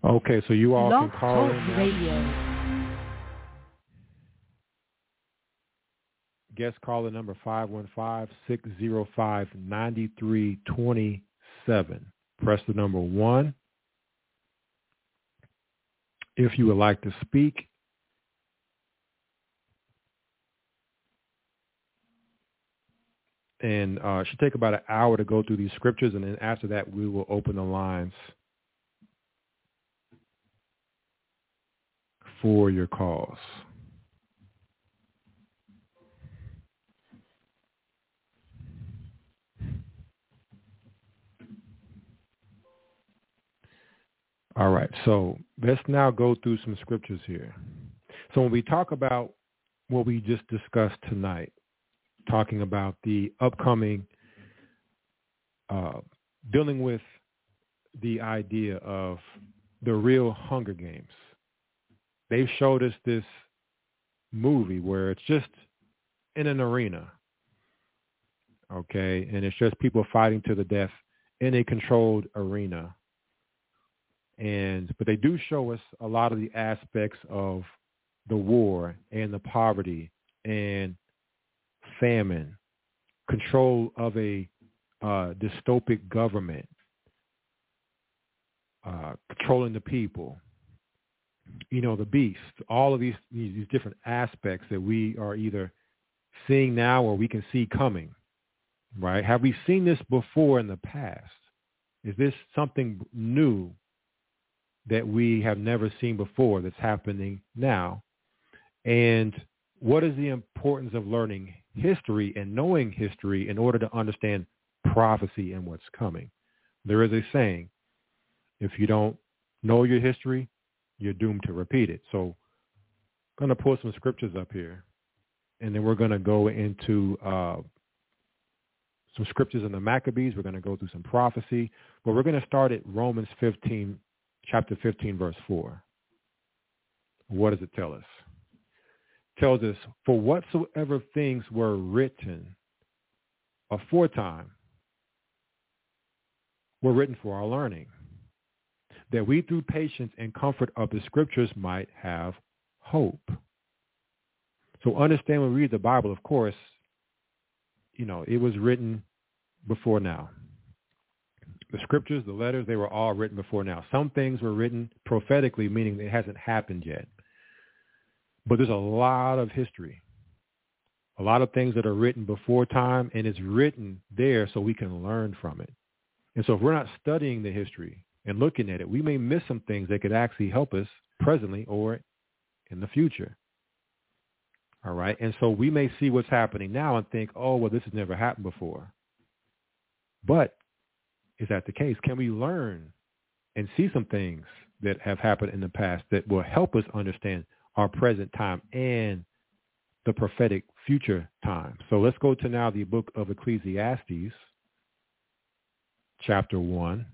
Okay, so you all Blog can call Talk in. Radio. Guest caller number 515-605-9327. Press the number 1 if you would like to speak. And it should take about an hour to go through these scriptures, and then after that, we will open the lines for your calls. All right, so let's now go through some scriptures here. So when we talk about what we just discussed tonight, talking about the upcoming, dealing with the idea of the real Hunger Games, they've showed us this movie where it's just in an arena, okay, and it's just people fighting to the death in a controlled arena. But they do show us a lot of the aspects of the war and the poverty and famine, control of a dystopic government, controlling the people, the beast, all of these different aspects that we are either seeing now or we can see coming, right? Have we seen this before in the past? Is this something new that we have never seen before that's happening now? And what is the importance of learning history and knowing history in order to understand prophecy and what's coming? There is a saying, if you don't know your history, you're doomed to repeat it. So I'm going to pull some scriptures up here, and then we're going to go into some scriptures in the Maccabees. We're going to go through some prophecy, but we're going to start at Romans 15, chapter 15, verse 4. What does it tell us? It tells us, for whatsoever things were written aforetime were written for our learning, that we through patience and comfort of the scriptures might have hope. So understand when we read the Bible, of course, it was written before now. The scriptures, the letters, they were all written before now. Some things were written prophetically, meaning it hasn't happened yet. But there's a lot of history, a lot of things that are written before time, and it's written there so we can learn from it. And so if we're not studying the history and looking at it, we may miss some things that could actually help us presently or in the future. All right. And so we may see what's happening now and think, oh, well, this has never happened before. But is that the case? Can we learn and see some things that have happened in the past that will help us understand our present time and the prophetic future time? So let's go to now the book of Ecclesiastes, chapter 1.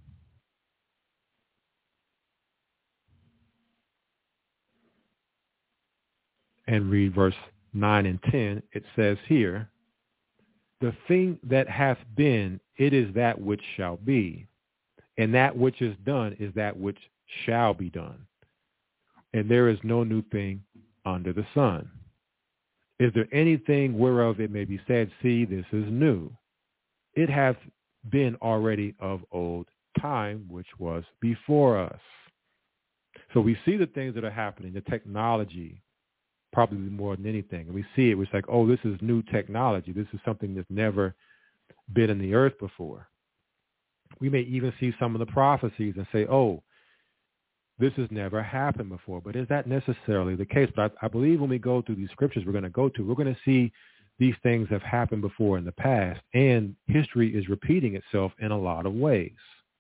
And read verse 9 and 10. It says here, the thing that hath been, it is that which shall be. And that which is done is that which shall be done. And there is no new thing under the sun. Is there anything whereof it may be said, see, this is new? It hath been already of old time, which was before us. So we see the things that are happening, the technology, probably more than anything. And we see it, it's like, oh, this is new technology. This is something that's never been in the earth before. We may even see some of the prophecies and say, oh, this has never happened before. But is that necessarily the case? But I believe when we go through these scriptures we're going to see these things have happened before in the past, and history is repeating itself in a lot of ways.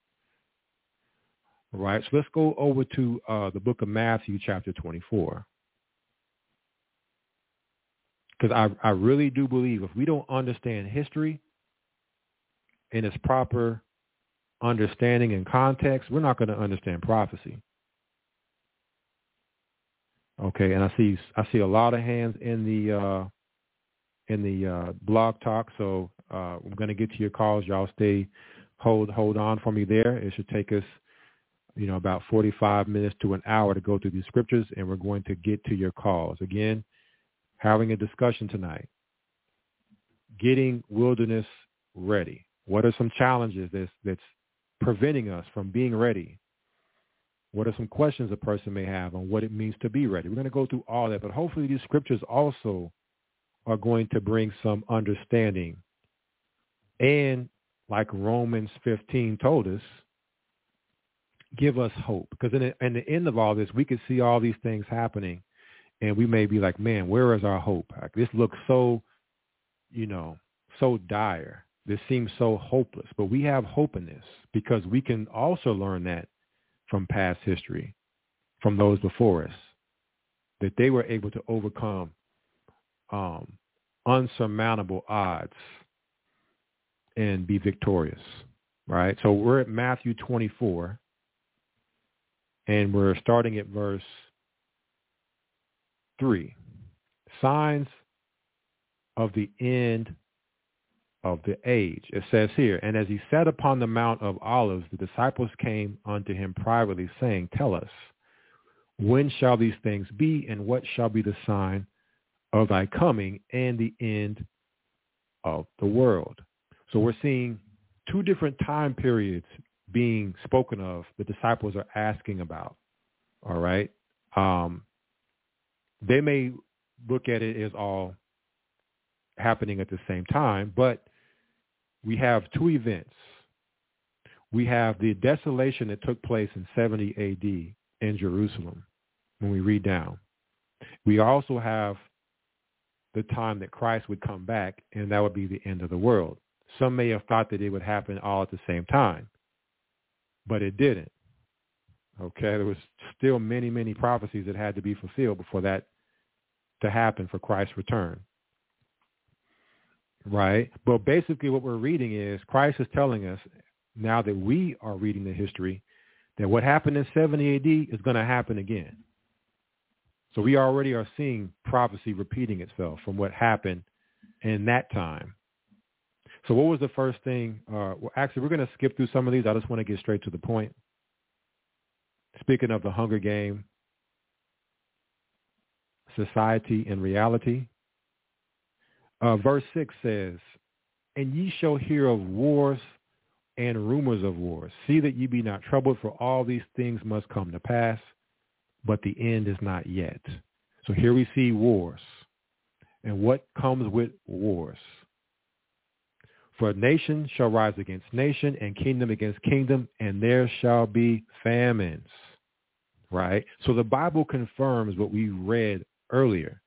All right, so let's go over to the book of Matthew, chapter 24. Because I really do believe if we don't understand history in its proper understanding and context, we're not going to understand prophecy. Okay, and I see a lot of hands in the blog talk, so I'm going to get to your calls. Y'all hold on for me there. It should take us about 45 minutes to an hour to go through these scriptures, and we're going to get to your calls. Again, having a discussion tonight. Getting wilderness ready. What are some challenges that's preventing us from being ready? What are some questions a person may have on what it means to be ready? We're going to go through all that, but hopefully these scriptures also are going to bring some understanding. And like Romans 15 told us, give us hope. Because in the end of all this, we could see all these things happening, and we may be like, man, where is our hope? Like, this looks so, so dire. This seems so hopeless. But we have hope in this because we can also learn that from past history, from those before us, that they were able to overcome unsurmountable odds and be victorious, right? So we're at Matthew 24, and we're starting at verse 3. Signs of the end of the age. It says here, and as he sat upon the Mount of Olives, the disciples came unto him privately, saying, tell us, when shall these things be, and what shall be the sign of thy coming and the end of the world? So we're seeing two different time periods being spoken of, the disciples are asking about, all right? They may look at it as all happening at the same time, but we have two events. We have the desolation that took place in 70 AD in Jerusalem when we read down. We also have the time that Christ would come back, and that would be the end of the world. Some may have thought that it would happen all at the same time, but it didn't. Okay, there was still many, many prophecies that had to be fulfilled before that to happen for Christ's return. Right? But basically what we're reading is Christ is telling us, now that we are reading the history, that what happened in 70 AD is going to happen again. So we already are seeing prophecy repeating itself from what happened in that time. So what was the first thing? Well, actually, we're going to skip through some of these. I just want to get straight to the point. Speaking of the Hunger Game, society and reality. Verse 6 says, and ye shall hear of wars and rumors of wars. See that ye be not troubled, for all these things must come to pass, but the end is not yet. So here we see wars. And what comes with wars? For nation shall rise against nation, and kingdom against kingdom, and there shall be famines. Right? So the Bible confirms what we read earlier.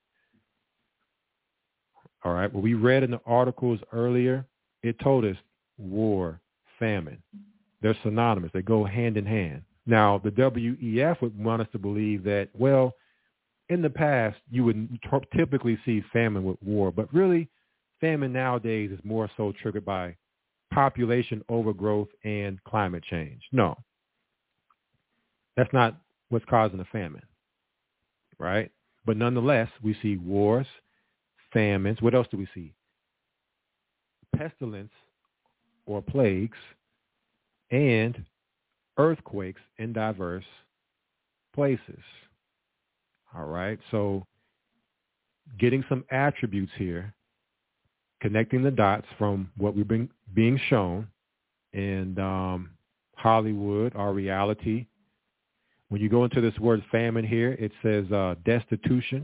All right, what we read in the articles earlier, it told us war, famine. They're synonymous. They go hand in hand. Now, the WEF would want us to believe that, well, in the past, you would typically see famine with war, but really, famine nowadays is more so triggered by population overgrowth and climate change. No, that's not what's causing the famine, right? But nonetheless, we see wars, famines. What else do we see? Pestilence or plagues and earthquakes in diverse places. All right. So getting some attributes here, connecting the dots from what we've been being shown in Hollywood, our reality. When you go into this word famine here, it says destitution,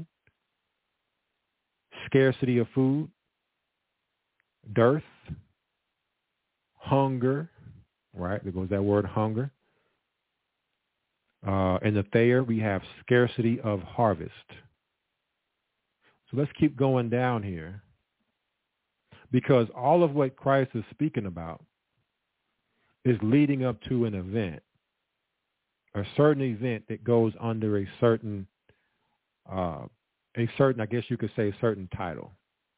scarcity of food, dearth, hunger, right? There goes that word hunger. In the Thayer, we have scarcity of harvest. So let's keep going down here, because all of what Christ is speaking about is leading up to an event, a certain event that goes under a certain, I guess you could say, certain title.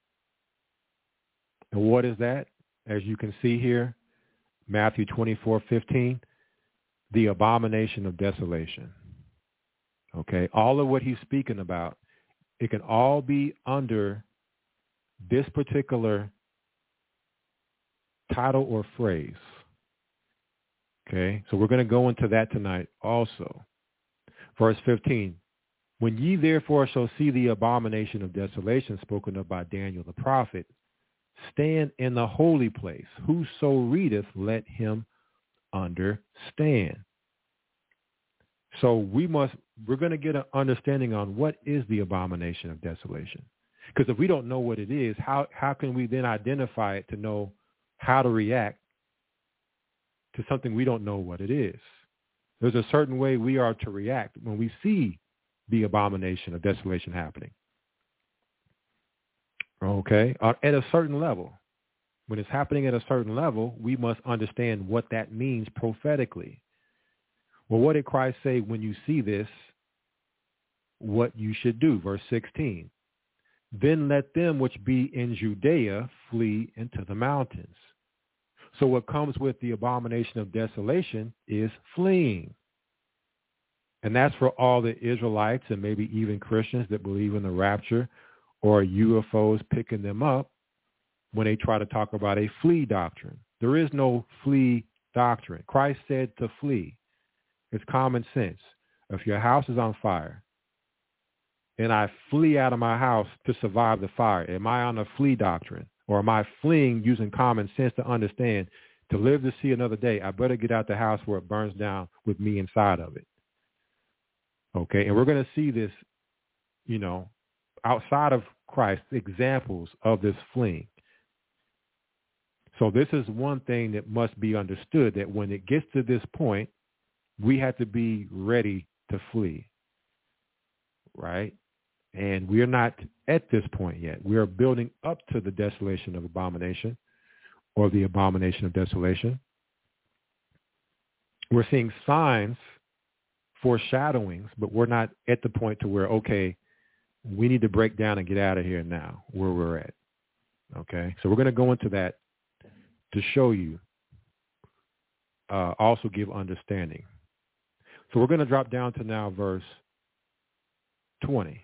And what is that? As you can see here, Matthew 24:15, the abomination of desolation. Okay, all of what he's speaking about, it can all be under this particular title or phrase. Okay, so we're going to go into that tonight also. Verse 15, when ye therefore shall see the abomination of desolation spoken of by Daniel the prophet, stand in the holy place. Whoso readeth, let him understand. So we're going to get an understanding on what is the abomination of desolation. Because if we don't know what it is, how can we then identify it to know how to react to something we don't know what it is? There's a certain way we are to react when we see the abomination of desolation happening. Okay? At a certain level. When it's happening at a certain level, we must understand what that means prophetically. Well, what did Christ say when you see this, what you should do? Verse 16. Then let them which be in Judea flee into the mountains. So what comes with the abomination of desolation is fleeing. And that's for all the Israelites and maybe even Christians that believe in the rapture or UFOs picking them up when they try to talk about a flee doctrine. There is no flee doctrine. Christ said to flee. It's common sense. If your house is on fire and I flee out of my house to survive the fire, am I on a flee doctrine? Or am I fleeing using common sense to understand to live to see another day, I better get out the house where it burns down with me inside of it. Okay, and we're going to see this, outside of Christ, examples of this fleeing. So this is one thing that must be understood, that when it gets to this point, we have to be ready to flee, right? And we are not at this point yet. We are building up to the desolation of abomination, or the abomination of desolation. We're seeing signs, foreshadowings, but we're not at the point to where, okay, we need to break down and get out of here now, where we're at. Okay, so we're going to go into that to show you, also give understanding. So we're going to drop down to now verse 20.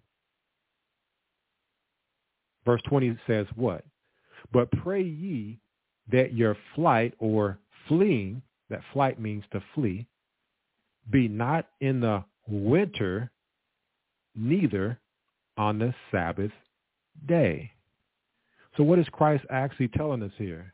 Verse 20 says what? But pray ye that your flight, or fleeing, that flight means to flee, be not in the winter, neither on the Sabbath day. So what is Christ actually telling us here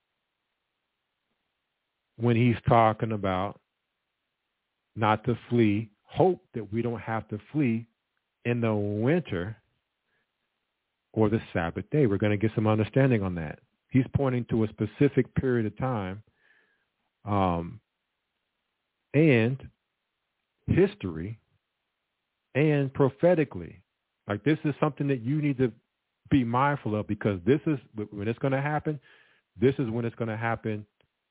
when he's talking about not to flee? Hope that we don't have to flee in the winter or the Sabbath day. We're going to get some understanding on that. He's pointing to a specific period of time and history and prophetically. Like, this is something that you need to be mindful of, because this is when it's going to happen. This is when it's going to happen.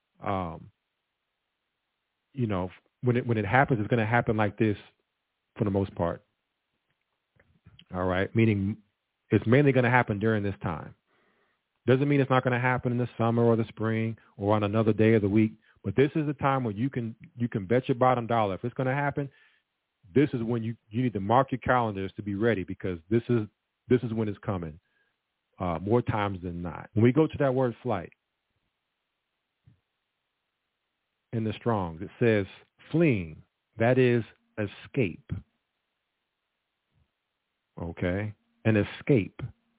When it happens, it's going to happen like this for the most part. All right. Meaning it's mainly going to happen during this time. Doesn't mean it's not going to happen in the summer or the spring or on another day of the week. But this is the time when you can bet your bottom dollar. If it's going to happen, this is when you need to mark your calendars to be ready, because this is when it's coming, more times than not. When we go to that word flight in the Strong's, it says fleeing. That is escape. Okay? An escape.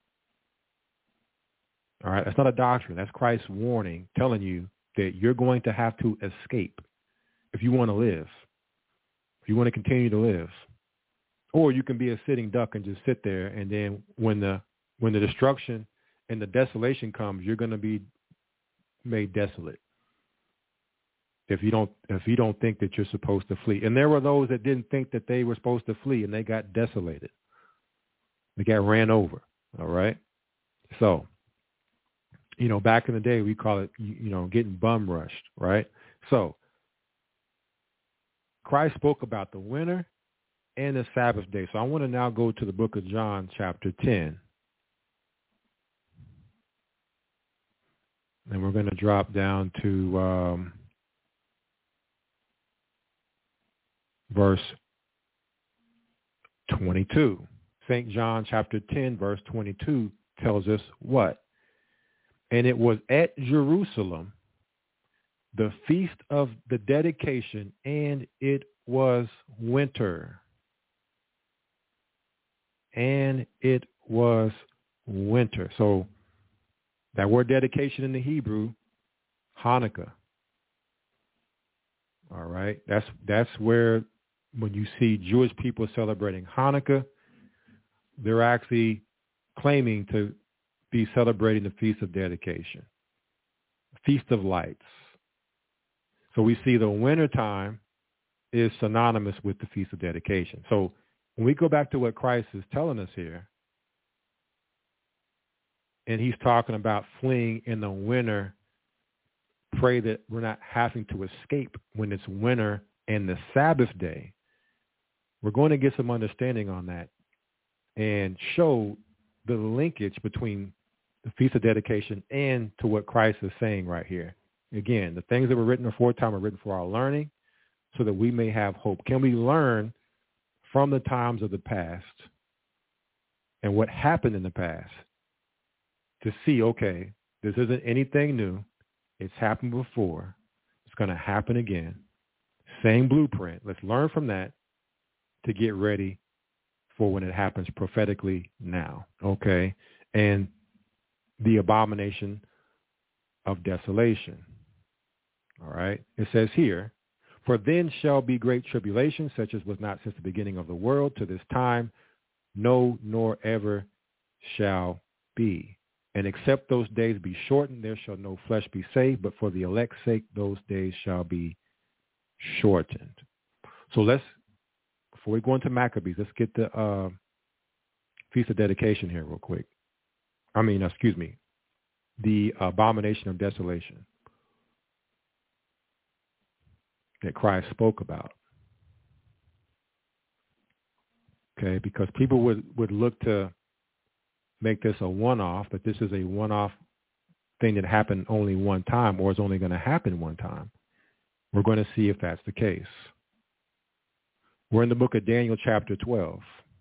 All right? That's not a doctrine. That's Christ's warning, telling you that you're going to have to escape if you want to live, if you want to continue to live. Or you can be a sitting duck and just sit there, and then when the destruction and the desolation comes, you're going to be made desolate if you don't think that you're supposed to flee. And there were those that didn't think that they were supposed to flee, and they got desolated. They got ran over. All right? So, back in the day, we call it, getting bum rushed, right? So Christ spoke about the winter and the Sabbath day. So I want to now go to the book of John, chapter 10. And we're going to drop down to verse 22. St. John, chapter 10, verse 22 tells us what? And it was at Jerusalem the feast of the dedication, and it was winter. And it was winter. So that word dedication in the Hebrew, Hanukkah. All right. That's where when you see Jewish people celebrating Hanukkah, they're actually claiming to be celebrating the Feast of Dedication, Feast of Lights. So we see the winter time is synonymous with the Feast of Dedication. So when we go back to what Christ is telling us here, and he's talking about fleeing in the winter, pray that we're not having to escape when it's winter and the Sabbath day. We're going to get some understanding on that and show the linkage between the Feast of Dedication and to what Christ is saying right here. Again, the things that were written aforetime are written for our learning so that we may have hope. Can we learn from the times of the past and what happened in the past to see, okay, this isn't anything new. It's happened before. It's going to happen again. Same blueprint. Let's learn from that to get ready for when it happens prophetically now. Okay. And the abomination of desolation. All right. It says here, for then shall be great tribulation, such as was not since the beginning of the world to this time, no, nor ever shall be. And except those days be shortened, there shall no flesh be saved, but for the elect's sake, those days shall be shortened. So before we go into Maccabees, let's get the Feast of Dedication here real quick. The abomination of desolation that Christ spoke about. Okay, because people would look to make this a one-off, but this is a one-off thing that happened only one time or is only going to happen one time. We're going to see if that's the case. We're in the book of Daniel chapter 12.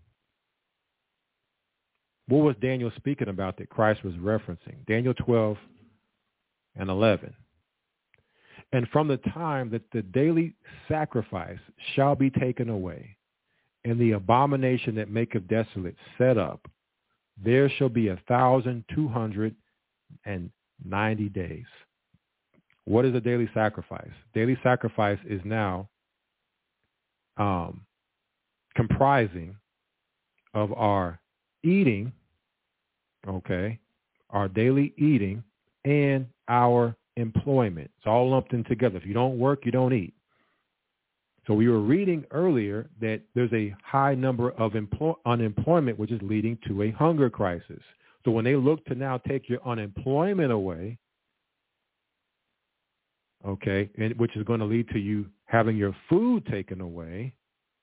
What was Daniel speaking about that Christ was referencing? Daniel 12 and 11. And from the time that the daily sacrifice shall be taken away, and the abomination that maketh desolate set up, there shall be 1,290 days. What is a daily sacrifice? Daily sacrifice is now comprising of our eating, okay, our daily eating and our employment. It's all lumped in together. If you don't work, you don't eat. So we were reading earlier that there's a high number of unemployment, which is leading to a hunger crisis. So when they look to now take your unemployment away, okay, and which is going to lead to you having your food taken away,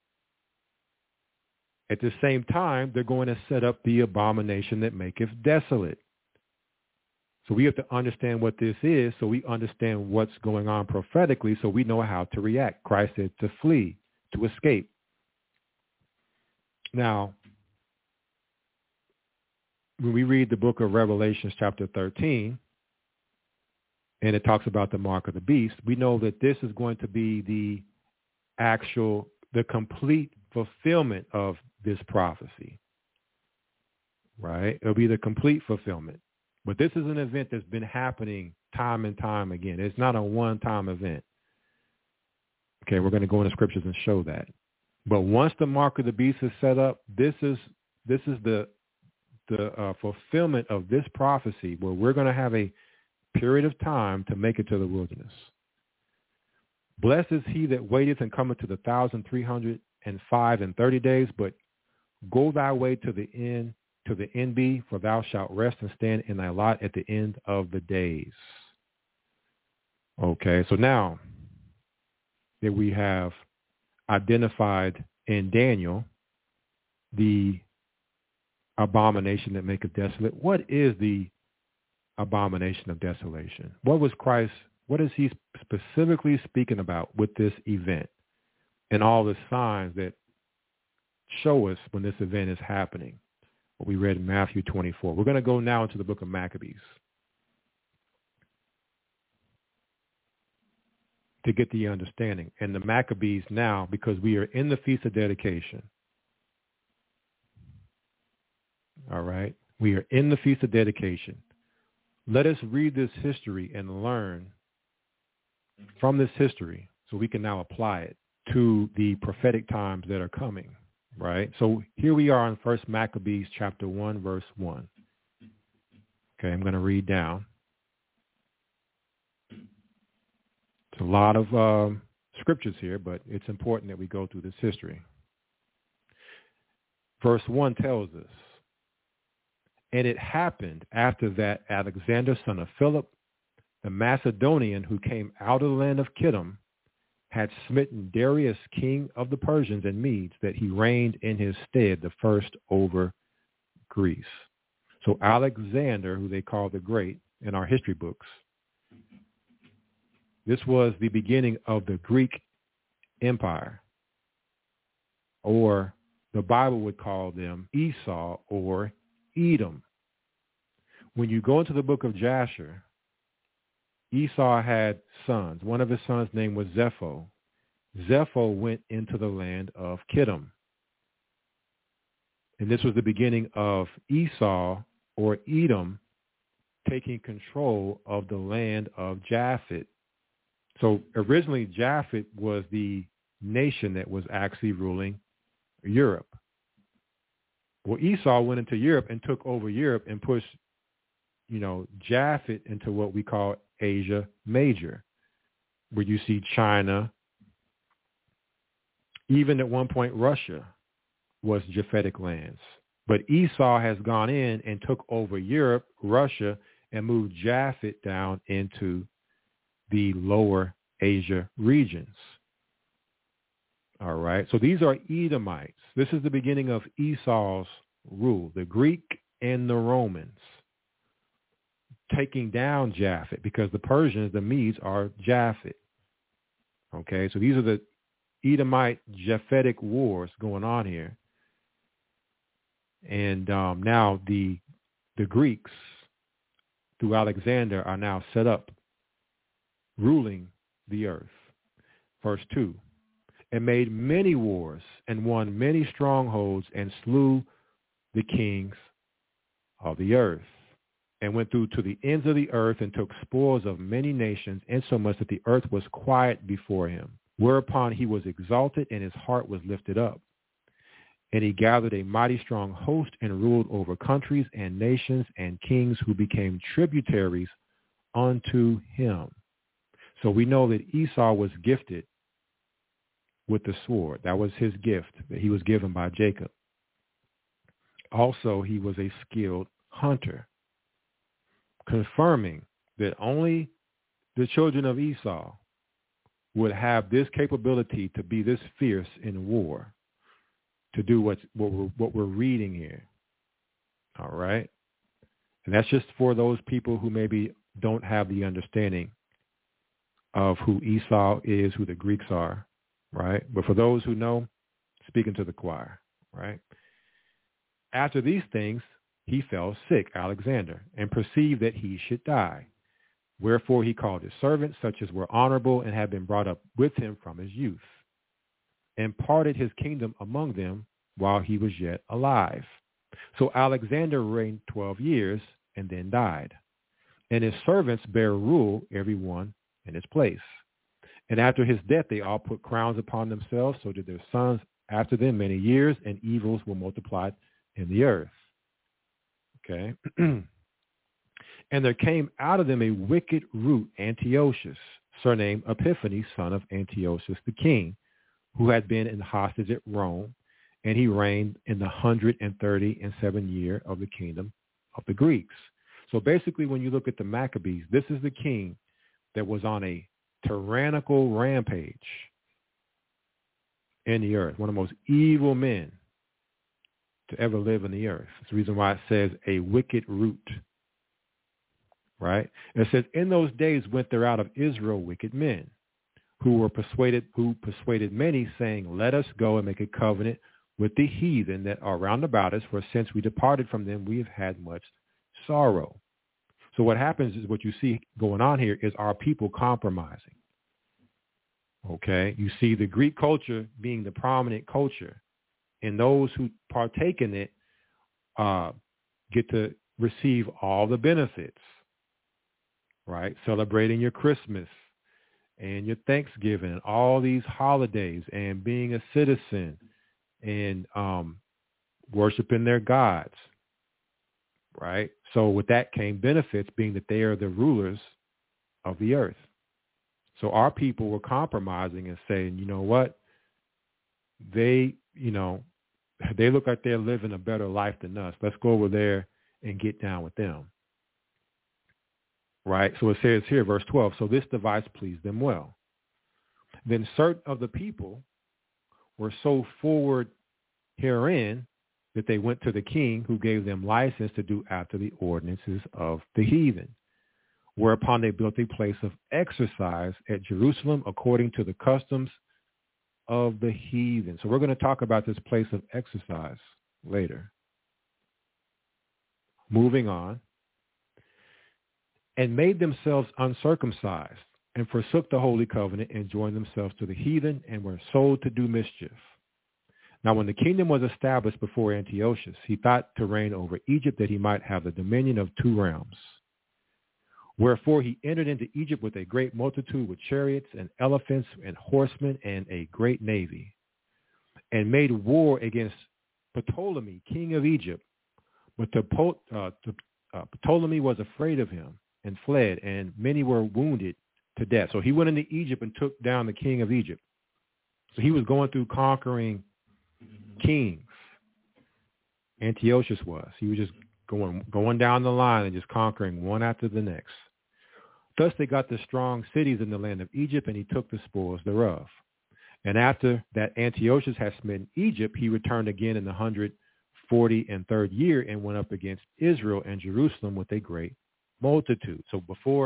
at the same time, they're going to set up the abomination that maketh desolate. So we have to understand what this is so we understand what's going on prophetically so we know how to react. Christ said to flee, to escape. Now, when we read the book of Revelation chapter 13, and it talks about the mark of the beast, we know that this is going to be the complete fulfillment of this prophecy, right? It'll be the complete fulfillment. But this is an event that's been happening time and time again. It's not a one-time event. Okay, we're going to go into scriptures and show that. But once the mark of the beast is set up, this is the fulfillment of this prophecy where we're going to have a period of time to make it to the wilderness. Blessed is he that waiteth and cometh to the 1,305 and 30 days, but go thy way to the end be, for thou shalt rest and stand in thy lot at the end of the days. Okay, so now that we have identified in Daniel the abomination that maketh desolate, what is the abomination of desolation? What is he specifically speaking about with this event and all the signs that show us when this event is happening? What we read in Matthew 24. We're going to go now into the book of Maccabees. to get the understanding. And the Maccabees now, because we are in the Feast of Dedication. All right. We are in the Feast of Dedication. Let us read this history and learn from this history so we can now apply it to the prophetic times that are coming, right? So here we are in 1 Maccabees chapter 1, verse 1. Okay, I'm going to read down. It's a lot of scriptures here, but it's important that we go through this history. Verse 1 tells us, and it happened after that Alexander, son of Philip, the Macedonian, who came out of the land of Kittim, had smitten Darius, king of the Persians and Medes, that he reigned in his stead the first over Greece. So Alexander, who they call the Great in our history books, this was the beginning of the Greek Empire, or the Bible would call them Esau or Edom. When you go into the book of Jasher, Esau had sons. One of his sons' name was Zepho. Zepho went into the land of Kittim. And this was the beginning of Esau or Edom taking control of the land of Japheth. So originally Japheth was the nation that was actually ruling Europe. Well, Esau went into Europe and took over Europe and pushed, Japheth into what we call Asia Major, where you see China. Even at one point, Russia was Japhetic lands. But Esau has gone in and took over Europe, Russia, and moved Japheth down into the lower Asia regions. All right. So these are Edomites. This is the beginning of Esau's rule, the Greek and the Romans, taking down Japheth, because the Persians, the Medes, are Japheth. Okay. So these are the Edomite Japhetic wars going on here. And now the Greeks, through Alexander, are now set up ruling the earth. Verse 2, and made many wars and won many strongholds and slew the kings of the earth, and went through to the ends of the earth and took spoils of many nations, insomuch that the earth was quiet before him. Whereupon he was exalted and his heart was lifted up. And he gathered a mighty strong host and ruled over countries and nations and kings who became tributaries unto him. So we know that Esau was gifted with the sword. That was his gift that he was given by Jacob. Also, he was a skilled hunter, confirming that only the children of Esau would have this capability to be this fierce in war, to do what we're reading here. All right? And that's just for those people who maybe don't have the understanding of who Esau is, who the Greeks are, right? But for those who know, speaking to the choir, right? After these things, he fell sick, Alexander, and perceived that he should die. Wherefore he called his servants, such as were honorable and had been brought up with him from his youth, and parted his kingdom among them while he was yet alive. So Alexander reigned 12 years and then died. And his servants bare rule, every one in his place. And after his death, they all put crowns upon themselves, so did their sons after them many years, and evils were multiplied in the earth. Okay. And there came out of them a wicked root, Antiochus, surnamed Epiphanes, son of Antiochus the king, who had been in hostage at Rome, and he reigned in the 137th year of the kingdom of the Greeks. So basically, when you look at the Maccabees, this is the king that was on a tyrannical rampage in the earth, one of the most evil men to ever live in the earth. That's the reason why it says a wicked root, right? And it says, in those days went there out of Israel wicked men, who persuaded many, saying, let us go and make a covenant with the heathen that are round about us, for since we departed from them, we have had much sorrow. So what happens is, what you see going on here is our people compromising. Okay. You see the Greek culture being the prominent culture, and those who partake in it get to receive all the benefits, right? Celebrating your Christmas and your Thanksgiving and all these holidays and being a citizen and worshiping their gods, right? So with that came benefits, being that they are the rulers of the earth. So our people were compromising and saying, you know what? They look like they're living a better life than us. Let's go over there and get down with them. Right? So it says here, verse 12, so this device pleased them well. Then certain of the people were so forward herein that they went to the king, who gave them license to do after the ordinances of the heathen, whereupon they built a place of exercise at Jerusalem according to the customs of the heathen. So we're going to talk about this place of exercise later. Moving on. And made themselves uncircumcised, and forsook the holy covenant, and joined themselves to the heathen, and were sold to do mischief. Now when the kingdom was established before Antiochus, he thought to reign over Egypt, that he might have the dominion of 2 realms. Wherefore he entered into Egypt with a great multitude, with chariots and elephants and horsemen, and a great navy, and made war against Ptolemy, king of Egypt. But Ptolemy was afraid of him and fled, and many were wounded to death. So he went into Egypt and took down the king of Egypt. So he was going through conquering kings. Antiochus was. He was just going down the line and just conquering one after the next. Thus they got the strong cities in the land of Egypt, and he took the spoils thereof. And after that Antiochus had smitten Egypt, he returned again in the 143rd year, and went up against Israel and Jerusalem with a great multitude. So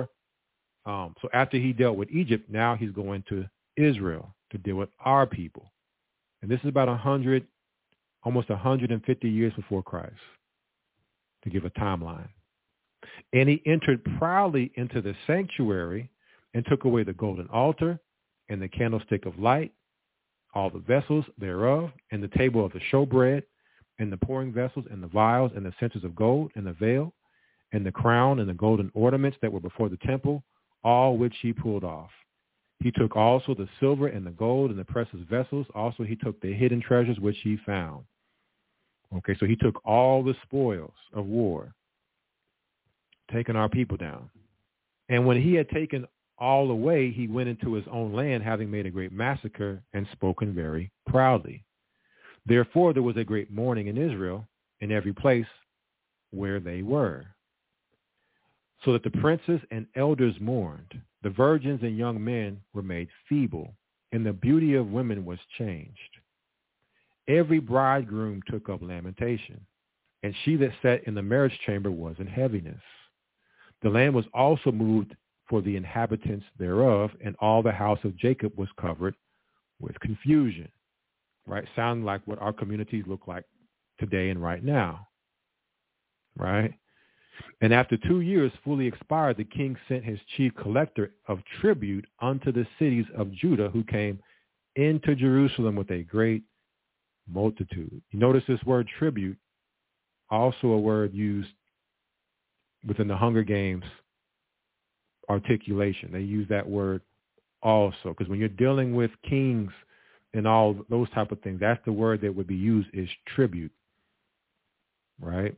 after he dealt with Egypt, now he's going to Israel to deal with our people. And this is about almost 150 years before Christ, to give a timeline. And he entered proudly into the sanctuary, and took away the golden altar and the candlestick of light, all the vessels thereof, and the table of the showbread, and the pouring vessels, and the vials, and the censers of gold, and the veil, and the crown, and the golden ornaments that were before the temple, all which he pulled off. He took also the silver and the gold and the precious vessels. Also he took the hidden treasures which he found. Okay, so he took all the spoils of war, taking our people down. And when he had taken all away, he went into his own land, having made a great massacre, and spoken very proudly. Therefore there was a great mourning in Israel, in every place where they were. So that the princes and elders mourned, the virgins and young men were made feeble, and the beauty of women was changed. Every bridegroom took up lamentation, and she that sat in the marriage chamber was in heaviness. The land was also moved for the inhabitants thereof, and all the house of Jacob was covered with confusion. Right? Sound like what our communities look like today and right now. Right? And after 2 years fully expired, the king sent his chief collector of tribute unto the cities of Judah, who came into Jerusalem with a great multitude. You notice this word tribute, also a word used within the Hunger Games articulation. They use that word also, because when you're dealing with kings and all those type of things, that's the word that would be used, is tribute, right?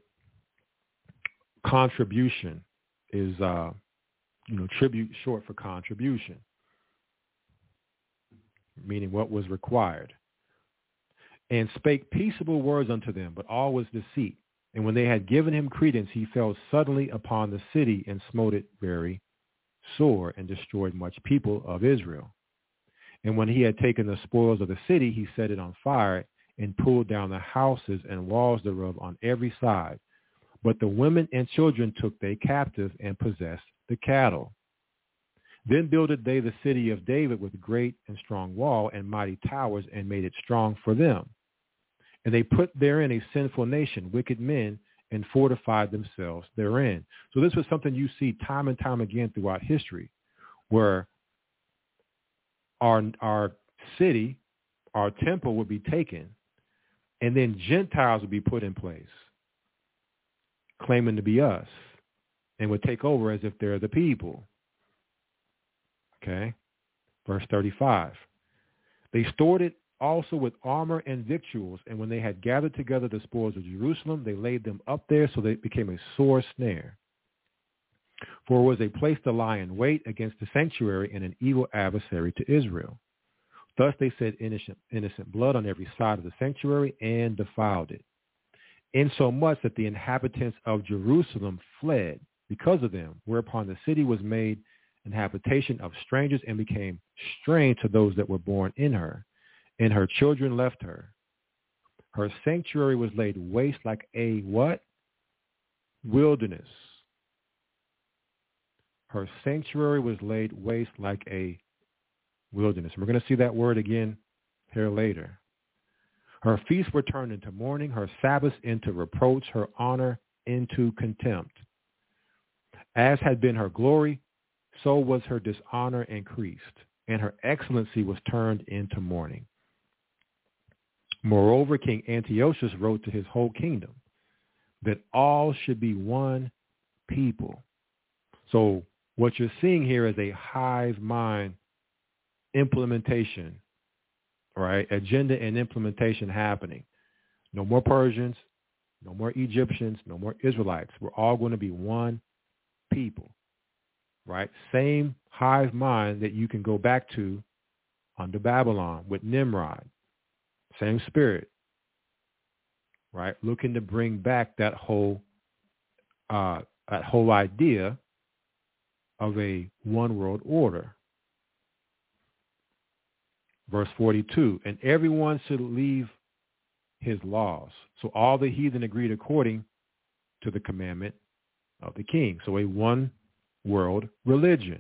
Contribution is, tribute short for contribution, meaning what was required. And spake peaceable words unto them, but all was deceit. And when they had given him credence, he fell suddenly upon the city and smote it very sore, and destroyed much people of Israel. And when he had taken the spoils of the city, he set it on fire, and pulled down the houses and walls thereof on every side. But the women and children took they captive, and possessed the cattle. Then builded they the city of David with great and strong wall and mighty towers, and made it strong for them. And they put therein a sinful nation, wicked men, and fortified themselves therein. So this was something you see time and time again throughout history, where our city, our temple would be taken, and then Gentiles would be put in place, claiming to be us, and would take over as if they're the people. Okay? Verse 35. They stored it also with armor and victuals, and when they had gathered together the spoils of Jerusalem, they laid them up there, so that it became a sore snare. For it was a place to lie in wait against the sanctuary and an evil adversary to Israel. Thus they set innocent blood on every side of the sanctuary and defiled it, insomuch that the inhabitants of Jerusalem fled because of them, whereupon the city was made an habitation of strangers and became strange to those that were born in her, and her children left her. Her sanctuary was laid waste like a what? Wilderness. Her sanctuary was laid waste like a wilderness. We're going to see that word again here later. Her feasts were turned into mourning, her Sabbaths into reproach, her honor into contempt. As had been her glory, so was her dishonor increased, and her excellency was turned into mourning. Moreover, King Antiochus wrote to his whole kingdom that all should be one people. So what you're seeing here is a hive mind implementation, right? Agenda and implementation happening. No more Persians, no more Egyptians, no more Israelites. We're all going to be one people, right? Same hive mind that you can go back to under Babylon with Nimrod. Same spirit, right? Looking to bring back that whole idea of a one world order. Verse 42, and everyone should leave his laws. So all the heathen agreed according to the commandment of the king. So a one world religion.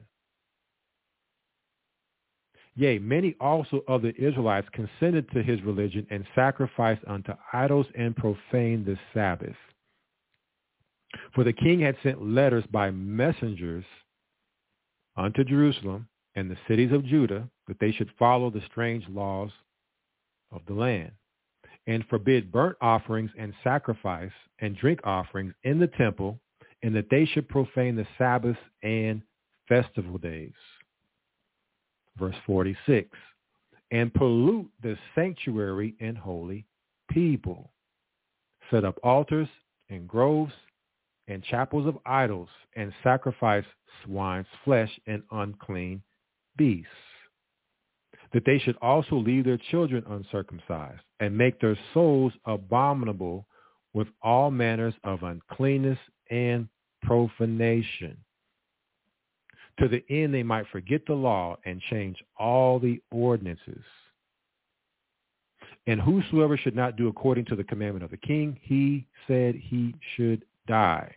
Yea, many also of the Israelites consented to his religion and sacrificed unto idols and profaned the Sabbath. For the king had sent letters by messengers unto Jerusalem and the cities of Judah that they should follow the strange laws of the land and forbid burnt offerings and sacrifice and drink offerings in the temple, and that they should profane the Sabbaths and festival days. Verse 46, and pollute the sanctuary and holy people, set up altars and groves and chapels of idols, and sacrifice swine's flesh and unclean beasts, that they should also leave their children uncircumcised, and make their souls abominable with all manners of uncleanness and profanation, to the end they might forget the law and change all the ordinances. And whosoever should not do according to the commandment of the king, he said he should die.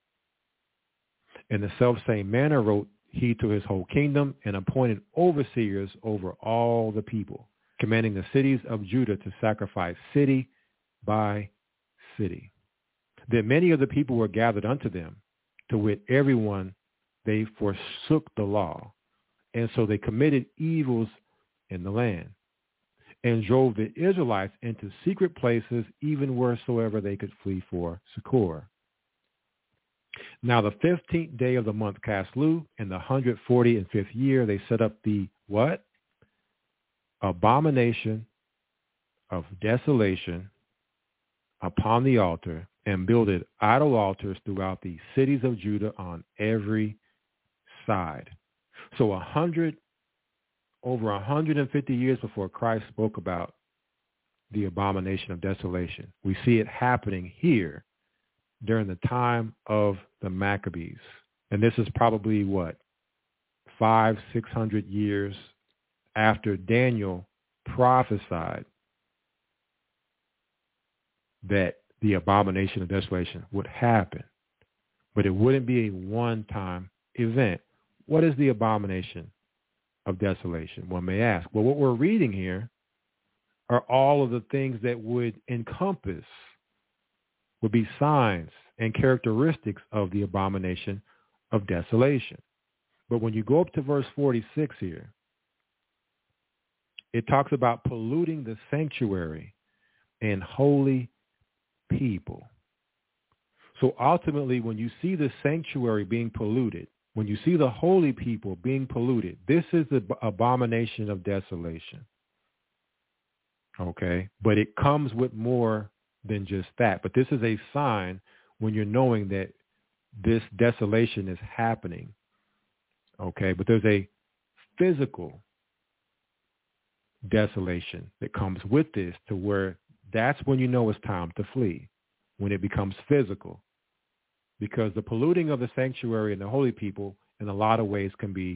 In the selfsame manner wrote he to his whole kingdom, and appointed overseers over all the people, commanding the cities of Judah to sacrifice city by city. Then many of the people were gathered unto them, to wit, everyone. They forsook the law, and so they committed evils in the land, and drove the Israelites into secret places, even wheresoever they could flee for succor. Now the 15th day of the month Caslu, in the 145th year, they set up the what? Abomination of desolation upon the altar, and builded idol altars throughout the cities of Judah on every side. So over 150 years before Christ spoke about the abomination of desolation, we see it happening here during the time of the Maccabees. And this is probably what, 500-600 years after Daniel prophesied that the abomination of desolation would happen. But it wouldn't be a one-time event. What is the abomination of desolation? One may ask. Well, what we're reading here are all of the things that would encompass, would be signs and characteristics of the abomination of desolation. But when you go up to verse 46 here, it talks about polluting the sanctuary and holy people. So ultimately, when you see the sanctuary being polluted, when you see the holy people being polluted, this is the abomination of desolation. Okay? But it comes with more than just that. But this is a sign when you're knowing that this desolation is happening. Okay? But there's a physical desolation that comes with this, to where that's when you know it's time to flee, when it becomes physical. Because the polluting of the sanctuary and the holy people in a lot of ways can be,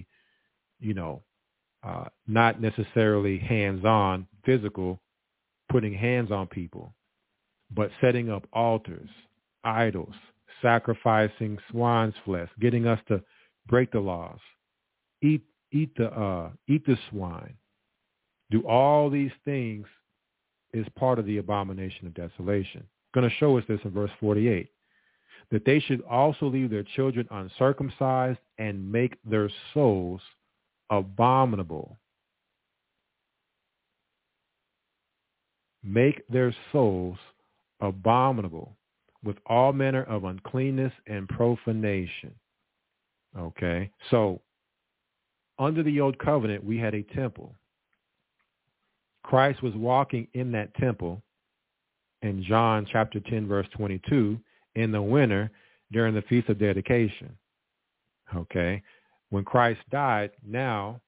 not necessarily hands-on, physical, putting hands on people, but setting up altars, idols, sacrificing swine's flesh, getting us to break the laws, eat the swine, do all these things is part of the abomination of desolation. Going to show us this in verse 48. That they should also leave their children uncircumcised and make their souls abominable. Make their souls abominable with all manner of uncleanness and profanation. Okay, so under the old covenant, we had a temple. Christ was walking in that temple in John chapter 10, verse 22, in the winter during the Feast of Dedication. Okay. When Christ died, now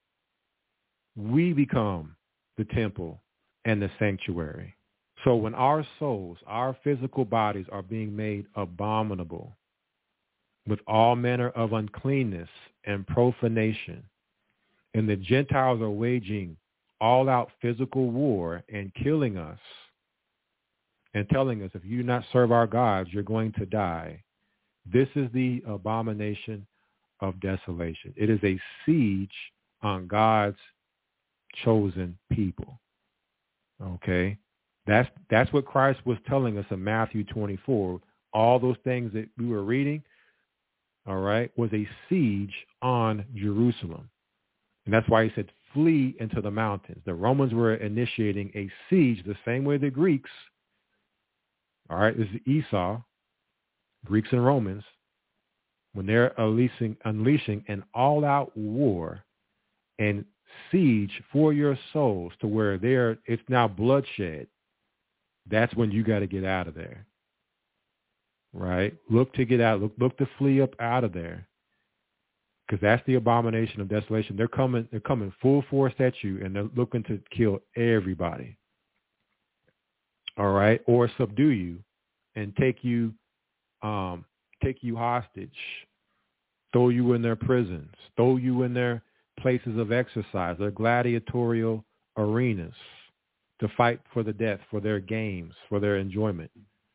we become the temple and the sanctuary. So when our souls, our physical bodies are being made abominable with all manner of uncleanness and profanation, and the Gentiles are waging all-out physical war and killing us, and telling us, if you do not serve our gods, you're going to die. This is the abomination of desolation. It is a siege on God's chosen people. Okay? That's what Christ was telling us in Matthew 24. All those things that we were reading, all right, was a siege on Jerusalem. And that's why he said, flee into the mountains. The Romans were initiating a siege the same way the Greeks. All right, this is Esau, Greeks and Romans, when they're unleashing an all-out war and siege for your souls, to where it's now bloodshed. That's when you got to get out of there, right? Look to get out. Look to flee up out of there, because that's the abomination of desolation. They're coming full force at you, and they're looking to kill everybody. All right, or subdue you and take you hostage, throw you in their prisons, throw you in their places of exercise, their gladiatorial arenas, to fight for the death, for their games, for their enjoyment.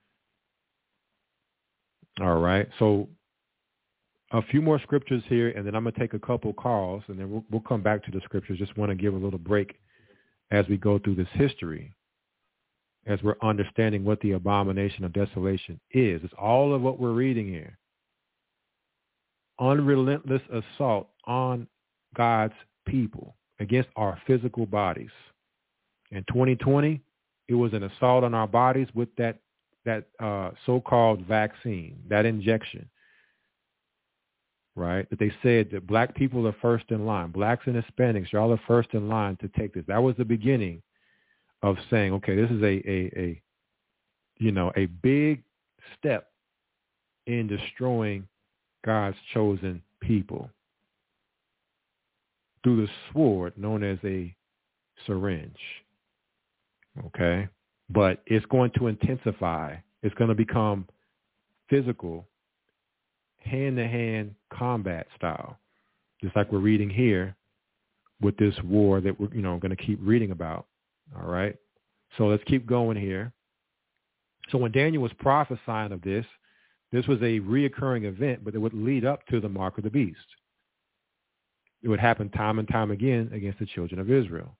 All right, so a few more scriptures here, and then I'm going to take a couple calls, and then we'll come back to the scriptures. Just want to give a little break as we go through this history, as we're understanding what the abomination of desolation is. It's all of what we're reading here. Unrelentless assault on God's people against our physical bodies. In 2020, it was an assault on our bodies with that so-called vaccine, that injection, right? That they said that black people are first in line. Blacks and Hispanics, y'all are first in line to take this. That was the beginning of saying, okay, this is a big step in destroying God's chosen people through the sword known as a syringe. Okay? But it's going to intensify. It's going to become physical, hand-to-hand combat style, just like we're reading here with this war that we're going to keep reading about. All right? So let's keep going here. So when Daniel was prophesying of this was a reoccurring event, but it would lead up to the mark of the beast. It would happen time and time again against the children of Israel.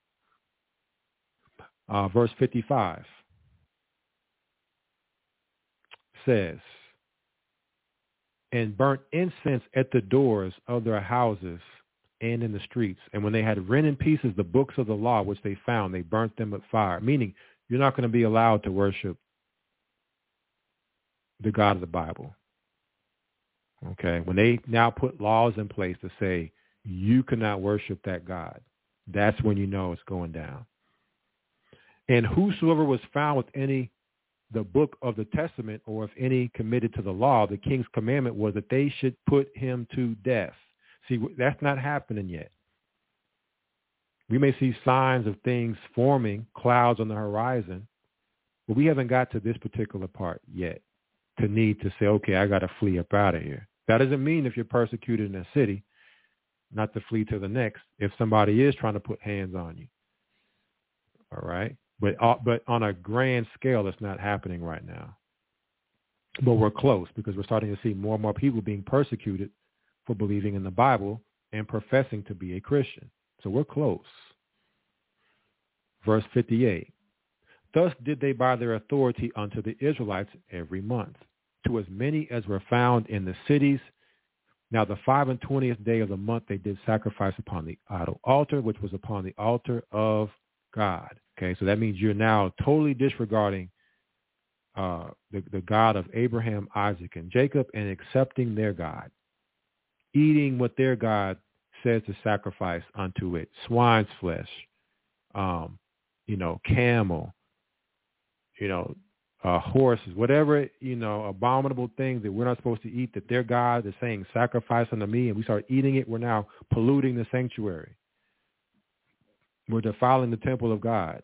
Verse 55 says, and burnt incense at the doors of their houses and in the streets. And when they had rent in pieces the books of the law, which they found, they burnt them with fire, meaning you're not going to be allowed to worship the God of the Bible. Okay? When they now put laws in place to say you cannot worship that God, that's when you know it's going down. And whosoever was found with the book of the testament, or if any committed to the law, the king's commandment was that they should put him to death. See, that's not happening yet. We may see signs of things forming, clouds on the horizon, but we haven't got to this particular part yet to need to say, okay, I got to flee up out of here. That doesn't mean if you're persecuted in a city, not to flee to the next if somebody is trying to put hands on you. All right? But on a grand scale, it's not happening right now. But we're close, because we're starting to see more and more people being persecuted for believing in the Bible and professing to be a Christian. So we're close. Verse 58. Thus did they by their authority unto the Israelites every month, to as many as were found in the cities. Now the 25th day of the month they did sacrifice upon the idol altar, which was upon the altar of God. Okay, so that means you're now totally disregarding the God of Abraham, Isaac, and Jacob, and accepting their God, eating what their God says to sacrifice unto it: swine's flesh, camel, horses, whatever, abominable things that we're not supposed to eat, that their God is saying sacrifice unto me, and we start eating it. We're now polluting the sanctuary. We're defiling the temple of God.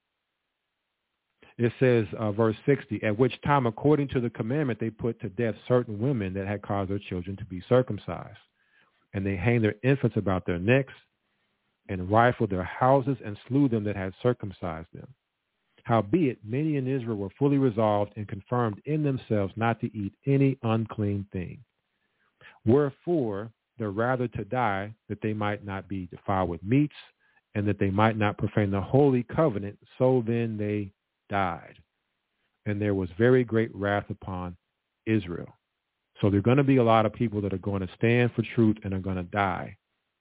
It says, verse 60, at which time, according to the commandment, they put to death certain women that had caused their children to be circumcised. And they hanged their infants about their necks and rifled their houses and slew them that had circumcised them. Howbeit, many in Israel were fully resolved and confirmed in themselves not to eat any unclean thing. Wherefore, the rather to die, that they might not be defiled with meats, and that they might not profane the holy covenant. So then they died. And there was very great wrath upon Israel. So there are going to be a lot of people that are going to stand for truth and are going to die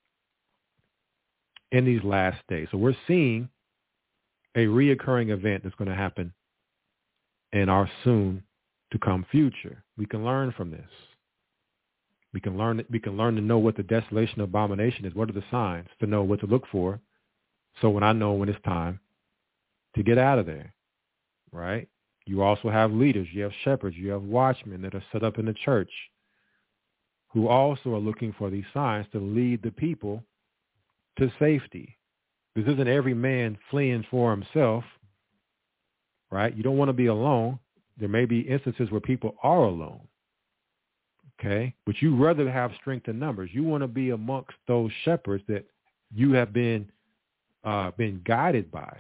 in these last days. So we're seeing a reoccurring event that's going to happen in our soon to come future. We can learn from this. We can learn to know what the desolation abomination is. What are the signs to know what to look for? So when I know when it's time to get out of there, right? You also have leaders, you have shepherds, you have watchmen that are set up in the church who also are looking for these signs to lead the people to safety. This isn't every man fleeing for himself, right? You don't want to be alone. There may be instances where people are alone, okay? But you rather have strength in numbers. You want to be amongst those shepherds that you have been guided by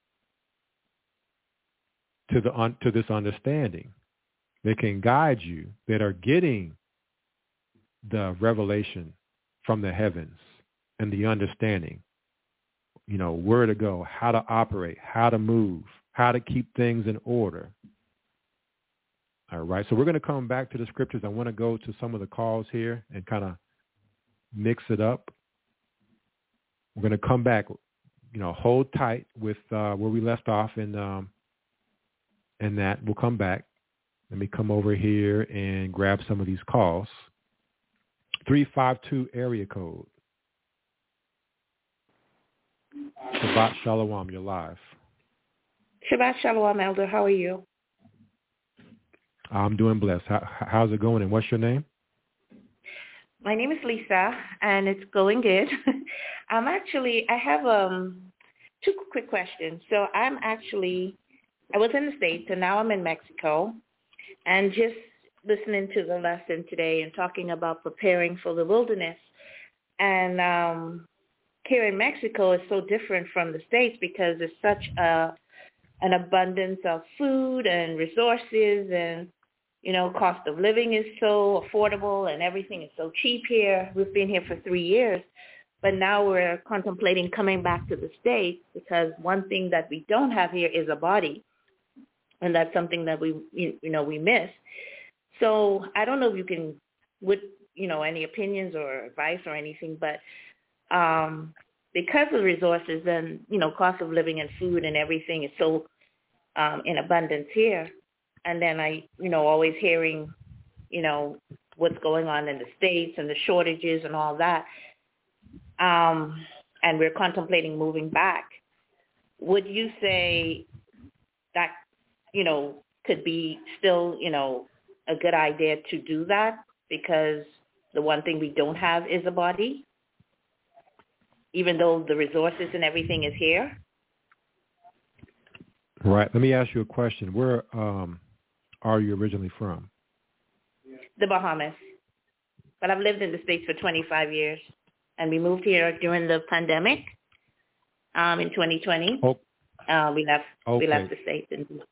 to this understanding. They can guide you, that are getting the revelation from the heavens and the understanding, where to go, how to operate, how to move, how to keep things in order. All right, so we're going to come back to the scriptures. I want to go to some of the calls here and kind of mix it up. We're going to come back, hold tight with where we left off in that. We'll come back. Let me come over here and grab some of these calls. 352 area code. Shabbat Shalom, you're live. Shabbat Shalom, Elder. How are you? I'm doing blessed. How's it going, and what's your name? My name is Lisa, and it's going good. I have two quick questions. So I was in the States, and now I'm in Mexico, and just listening to the lesson today and talking about preparing for the wilderness. And here in Mexico is so different from the States because there's such an abundance of food and resources, and, cost of living is so affordable and everything is so cheap here. We've been here for 3 years, but now we're contemplating coming back to the States because one thing that we don't have here is a body, and that's something that we miss. So I don't know if you can, with any opinions or advice or anything, but because of the resources and, cost of living and food and everything is so in abundance here. And then always hearing, what's going on in the States and the shortages and all that. And we're contemplating moving back. Would you say that, could be still, a good idea to do that? Because the one thing we don't have is a body, even though the resources and everything is here. Right. Let me ask you a question. Where are you originally from? The Bahamas. But I've lived in the States for 25 years. And we moved here during the pandemic in 2020. Oh. We left the States.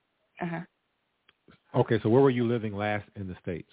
Okay, so where were you living last in the States?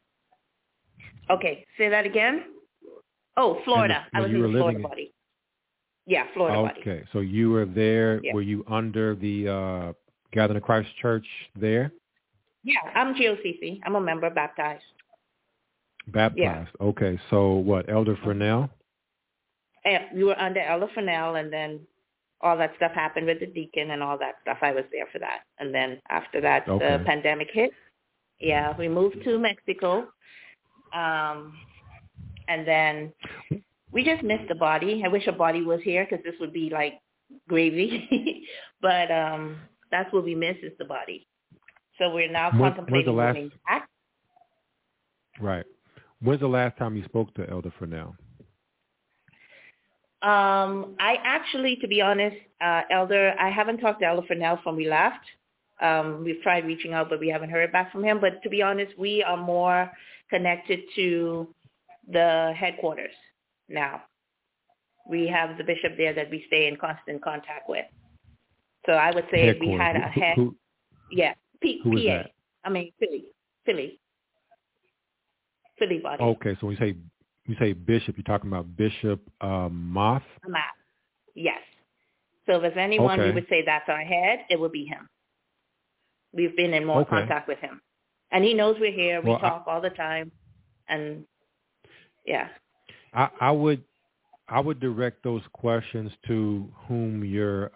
Okay, say that again. Oh, Florida. I was in the Florida body. Yeah, Florida body. Okay, so you were there. Yeah. Were you under the Gathering of Christ Church there? Yeah, I'm GOCC. I'm a member, baptized. Baptized. Yeah. Okay, so what, Elder Furnell? And we were under Elder Furnell, and then all that stuff happened with the deacon and all that stuff. I was there for that. And then after that, Okay. the pandemic hit. Yeah, we moved to Mexico. And then we just missed the body. I wish a body was here because this would be like gravy. But that's what we miss is the body. So we're now contemplating moving back. Right. When's the last time you spoke to Elder Furnell? I actually, to be honest, Elder, I haven't talked to Elder Furnell from we left. We've tried reaching out, but we haven't heard back from him. But to be honest, we are more connected to the headquarters now. We have the bishop there that we stay in constant contact with. So I would say if we had a head, who PA. is that? I mean, Philly body. Okay, so when you say bishop, you're talking about Bishop Moth? Moth, yes. So if there's anyone we would say that's our head, it would be him. We've been in more contact with him. And he knows we're here. We talk all the time. And, yeah. I would direct those questions to whom you're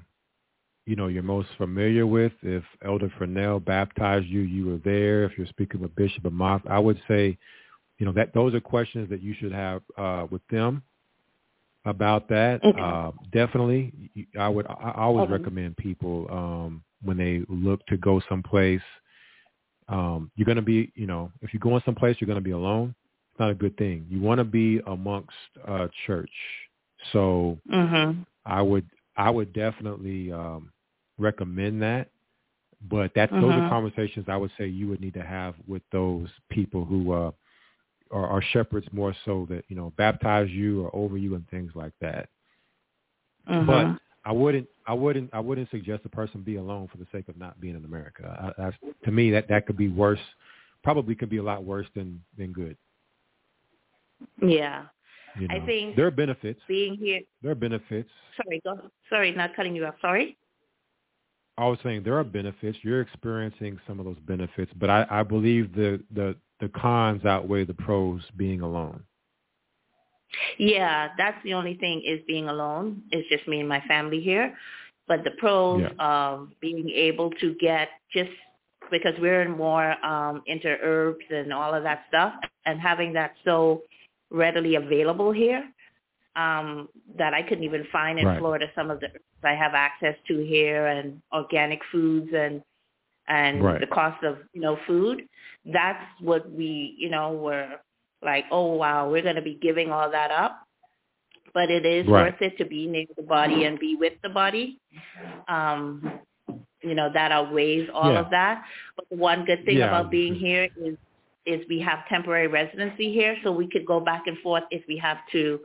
most familiar with. If Elder Furnell baptized you, you were there. If you're speaking with Bishop Moth, I would say, that those are questions that you should have with them about that. Okay. Definitely, I always recommend people when they look to go someplace. You're going to be, if you're going someplace, you're going to be alone. It's not a good thing. You want to be amongst church. So I would definitely recommend that. But those are conversations I would say you would need to have with those people who are shepherds more so that, baptize you or over you and things like that. But I wouldn't suggest a person be alone for the sake of not being in America. To me, that could be worse. Probably could be a lot worse than good. Yeah. I think there are benefits. Being here. There are benefits. Sorry, not cutting you off. Sorry. I was saying there are benefits. You're experiencing some of those benefits, but I believe the cons outweigh the pros being alone. Yeah, that's the only thing is being alone. It's just me and my family here. But the pros of being able to get, just because we're more into herbs and all of that stuff, and having that so readily available here that I couldn't even find in Florida some of the herbs I have access to here, and organic foods and the cost of, food. That's what we, were like, oh, wow, we're going to be giving all that up. But it is worth it to be near the body and be with the body. That outweighs all of that. But the one good thing about being here is we have temporary residency here, so we could go back and forth if we have to,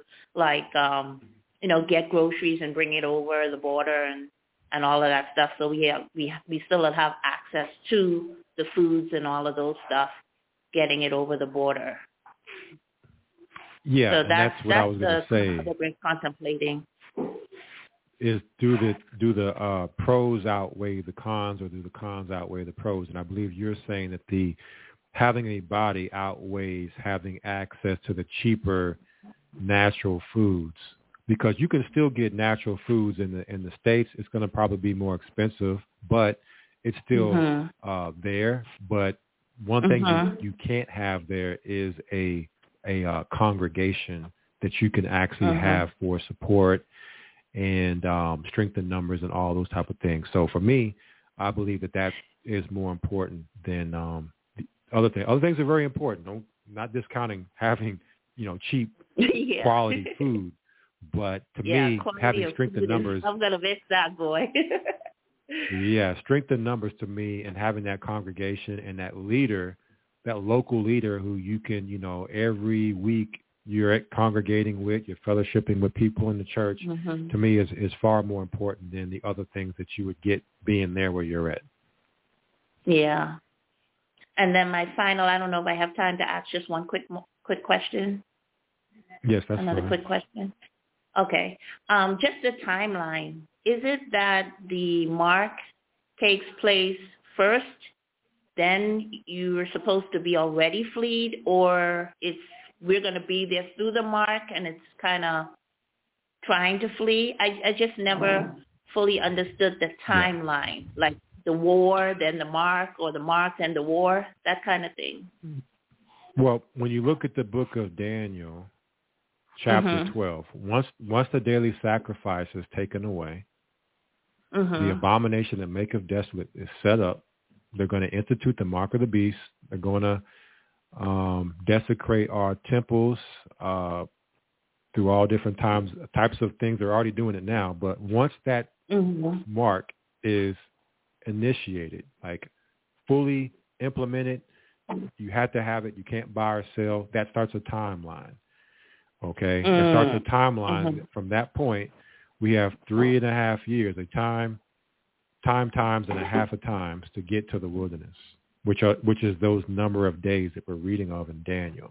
get groceries and bring it over the border and all of that stuff. So we still have access to the foods and all of those stuff, getting it over the border. Yeah, so and that's what I was going to say. That we're contemplating. Is do the pros outweigh the cons, or do the cons outweigh the pros? And I believe you're saying that having a body outweighs having access to the cheaper natural foods, because you can still get natural foods in the States. It's going to probably be more expensive, but it's still there. But one thing you can't have there is a congregation that you can actually have for support and strengthen numbers and all those type of things. So for me, I believe that is more important than the other things. Other things are very important. Not discounting having, cheap quality food, but to me, having strengthened numbers. I'm gonna miss that, boy. Strengthen numbers to me, and having that congregation and that leader, that local leader who you can, every week you're congregating with, you're fellowshipping with people in the church, to me is far more important than the other things that you would get being there where you're at. Yeah. And then my final, I don't know if I have time to ask just one quick question. Yes, that's another fine. Quick question. Okay. Just the timeline. Is it that the mark takes place first, then you're supposed to be already fleed, or we're going to be there through the mark and it's kind of trying to flee? I just never fully understood the timeline, like the war, then the mark, or the mark, then the war, that kind of thing. Well, when you look at the book of Daniel, chapter 12, once the daily sacrifice is taken away, the abomination that maketh desolate is set up. They're going to institute the mark of the beast. They're going to desecrate our temples through all different types of things. They're already doing it now. But once that mark is initiated, like fully implemented, you have to have it. You can't buy or sell. That starts a timeline. Okay? It starts a timeline. From that point, we have 3.5 years, times and a half of times to get to the wilderness, which is those number of days that we're reading of in Daniel.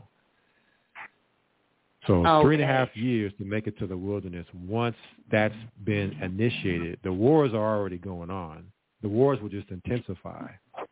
So 3.5 years to make it to the wilderness. Once that's been initiated, the wars are already going on. The wars will just intensify.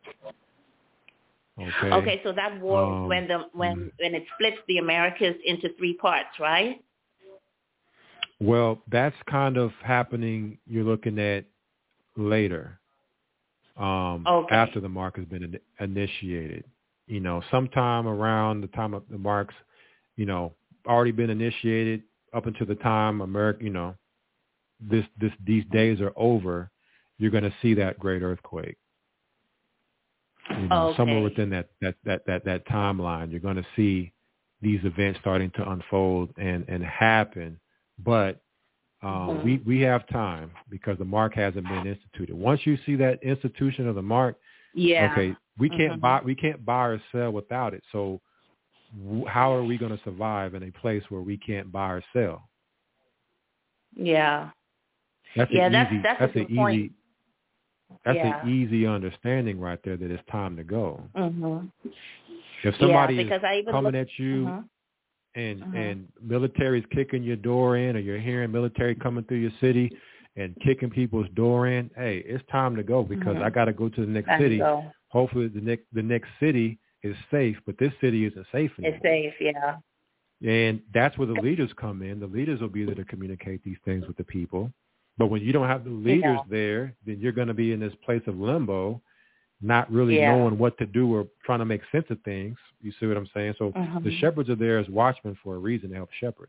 Okay, so that war when it splits the Americas into 3 parts, right? Well, that's kind of happening. You're looking at later, after the mark has been initiated. Sometime around the time of the marks, already been initiated up until the time America, these days are over. You're going to see that great earthquake. Somewhere within that timeline, you're going to see these events starting to unfold and happen. But we have time because the mark hasn't been instituted. Once you see that institution of the mark, we can't buy or sell without it. So how are we going to survive in a place where we can't buy or sell? Yeah. That's an easy understanding right there that it's time to go. If somebody is coming at you and military's kicking your door in, or you're hearing military coming through your city and kicking people's door in, hey, it's time to go because I got to go to the next city. Hopefully the next city is safe, but this city isn't safe anymore. It's safe, yeah. And that's where the leaders come in. The leaders will be there to communicate these things with the people. But when you don't have the leaders there, then you're going to be in this place of limbo, not really knowing what to do or trying to make sense of things. You see what I'm saying? So the shepherds are there as watchmen for a reason, to help shepherd.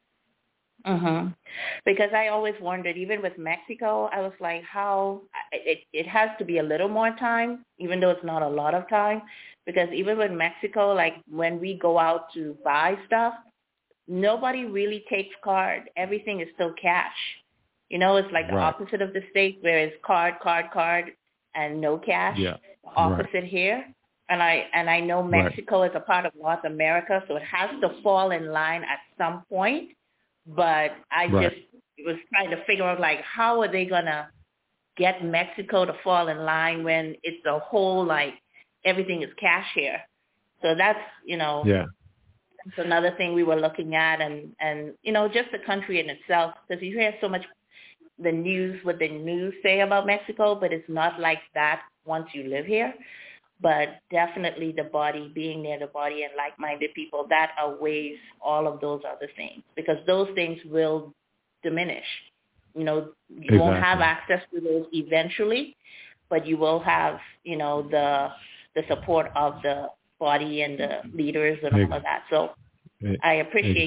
Because I always wondered, even with Mexico, I was like, how it has to be a little more time, even though it's not a lot of time. Because even with Mexico, like when we go out to buy stuff, nobody really takes card. Everything is still cash. It's like the opposite of the States, where it's card, and no cash. Yeah. Opposite here. And I know Mexico is a part of North America, so it has to fall in line at some point. But I just was trying to figure out, like, how are they going to get Mexico to fall in line when it's a whole, like, everything is cash here. So that's, that's another thing we were looking at. And just the country in itself, because you hear so much what the news say about Mexico, but it's not like that once you live here. But definitely the body, being near the body and like-minded people, that outweighs all of those other things, because those things will diminish. You won't have access to those eventually, but you will have, the support of the body and the leaders and all of that. So I appreciate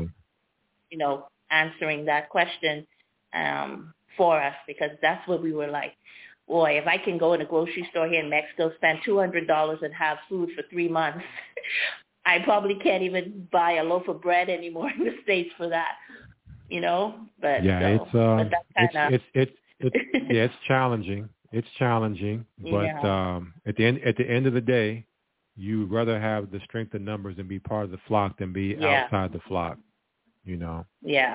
you, answering that question for us, because that's what we were like. Boy, if I can go in a grocery store here in Mexico, spend $200 and have food for 3 months, I probably can't even buy a loaf of bread anymore in the States for that. But yeah, but that's kinda... it's challenging. It's challenging, but at the end of the day, you'd rather have the strength of numbers and be part of the flock than be outside the flock. Yeah.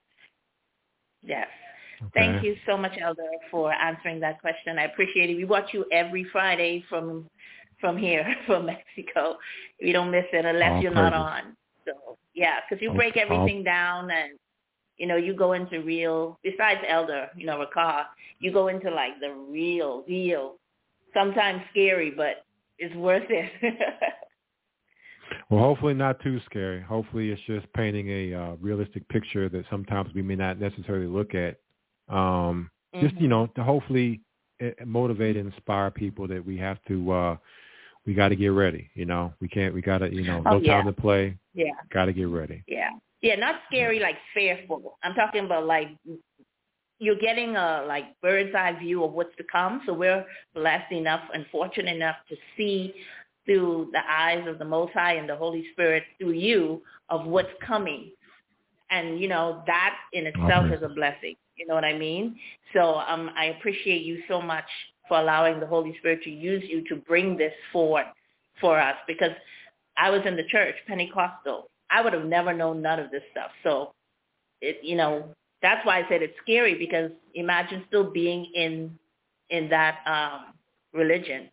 Yes. Okay. Thank you so much, Elder, for answering that question. I appreciate it. We watch you every Friday from here, from Mexico. We don't miss it unless you're not on. So, yeah, because you break everything down, and, you go into real, besides Elder, Rakah, you go into like the real deal. Sometimes scary, but it's worth it. Well, hopefully not too scary. Hopefully it's just painting a realistic picture that sometimes we may not necessarily look at. Just, to hopefully motivate and inspire people that we have to, we got to get ready. We got to, no time to play. Yeah. Got to get ready. Yeah. Yeah. Not scary, like fearful. I'm talking about like you're getting a like bird's eye view of what's to come. So we're blessed enough and fortunate enough to see through the eyes of the Most High and the Holy Spirit through you of what's coming. And, that in itself is a blessing. You know what I mean? So I appreciate you so much for allowing the Holy Spirit to use you to bring this forward for us, because I was in the church, Pentecostal. I would have never known none of this stuff. So, that's why I said it's scary, because imagine still being in that religion,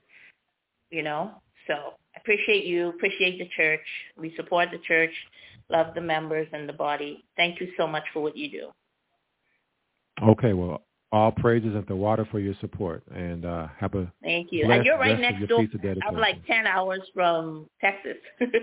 So I appreciate you, appreciate the church. We support the church, love the members and the body. Thank you so much for what you do. Okay, well, all praises at the water for your support, and have a thank you. And you're right next door. I'm like 10 hours from Texas.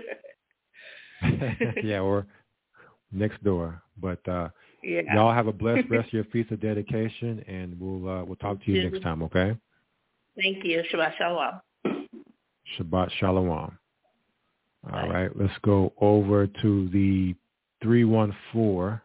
Yeah, or next door. But y'all have a blessed rest of your feast of dedication, and we'll talk to you next time. Okay. Thank you. Shabbat shalom. Shabbat shalom. All right, let's go over to the 314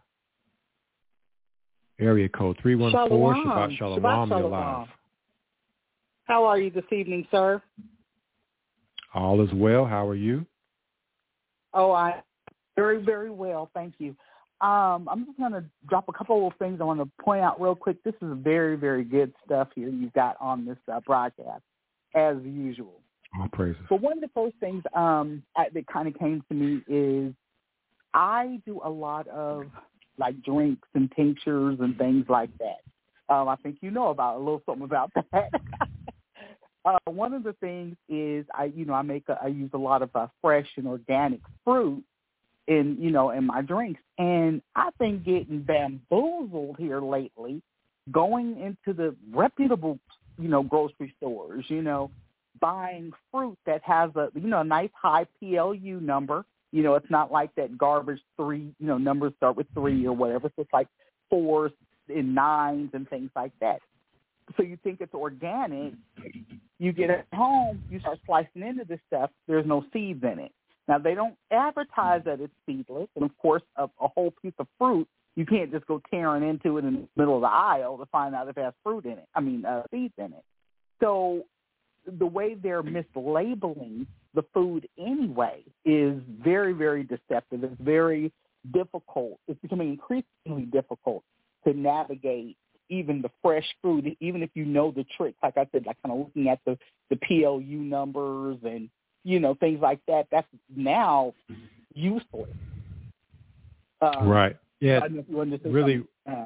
area code. 314. Shabbat shalom. Shabbat You're live. How are you this evening, sir? All is well. How are you? Oh, I very, very well. Thank you. I'm just going to drop a couple of things I want to point out real quick. This is very, very good stuff here you've got on this broadcast, as usual. All praises. But one of the first things that kind of came to me is I do a lot of like drinks and tinctures and things like that. I think you know about a little something about that. One of the things is I use a lot of fresh and organic fruit in my drinks, and I've been getting bamboozled here lately, going into the reputable grocery stores, buying fruit that has a nice high PLU number. It's not like that garbage 3, numbers start with 3 or whatever. So it's like 4s and 9s and things like that. So you think it's organic. You get it home, you start slicing into this stuff. There's no seeds in it. Now, they don't advertise that it's seedless. And, of course, a whole piece of fruit, you can't just go tearing into it in the middle of the aisle to find out if it has seeds in it. So the way they're mislabeling the food anyway is very, very deceptive. It's very difficult. It's becoming increasingly difficult to navigate even the fresh fruit, even if you know the tricks. Like I said, like kind of looking at the PLU numbers and, things like that. That's now useless. Right. Yeah. Really.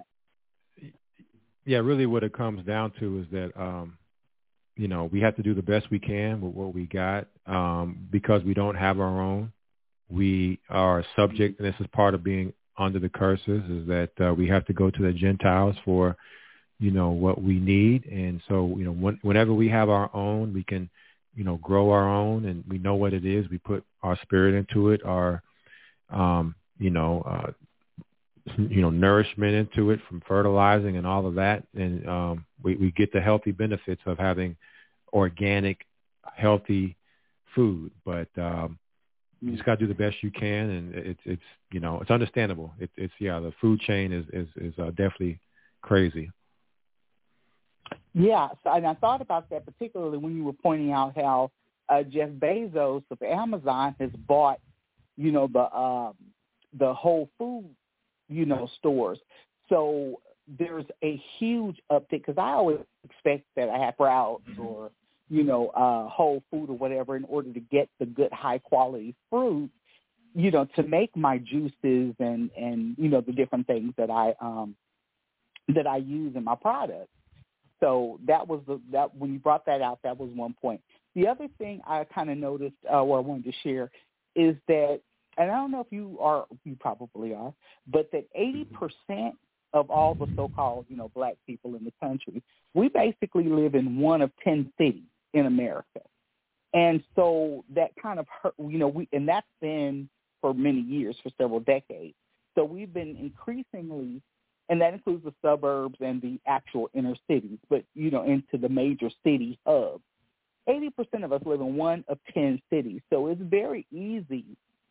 Really what it comes down to is that, we have to do the best we can with what we got because we don't have our own. We are subject, and this is part of being under the curses, is that we have to go to the Gentiles for, what we need. And so, whenever we have our own, we can grow our own, and we know what it is. We put our spirit into it, our, nourishment into it from fertilizing and all of that. And we get the healthy benefits of having organic, healthy food. But you just got to do the best you can. And it's understandable. The food chain is definitely crazy. Yeah, and I thought about that particularly when you were pointing out how Jeff Bezos of Amazon has bought, the Whole Food, stores. So there's a huge uptick, because I always expect that I have Sprouts or, Whole Food or whatever in order to get the good high quality fruit, to make my juices and the different things that I use in my products. So that was that when you brought that out, that was one point. The other thing I kind of noticed, or I wanted to share, is that, and I don't know if you probably are, but that 80% of all the so-called, black people in the country, we basically live in one of 10 cities in America. And so that kind of hurt, and that's been for many years, for several decades. So we've been increasingly, and that includes the suburbs and the actual inner cities, but, into the major city hubs. 80% of us live in one of 10 cities. So it's very easy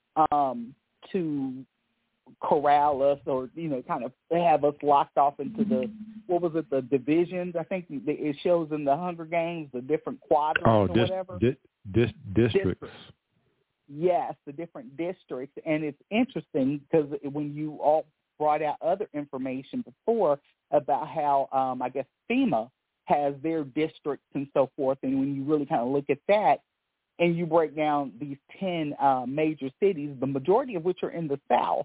to corral us or, kind of have us locked off into the divisions? I think it shows in the Hunger Games, the different quadrants or whatever. Districts. Yes, the different districts. And it's interesting because when you all brought out other information before about how, I guess, FEMA has their districts and so forth, and when you really kind of look at that and you break down these 10 major cities, the majority of which are in the South,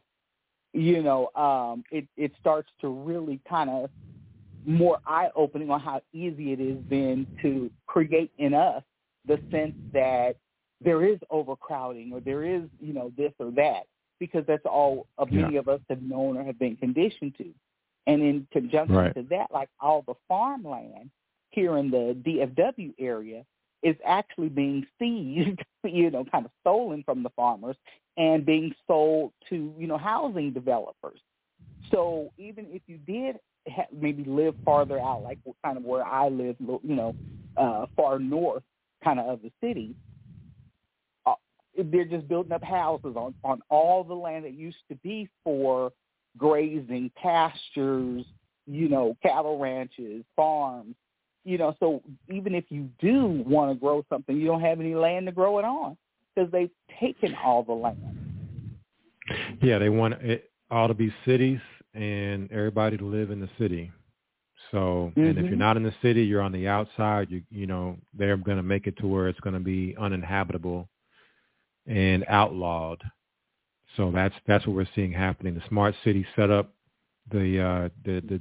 it starts to really kind of more eye-opening on how easy it is then to create in us the sense that there is overcrowding or there is, this or that, because that's all many of us have known or have been conditioned to. And in conjunction to that, like all the farmland here in the DFW area is actually being seized, kind of stolen from the farmers and being sold to, housing developers. So even if you did maybe live farther out, like kind of where I live, far north kind of the city, they're just building up houses on all the land that used to be for grazing, pastures, cattle ranches, farms, so even if you do want to grow something, you don't have any land to grow it on because they've taken all the land. Yeah, they want it all to be cities and everybody to live in the city. So, and if you're not in the city, you're on the outside, they're going to make it to where it's going to be uninhabitable and outlawed. So that's what we're seeing happening. The smart city setup, the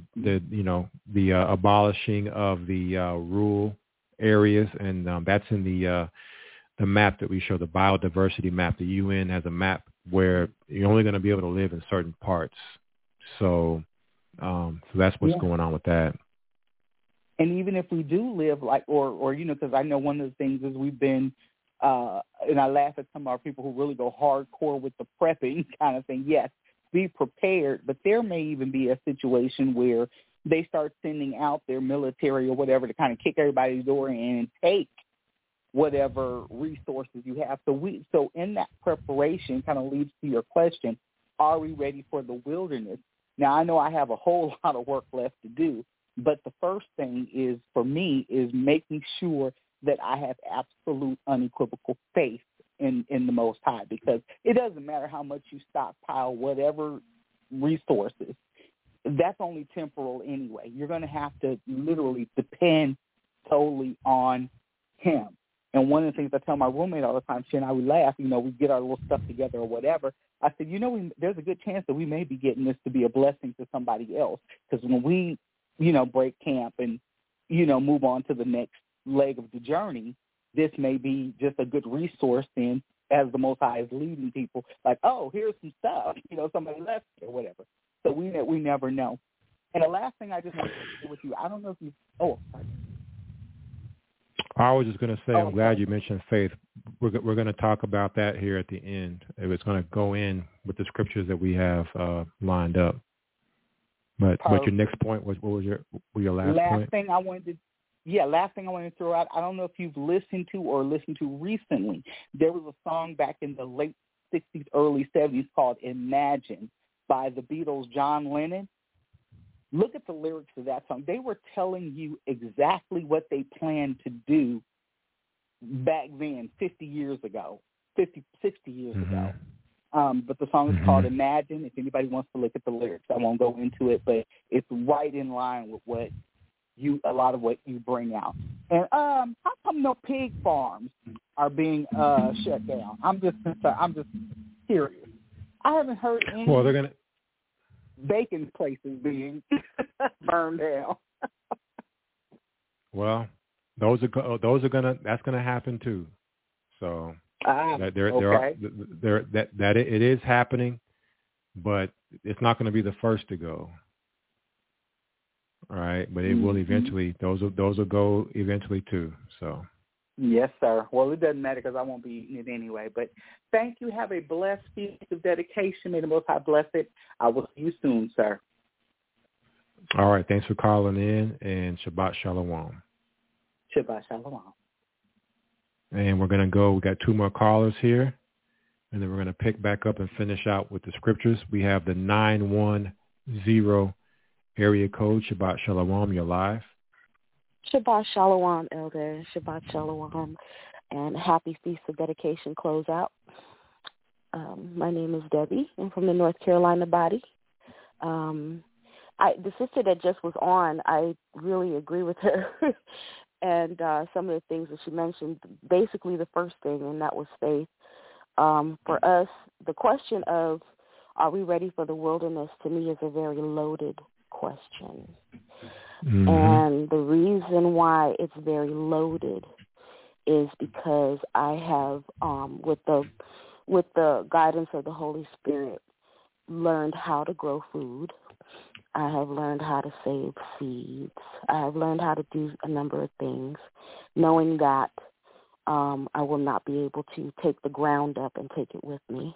abolishing of the rural areas, and that's in the map that we show, the biodiversity map. The UN has a map where you're only going to be able to live in certain parts. So that's what's going on with that. And even if we do live like, or because I know one of the things is we've been, and I laugh at some of our people who really go hardcore with the prepping kind of thing. Yes, be prepared, but there may even be a situation where they start sending out their military or whatever to kind of kick everybody's door in and take whatever resources you have. So in that preparation kind of leads to your question, are we ready for the wilderness? Now, I know I have a whole lot of work left to do, but the first thing is, for me, is making sure that I have absolute unequivocal faith in the Most High, because it doesn't matter how much you stockpile whatever resources. That's only temporal anyway. You're going to have to literally depend solely on him. And one of the things I tell my roommate all the time, she and I, we laugh, we get our little stuff together or whatever. I said, there's a good chance that we may be getting this to be a blessing to somebody else, because when we, break camp and, move on to the next leg of the journey, this may be just a good resource then, as the Most High is leading people, like, oh, here's some stuff, somebody left or whatever. So we never know. And the last thing I just want to share with you, I don't know if you, sorry. I was just going to say, I'm Okay. glad you mentioned faith. We're going to talk about that here at the end. It was going to go in with the scriptures that we have lined up. But your next point was, what was your last point? Last thing I wanted to throw out, I don't know if you've listened to recently. There was a song back in the late 60s, early 70s called Imagine by the Beatles, John Lennon. Look at the lyrics of that song. They were telling you exactly what they planned to do back then, 60 years ago. But the song is called Imagine. If anybody wants to look at the lyrics, I won't go into it, but it's right in line with a lot of what you bring out. And how come no pig farms are being shut down? I'm just curious. I haven't heard any. Well, they're gonna bacon places being burned down. Well, that's gonna happen too. So it is happening, but it's not going to be the first to go. All right, but it will eventually. Those will go eventually too. So. Yes, sir. Well, it doesn't matter because I won't be eating it anyway. But thank you. Have a blessed feast of dedication. May the Most High bless it. I will see you soon, sir. All right. Thanks for calling in, and Shabbat Shalom. Shabbat Shalom. And we're going to go. We got 2 more callers here, and then we're going to pick back up and finish out with the scriptures. We have the 910 area code. Shabbat Shalom. You're live. Shabbat Shalom, Elder. Shabbat Shalom, and happy Feast of Dedication closeout. My name is Debbie. I'm from the North Carolina body. The sister that just was on, I really agree with her. And some of the things that she mentioned, basically the first thing, and that was faith. For us, the question of are we ready for the wilderness, to me, is a very loaded question. Mm-hmm. And the reason why it's very loaded is because I have, with the guidance of the Holy Spirit, learned how to grow food. I have learned how to save seeds. I have learned how to do a number of things, knowing that I will not be able to take the ground up and take it with me.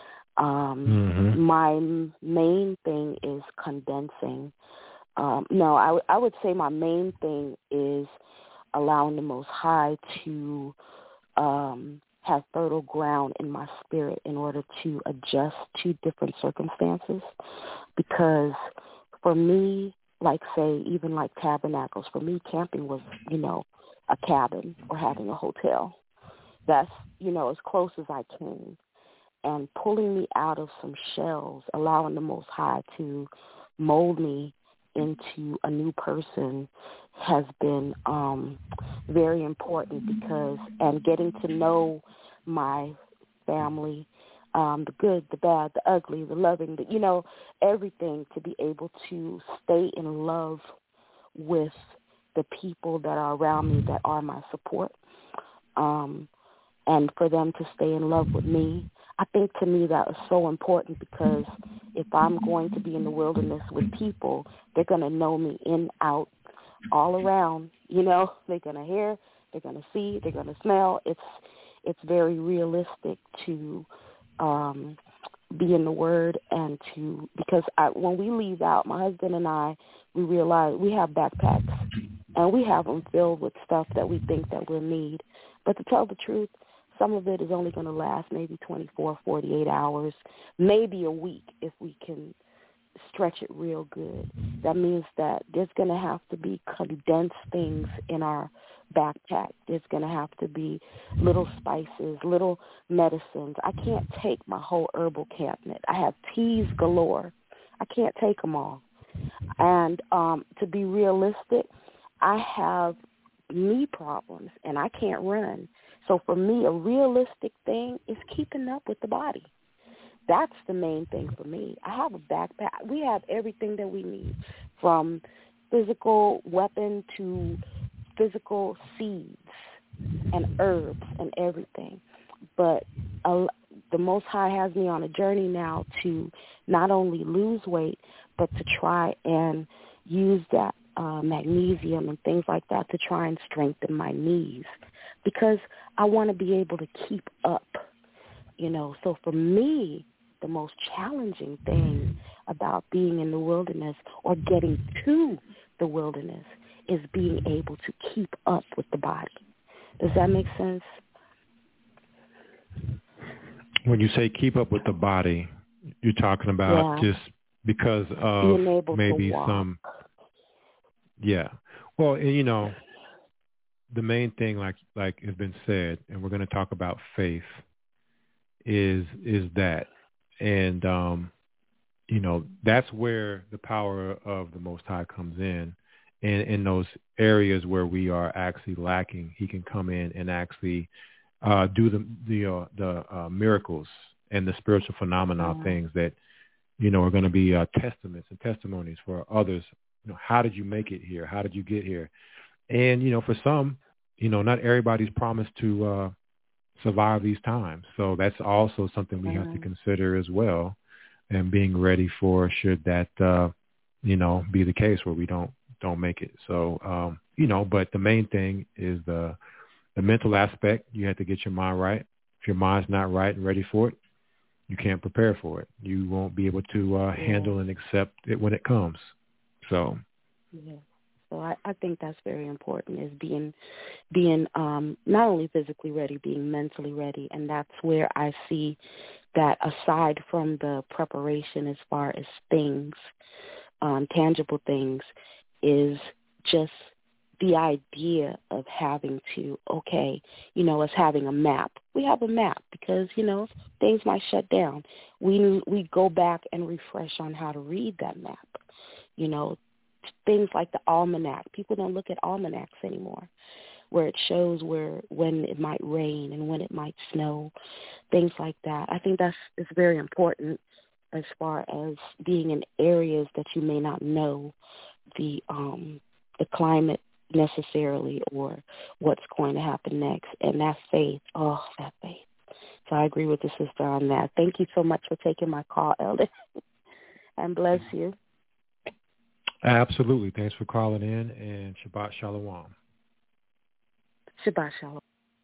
My main thing is condensing. I would say my main thing is allowing the Most High to have fertile ground in my spirit in order to adjust to different circumstances. Because for me, like say, even like tabernacles, for me camping was, a cabin or having a hotel. That's, as close as I came. And pulling me out of some shells, allowing the Most High to mold me into a new person has been very important and getting to know my family, the good, the bad, the ugly, the loving, everything, to be able to stay in love with the people that are around me that are my support, and for them to stay in love with me. I think to me that is so important, because if I'm going to be in the wilderness with people, they're going to know me in, out, all around. They're going to hear, they're going to see, they're going to smell. It's very realistic to be in the Word and because when we leave out, my husband and I, we realize we have backpacks and we have them filled with stuff that we think that we'll need. But to tell the truth, some of it is only going to last maybe 24, 48 hours, maybe a week if we can stretch it real good. That means that there's going to have to be condensed things in our backpack. There's going to have to be little spices, little medicines. I can't take my whole herbal cabinet. I have teas galore. I can't take them all. And to be realistic, I have knee problems and I can't run. So for me, a realistic thing is keeping up with the body. That's the main thing for me. I have a backpack. We have everything that we need, from physical weapon to physical seeds and herbs and everything. But the Most High has me on a journey now to not only lose weight, but to try and use that magnesium and things like that to try and strengthen my knees because I want to be able to keep up, you know. So for me, the most challenging thing about being in the wilderness or getting to the wilderness is being able to keep up with the body. Does that make sense? When you say keep up with the body, you're talking about just because of maybe some, Well, you know, the main thing, like has been said, and we're going to talk about faith, is that, and you know, that's where the power of the Most High comes in. And in those areas where we are actually lacking, he can come in and actually do the miracles and the spiritual phenomena things that, you know, are going to be testaments and testimonies for others. You know, how did you make it here? How did you get here? And, you know, for some, you know, not everybody's promised to survive these times. So that's also something we have to consider as well, and being ready for should that, you know, be the case where we don't make it. So, you know, but the main thing is the mental aspect. You have to get your mind right. If your mind's not right and ready for it, you can't prepare for it. You won't be able to handle and accept it when it comes. So, So I think that's very important, is being not only physically ready, being mentally ready. And that's where I see that aside from the preparation as far as things, tangible things, is just the idea of having to, you know, us having a map. We have a map because, you know, things might shut down. We go back and refresh on how to read that map. You know, things like the almanac. People don't look at almanacs anymore, where it shows when it might rain and when it might snow, things like that. I think it's very important as far as being in areas that you may not know the climate necessarily or what's going to happen next. And that faith. That faith. So I agree with the sister on that. Thank you so much for taking my call, Elder. And bless you. Absolutely. Thanks for calling in, and Shabbat Shalom. Shabbat Shalom.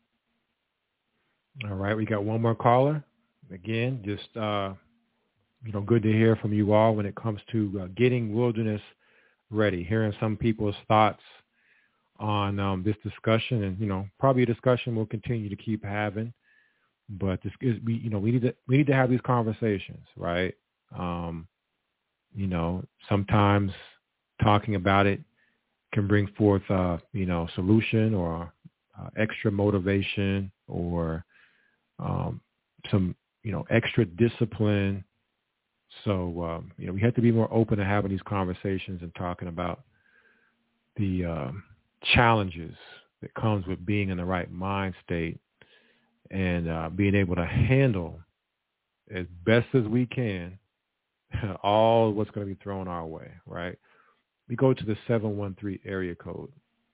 All right. We got one more caller. Again, just, you know, good to hear from you all when it comes to getting wilderness ready, hearing some people's thoughts on this discussion. And, you know, probably a discussion we'll continue to keep having. But this is, we need to have these conversations, right? You know, sometimes talking about it can bring forth, you know, solution or extra motivation or some, you know, extra discipline. So, you know, we have to be more open to having these conversations and talking about the challenges that comes with being in the right mind state and being able to handle as best as we can all what's going to be thrown our way, right? We go to the 713 area code.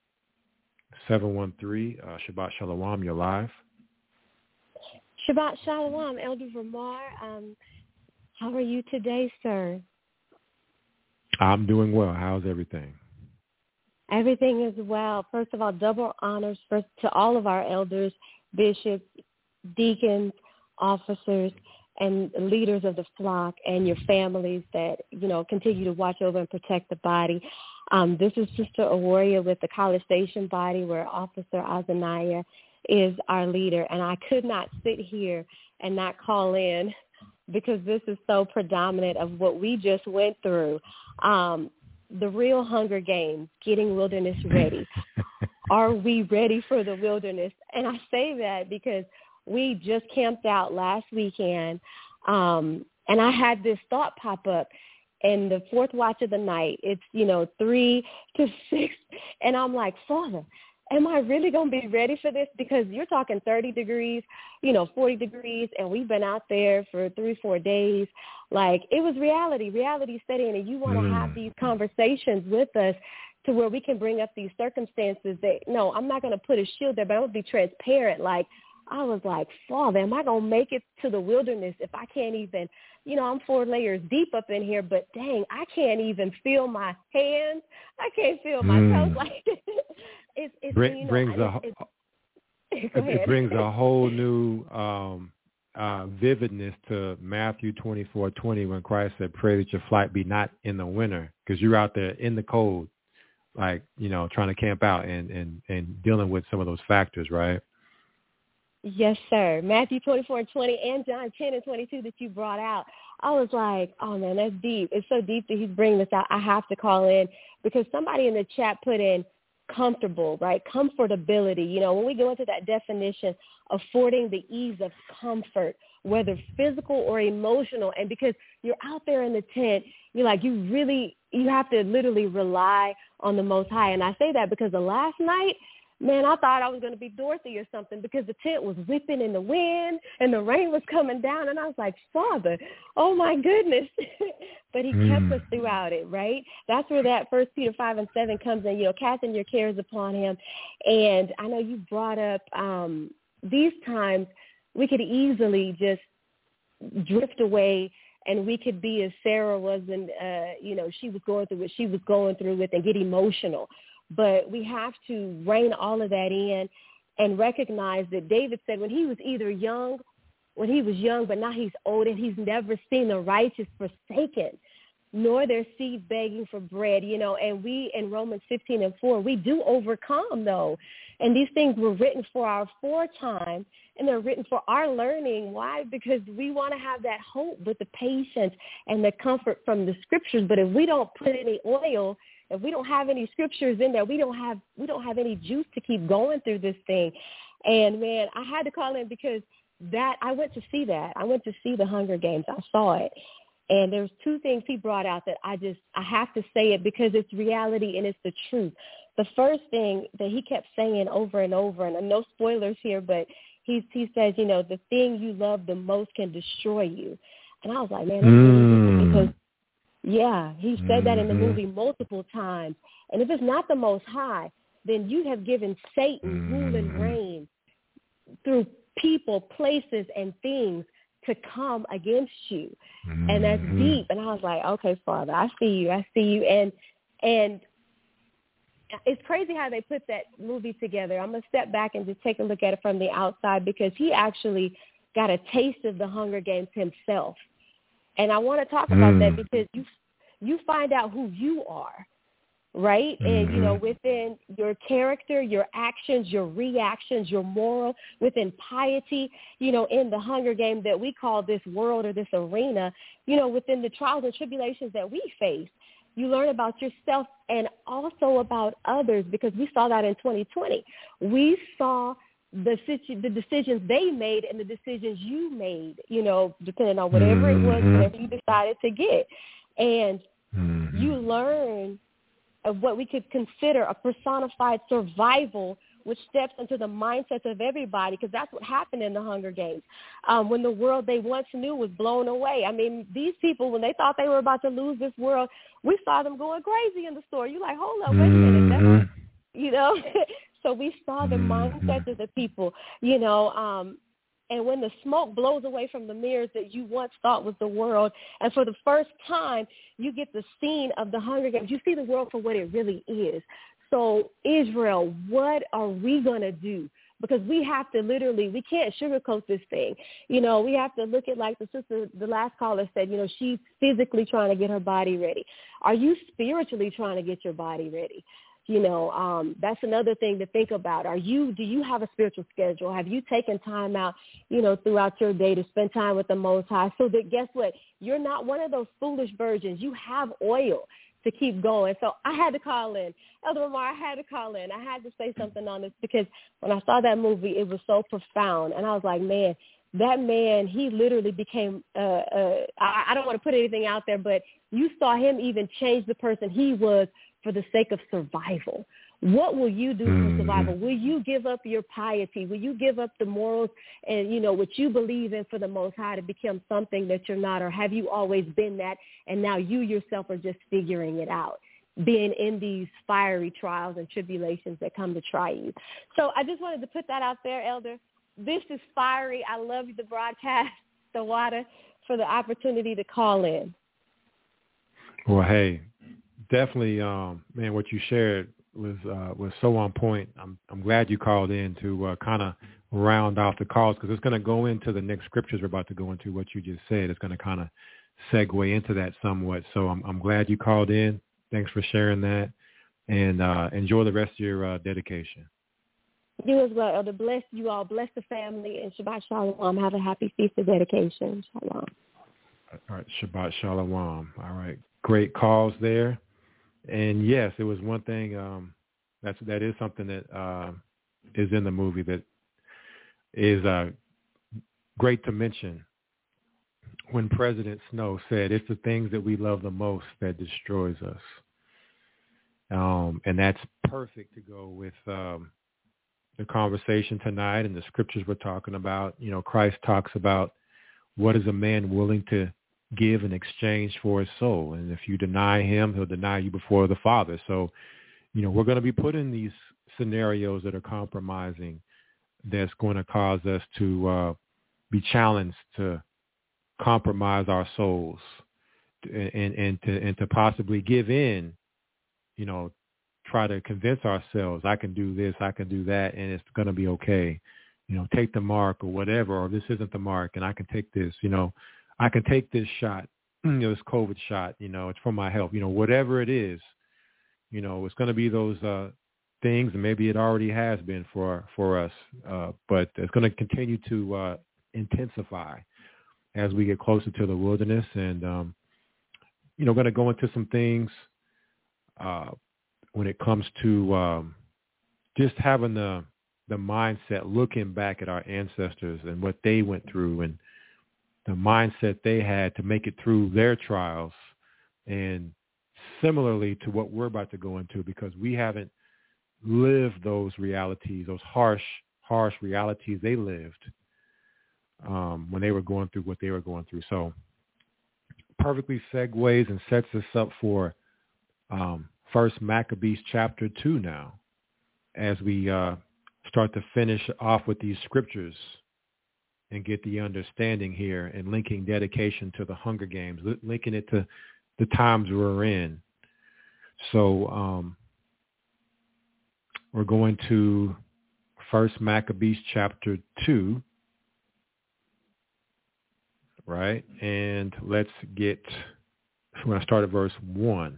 713, Shabbat Shalom, you're live. Shabbat Shalom, Elder Ramar. How are you today, sir? I'm doing well. How's everything? Everything is well. First of all, double honors to all of our elders, bishops, deacons, officers, and leaders of the flock, and your families that, you know, continue to watch over and protect the body. This is Sister Awaria with the College Station body, where Officer Azaniah is our leader. And I could not sit here and not call in because this is so predominant of what we just went through. The real Hunger Games, getting wilderness ready. Are we ready for the wilderness? And I say that because we just camped out last weekend, and I had this thought pop up. In the fourth watch of the night, it's, you know, 3 to 6, and I'm like, Father, am I really going to be ready for this? Because you're talking 30 degrees, you know, 40 degrees, and we've been out there for 3-4 days. Like, it was reality set in, and you want to have these conversations with us to where we can bring up these circumstances that, no, I'm not going to put a shield there, but I'm going to be transparent. Like, I was like, Father, am I going to make it to the wilderness if I can't even, I'm 4 layers deep up in here, but dang, I can't even feel my hands. I can't feel my toes. Like, it brings a whole new vividness to Matthew 24:20 when Christ said, pray that your flight be not in the winter, because you're out there in the cold, like, trying to camp out and dealing with some of those factors, right? Yes, sir. Matthew 24:20 and John 10:22 that you brought out. I was like, oh, man, that's deep. It's so deep that he's bringing this out. I have to call in because somebody in the chat put in comfortable, right? Comfortability. When we go into that definition, affording the ease of comfort, whether physical or emotional. And because you're out there in the tent, you have to literally rely on the Most High. And I say that because the last night, man, I thought I was going to be Dorothy or something because the tent was whipping in the wind and the rain was coming down. And I was like, Father, oh, my goodness. But he kept us throughout it, right? That's where that 1 Peter 5:7 comes in, casting your cares upon him. And I know you brought up these times we could easily just drift away and we could be as Sarah was and, she was going through what she was going through with and get emotional. But we have to rein all of that in and recognize that David said when he was young, but now he's old and he's never seen the righteous forsaken, nor their seed begging for bread, and we in Romans 15:4, we do overcome though. And these things were written for our foretime and they're written for our learning. Why? Because we want to have that hope with the patience and the comfort from the scriptures. But if we don't put any oil, if we don't have any scriptures in there, we don't have any juice to keep going through this thing. And man, I had to call in because I went to see that. I went to see the Hunger Games. I saw it. And there's 2 things he brought out that I have to say it because it's reality and it's the truth. The first thing that he kept saying over and over, and no spoilers here, but he says, the thing you love the most can destroy you. And I was like, man, that's really because yeah, he said that in the movie multiple times. And if it's not the Most High, then you have given Satan rule and reign through people, places, and things to come against you. And that's deep. And I was like, okay, Father, I see you. And it's crazy how they put that movie together. I'm going to step back and just take a look at it from the outside because he actually got a taste of the Hunger Games himself. And I want to talk about that because you find out who you are, right? And, within your character, your actions, your reactions, your moral, within piety, in the Hunger Game that we call this world or this arena, within the trials and tribulations that we face. You learn about yourself and also about others because we saw that in 2020. We saw the decisions they made and the decisions you made, depending on whatever it was, whatever you decided to get. And you learn of what we could consider a personified survival, which steps into the mindsets of everybody, because that's what happened in the Hunger Games. When the world they once knew was blown away. I mean, these people, when they thought they were about to lose this world, we saw them going crazy in the store. You're like, hold up, wait a minute. So we saw the mindsets of the people, and when the smoke blows away from the mirrors that you once thought was the world, and for the first time, you get the scene of the Hunger Games. You see the world for what it really is. So Israel, what are we going to do? Because we have to we can't sugarcoat this thing. We have to look at, like the last caller said, she's physically trying to get her body ready. Are you spiritually trying to get your body ready? That's another thing to think about. Do you have a spiritual schedule? Have you taken time out, throughout your day to spend time with the Most High so that, guess what? You're not one of those foolish virgins. You have oil to keep going. So I had to call in. Elder Ramar, I had to call in. I had to say something on this because when I saw that movie, it was so profound. And I was like, man, that man, he literally became, I don't want to put anything out there, but you saw him even change the person he was for the sake of survival. What will you do for survival? Will you give up your piety? Will you give up the morals and, what you believe in for the Most High to become something that you're not? Or have you always been that and now you yourself are just figuring it out, being in these fiery trials and tribulations that come to try you? So I just wanted to put that out there, Elder. This is fiery. I love the broadcast, the water, for the opportunity to call in. Well, hey, definitely, man, what you shared was so on point. I'm glad you called in to kind of round off the calls, because it's going to go into the next scriptures we're about to go into. What you just said, it's going to kind of segue into that somewhat. So I'm glad you called in. Thanks for sharing that, and enjoy the rest of your dedication. You as well, Elder. Bless you all. Bless the family, and Shabbat Shalom. Have a happy feast of dedication. Shalom. All right, Shabbat Shalom. All right, great calls there. And yes, it was one thing. That is something that is in the movie that is great to mention. When President Snow said, "It's the things that we love the most that destroys us," and that's perfect to go with the conversation tonight and the scriptures we're talking about. You know, Christ talks about what is a man willing to give in exchange for his soul. And if you deny him, he'll deny you before the Father. So, you know, we're going to be put in these scenarios that are compromising, that's going to cause us to be challenged to compromise our souls and to possibly give in, you know, try to convince ourselves, I can do this, I can do that, and it's going to be okay. You know, take the mark or whatever, or this isn't the mark, and I can take this, you know, I can take this shot, you know, this COVID shot, you know, it's for my health, you know, whatever it is, you know, it's going to be those things, and maybe it already has been for us, but it's going to continue to intensify as we get closer to the wilderness, and, you know, going to go into some things when it comes to just having the mindset, looking back at our ancestors and what they went through and the mindset they had to make it through their trials, and similarly to what we're about to go into, because we haven't lived those realities, those harsh realities they lived when they were going through what they were going through. So perfectly segues and sets us up for First Maccabees chapter 2 now, as we start to finish off with these scriptures and get the understanding here, and linking dedication to the Hunger Games, linking it to the times we're in. So we're going to First Maccabees chapter 2, right? And let's get, when I start at verse 1.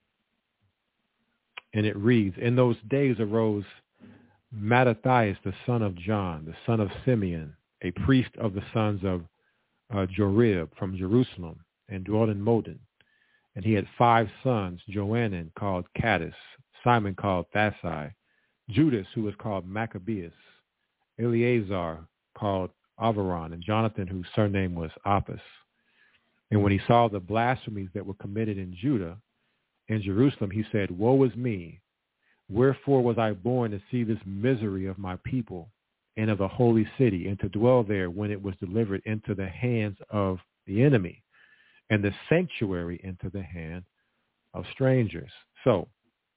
And it reads, "In those days arose Mattathias, the son of John, the son of Simeon, a priest of the sons of Jorib from Jerusalem, and dwelt in Modin. And he had 5 sons, Joanan called Caddis, Simon called Thasai, Judas, who was called Maccabeus, Eleazar called Avaron, and Jonathan, whose surname was Apis. And when he saw the blasphemies that were committed in Judah and Jerusalem, he said, Woe is me! Wherefore was I born to see this misery of my people and of the holy city, and to dwell there when it was delivered into the hands of the enemy, and the sanctuary into the hand of strangers." So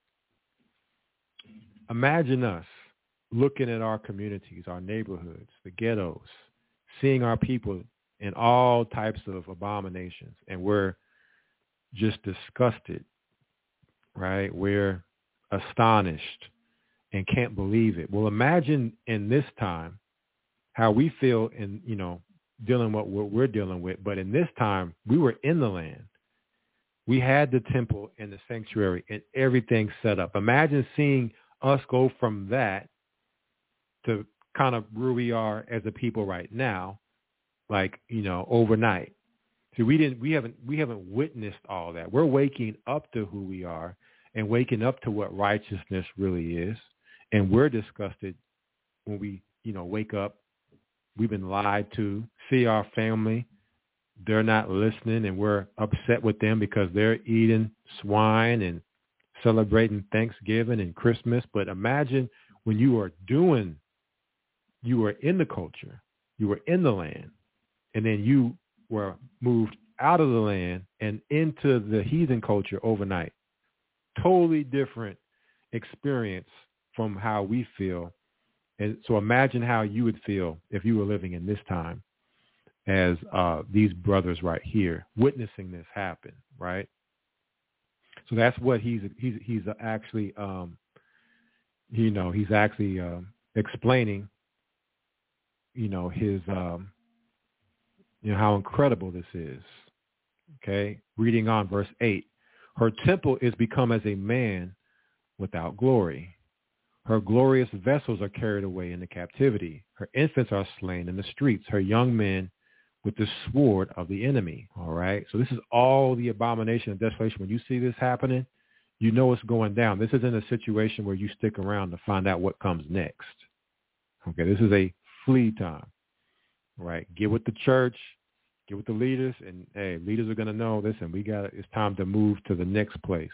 imagine us looking at our communities, our neighborhoods, the ghettos, seeing our people in all types of abominations, and we're just disgusted, right? We're astonished and can't believe it. Well, imagine in this time how we feel in, you know, dealing with what we're dealing with. But in this time, we were in the land. We had the temple and the sanctuary and everything set up. Imagine seeing us go from that to kind of where we are as a people right now, like, you know, overnight. See, we haven't witnessed all that. We're waking up to who we are and waking up to what righteousness really is. And we're disgusted when we, you know, wake up. We've been lied to, see our family, they're not listening, and we're upset with them because they're eating swine and celebrating Thanksgiving and Christmas. But imagine when you were in the culture, you were in the land, and then you were moved out of the land and into the heathen culture overnight. Totally different experience from how we feel And so imagine how you would feel if you were living in this time as these brothers right here, witnessing this happen, right? So that's what he's actually, he's actually explaining, his, how incredible this is. Okay, reading on verse 8. Her temple is become as a man without glory. Her glorious vessels are carried away into captivity. Her infants are slain in the streets. Her young men with the sword of the enemy. All right. So this is all the abomination and desolation. When you see this happening, you know it's going down. This isn't a situation where you stick around to find out what comes next. Okay. This is a flee time. Right. Get with the church, get with the leaders, and hey, leaders are going to know, listen, it's time to move to the next place.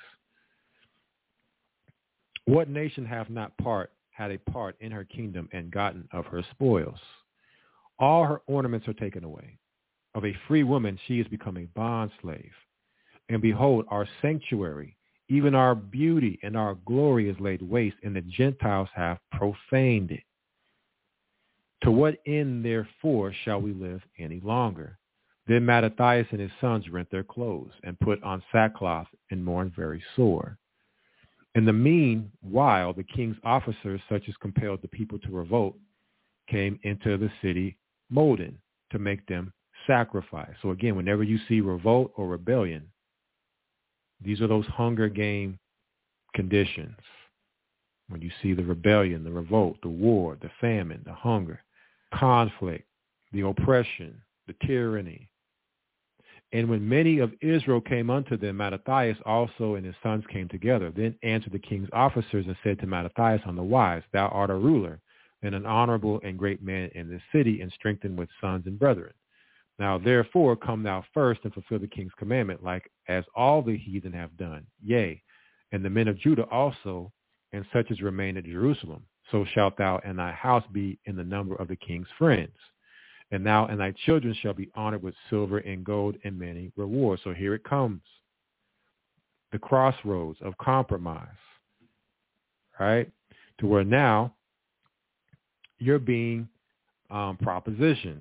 What nation hath not had a part in her kingdom and gotten of her spoils? All her ornaments are taken away. Of a free woman she is become a bondslave. And behold, our sanctuary, even our beauty and our glory is laid waste, and the Gentiles have profaned it. To what end, therefore, shall we live any longer? Then Mattathias and his sons rent their clothes and put on sackcloth and mourn very sore. In the meanwhile, the king's officers, such as compelled the people to revolt, came into the city Modin to make them sacrifice. So again, whenever you see revolt or rebellion, these are those Hunger Game conditions. When you see the rebellion, the revolt, the war, the famine, the hunger, conflict, the oppression, the tyranny. And when many of Israel came unto them, Mattathias also and his sons came together. Then answered the king's officers and said to Mattathias on the wise, Thou art a ruler and an honorable and great man in this city, and strengthened with sons and brethren. Now therefore come thou first and fulfill the king's commandment, like as all the heathen have done. Yea, and the men of Judah also, and such as remain at Jerusalem. So shalt thou and thy house be in the number of the king's friends. And thou and thy children shall be honored with silver and gold and many rewards. So here it comes. The crossroads of compromise, right? To where now you're being propositioned.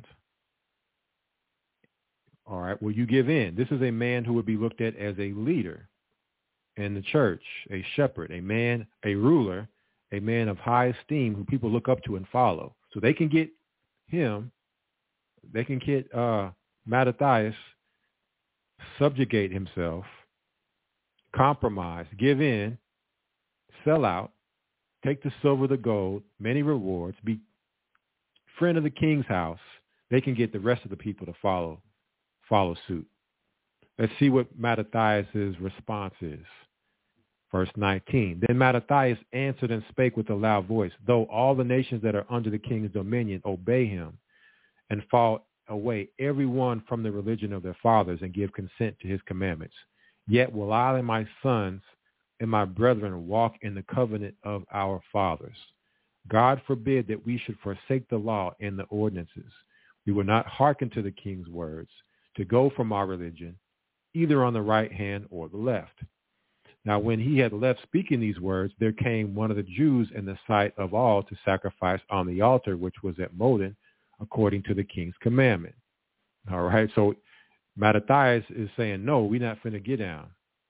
All right. Will you give in? This is a man who would be looked at as a leader in the church, a shepherd, a man, a ruler, a man of high esteem who people look up to and follow. So they can get him. They can get Mattathias, subjugate himself, compromise, give in, sell out, take the silver, the gold, many rewards, be friend of the king's house. They can get the rest of the people to follow suit. Let's see what Mattathias' response is. Verse 19, Then Mattathias answered and spake with a loud voice, Though all the nations that are under the king's dominion obey him, and fall away every one from the religion of their fathers, and give consent to his commandments, yet will I and my sons and my brethren walk in the covenant of our fathers. God forbid that we should forsake the law and the ordinances. We will not hearken to the king's words, to go from our religion, either on the right hand or the left. Now when he had left speaking these words, there came one of the Jews in the sight of all to sacrifice on the altar which was at Modin, according to the king's commandment. All right. So Mattathias is saying, no, we're not finna get down.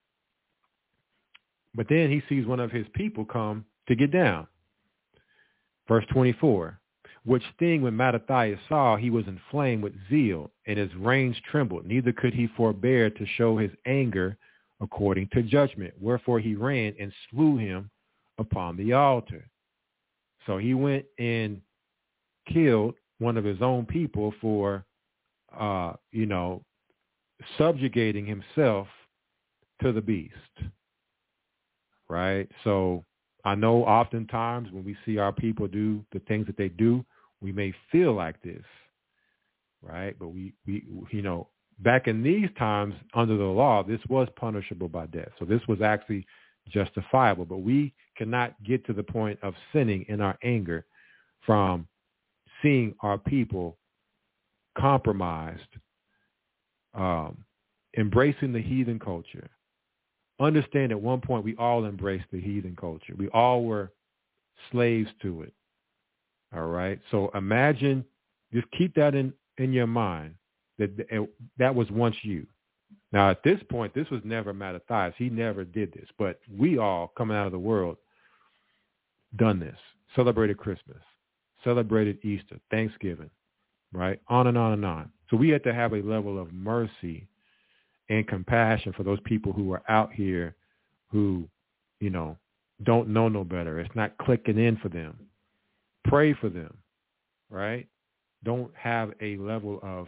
But then he sees one of his people come to get down. Verse 24, which thing when Mattathias saw, he was inflamed with zeal, and his reins trembled. Neither could he forbear to show his anger according to judgment. Wherefore he ran and slew him upon the altar. So he went and killed one of his own people for, subjugating himself to the beast, right? So I know oftentimes when we see our people do the things that they do, we may feel like this, right? But we back in these times under the law, this was punishable by death. So this was actually justifiable, but we cannot get to the point of sinning in our anger from seeing our people compromised, embracing the heathen culture. Understand at one point we all embraced the heathen culture. We all were slaves to it. All right. So imagine, just keep that in your mind that was once you. Now, at this point, this was never Mattathias. He never did this. But we all, coming out of the world, done this. Celebrated Christmas, celebrated Easter, Thanksgiving, right? On and on and on. So we had to have a level of mercy and compassion for those people who are out here who, don't know no better. It's not clicking in for them. Pray for them, right? Don't have a level of,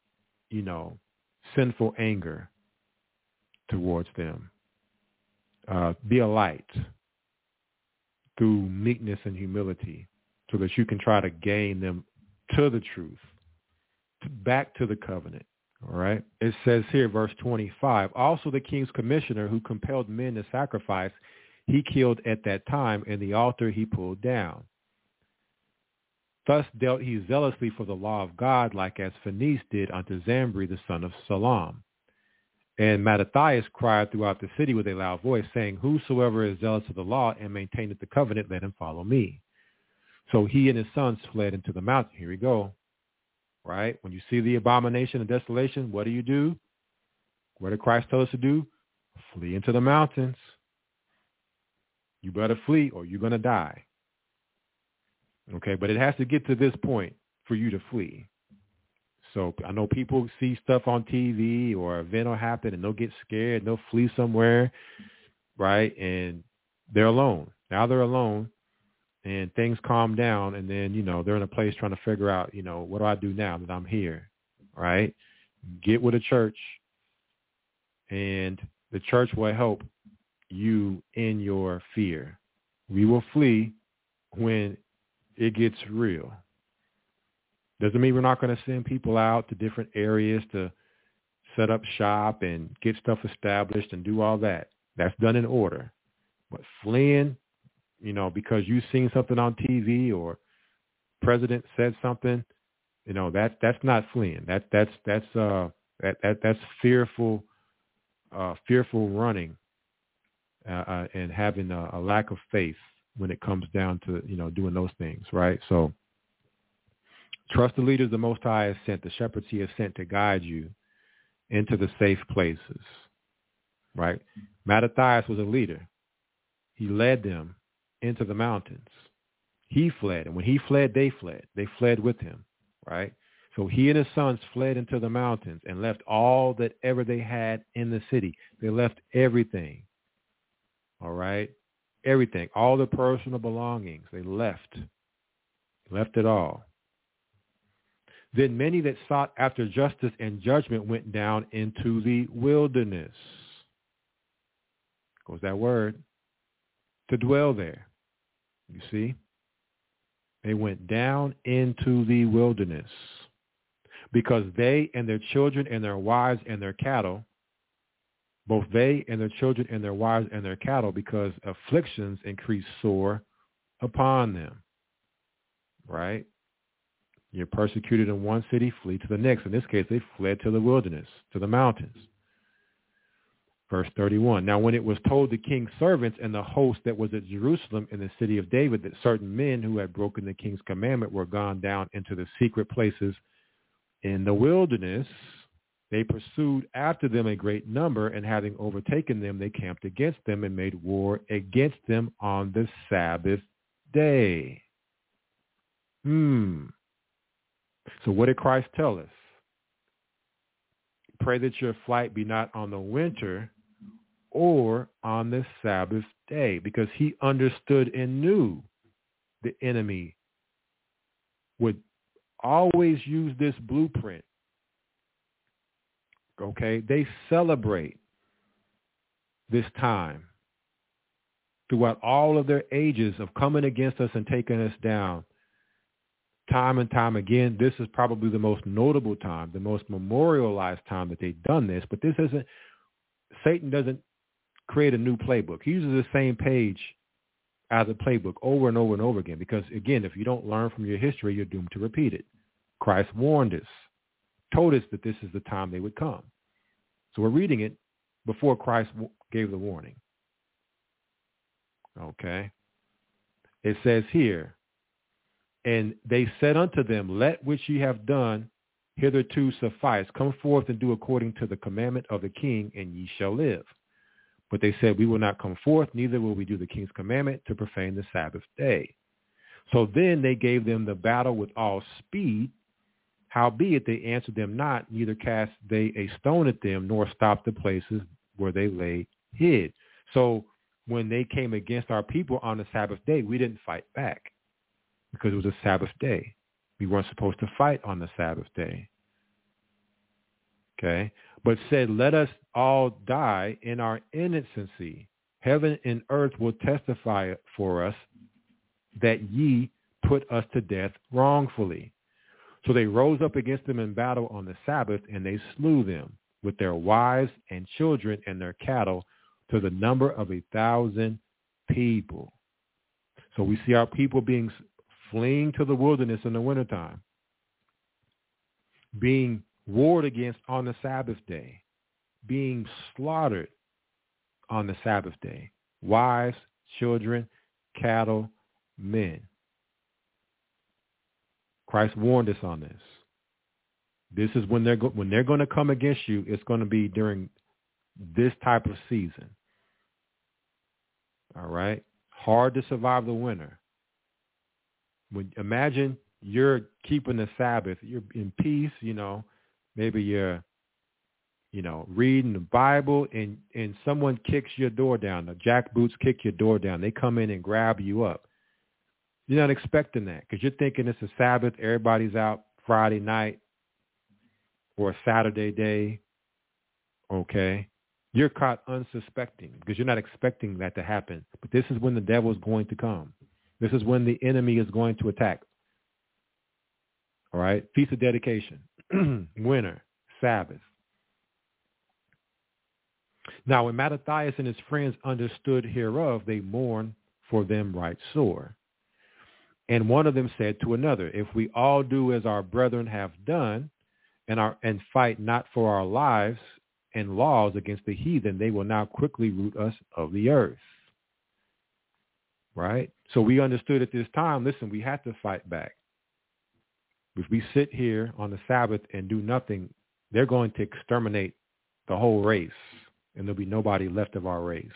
sinful anger towards them. Be a light through meekness and humility so that you can try to gain them to the truth, back to the covenant. All right. It says here, verse 25, also the king's commissioner who compelled men to sacrifice, he killed at that time, and the altar he pulled down. Thus dealt he zealously for the law of God, like as Phanes did unto Zambri the son of Salam. And Mattathias cried throughout the city with a loud voice, saying, whosoever is zealous of the law and maintaineth the covenant, let him follow me. So he and his sons fled into the mountain. Here we go. Right? When you see the abomination and desolation, what do? What did Christ tell us to do? Flee into the mountains. You better flee or you're going to die. Okay, but it has to get to this point for you to flee. So I know people see stuff on TV or an event will happen and they'll get scared and they'll flee somewhere, right? And they're alone. Now they're alone and things calm down and then, they're in a place trying to figure out, what do I do now that I'm here, right? Get with a church and the church will help you in your fear. We will flee when it gets real. Doesn't mean we're not going to send people out to different areas to set up shop and get stuff established and do all that. That's done in order. But fleeing, because you've seen something on TV or president said something, that's not fleeing. That's fearful running and having a lack of faith when it comes down to, doing those things, right? So trust the leaders the Most High has sent, the shepherds he has sent to guide you into the safe places, right? Mattathias was a leader. He led them into the mountains. He fled, and when he fled, they fled. They fled with him, right? So he and his sons fled into the mountains and left all that ever they had in the city. They left everything, all right? Everything, all the personal belongings, they left it all. Then many that sought after justice and judgment went down into the wilderness. Goes that word, to dwell there. You see? They went down into the wilderness because they and their children and their wives and their cattle, both they and their children and their wives and their cattle, because afflictions increased sore upon them. Right? You're persecuted in one city, flee to the next. In this case, they fled to the wilderness, to the mountains. Verse 31. Now, when it was told the king's servants and the host that was at Jerusalem in the city of David that certain men who had broken the king's commandment were gone down into the secret places in the wilderness, they pursued after them a great number, and having overtaken them, they camped against them and made war against them on the Sabbath day. So what did Christ tell us? Pray that your flight be not on the winter or on the Sabbath day, because he understood and knew the enemy would always use this blueprint. Okay? They celebrate this time throughout all of their ages of coming against us and taking us down. Time and time again, this is probably the most notable time, the most memorialized time that they've done this. But this isn't, Satan doesn't create a new playbook. He uses the same page as a playbook over and over and over again. Because again, if you don't learn from your history, you're doomed to repeat it. Christ warned us, told us that this is the time they would come. So we're reading it before Christ gave the warning. Okay. It says here, And they said unto them, let which ye have done hitherto suffice. Come forth and do according to the commandment of the king, and ye shall live. But they said, we will not come forth, neither will we do the king's commandment to profane the Sabbath day. So then they gave them the battle with all speed. Howbeit they answered them not, neither cast they a stone at them, nor stopped the places where they lay hid. So when they came against our people on the Sabbath day, we didn't fight back because it was a Sabbath day. We weren't supposed to fight on the Sabbath day. Okay? But said, let us all die in our innocency. Heaven and earth will testify for us that ye put us to death wrongfully. So they rose up against them in battle on the Sabbath, and they slew them with their wives and children and their cattle to the number of 1,000 people. So we see our people fleeing to the wilderness in the wintertime, being warred against on the Sabbath day, being slaughtered on the Sabbath day. Wives, children, cattle, men. Christ warned us on this. This is when they're going to come against you. It's going to be during this type of season. All right, hard to survive the winter. Imagine you're keeping the Sabbath. You're in peace. Maybe you're, reading the Bible, and someone kicks your door down. The jackboots kick your door down. They come in and grab you up. You're not expecting that because you're thinking it's a Sabbath. Everybody's out Friday night or a Saturday day. Okay. You're caught unsuspecting because you're not expecting that to happen. But this is when the devil is going to come. This is when the enemy is going to attack. All right. Feast of dedication, winter, Sabbath. Now, when Mattathias and his friends understood hereof, they mourned for them right sore. And one of them said to another, if we all do as our brethren have done and fight not for our lives and laws against the heathen, they will now quickly root us of the earth. Right? So we understood at this time, listen, we had to fight back. If we sit here on the Sabbath and do nothing, they're going to exterminate the whole race, and there'll be nobody left of our race.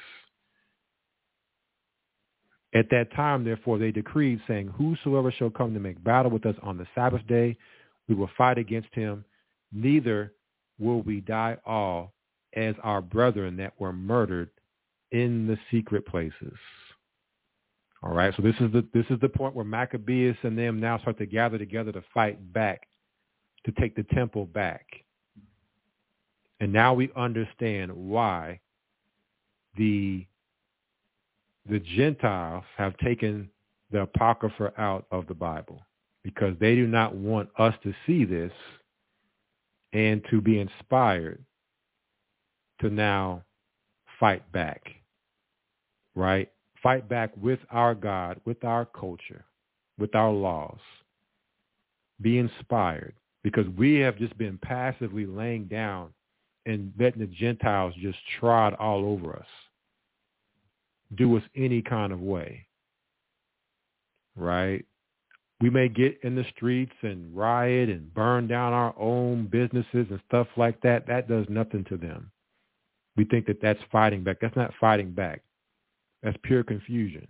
At that time, therefore, they decreed, saying, whosoever shall come to make battle with us on the Sabbath day, we will fight against him, neither will we die all as our brethren that were murdered in the secret places. All right, so this is the point where Maccabeus and them now start to gather together to fight back, to take the temple back. And now we understand why the Gentiles have taken the Apocrypha out of the Bible, because they do not want us to see this and to be inspired to now fight back, right? Fight back with our God, with our culture, with our laws. Be inspired, because we have just been passively laying down and letting the Gentiles just trot all over us, do us any kind of way, right? We may get in the streets and riot and burn down our own businesses and stuff like that. That does nothing to them. We think that that's fighting back. That's not fighting back. That's pure confusion.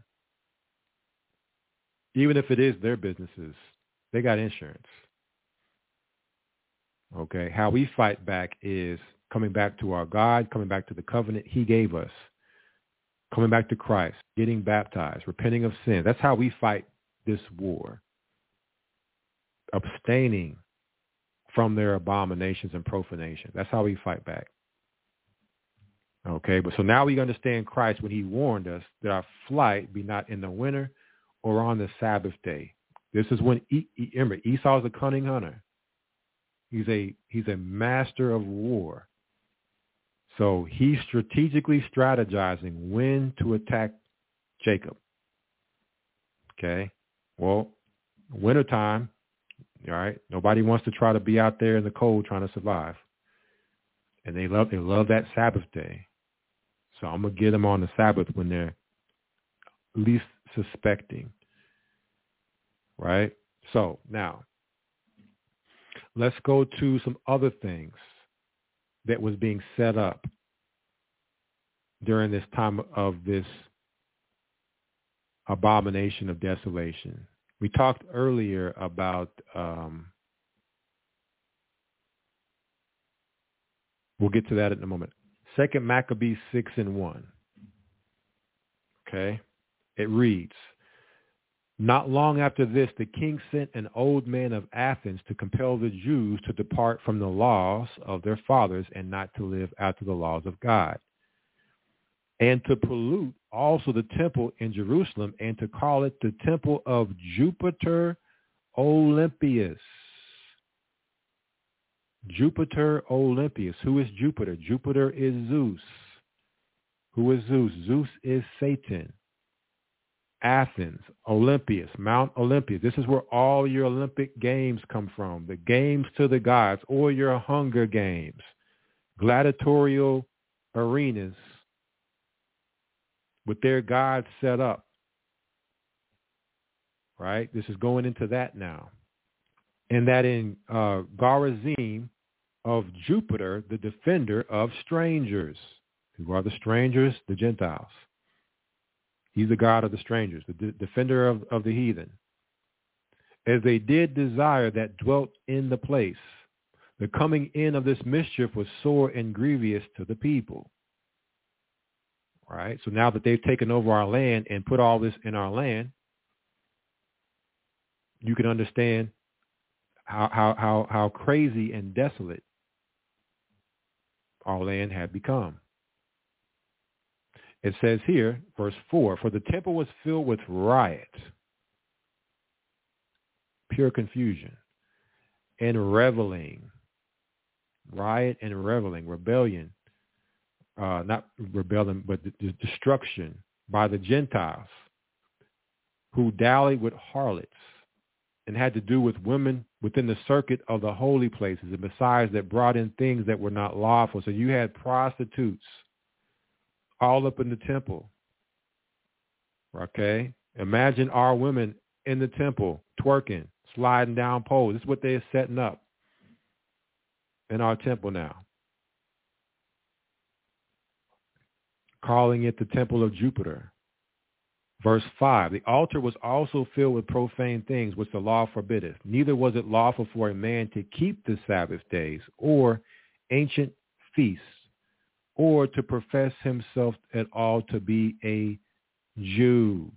Even if it is their businesses, they got insurance. Okay, how we fight back is coming back to our God, coming back to the covenant he gave us, coming back to Christ, getting baptized, repenting of sin. That's how we fight this war. Abstaining from their abominations and profanation. That's how we fight back. Okay, but so now we understand Christ when he warned us that our flight be not in the winter or on the Sabbath day. This is when, remember, Esau is a cunning hunter. He's a master of war. So he's strategically strategizing when to attack Jacob. Okay, well, wintertime, all right, nobody wants to try to be out there in the cold trying to survive. And they love that Sabbath day. So I'm going to get them on the Sabbath when they're least suspecting, right? So now, let's go to some other things that was being set up during this time of this abomination of desolation. We talked earlier about, we'll get to that in a moment. 2 Maccabees 6:1. Okay. It reads, not long after this, the king sent an old man of Athens to compel the Jews to depart from the laws of their fathers and not to live after the laws of God, and to pollute also the temple in Jerusalem and to call it the temple of Jupiter Olympius. Jupiter Olympius. Who is Jupiter? Jupiter is Zeus. Who is Zeus? Zeus is Satan. Athens, Olympius, Mount Olympus. This is where all your Olympic games come from, the games to the gods, or your Hunger Games, gladiatorial arenas with their gods set up, right? This is going into that now. And that in Garazim of Jupiter, the defender of strangers. Who are the strangers? The Gentiles. He's the God of the strangers, the defender of the heathen. As they did desire that dwelt in the place, the coming in of this mischief was sore and grievous to the people. Right? So now that they've taken over our land and put all this in our land, you can understand how crazy and desolate our land had become. It says here, verse 4, for the temple was filled with riot, pure confusion, and reveling. Riot and reveling, rebellion, not rebellion, but the destruction by the Gentiles who dallied with harlots and had to do with women within the circuit of the holy places, and besides that brought in things that were not lawful. So you had prostitutes all up in the temple. Okay? Imagine our women in the temple twerking, sliding down poles. This is what they're setting up in our temple now. Calling it the temple of Jupiter. Verse 5, the altar was also filled with profane things which the law forbiddeth. Neither was it lawful for a man to keep the Sabbath days or ancient feasts, or to profess himself at all to be a Jew.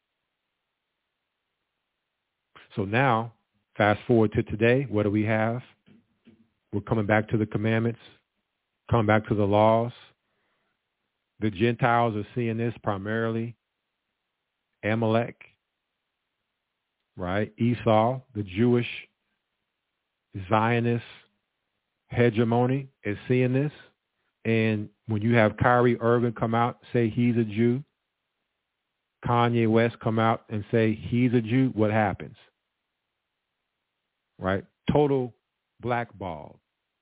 So now, fast forward to today, what do we have? We're coming back to the commandments, coming back to the laws. The Gentiles are seeing this primarily. Amalek, right? Esau, the Jewish Zionist hegemony is seeing this. And when you have Kyrie Irving come out, say he's a Jew, Kanye West come out and say he's a Jew, what happens? Right? Total blackball,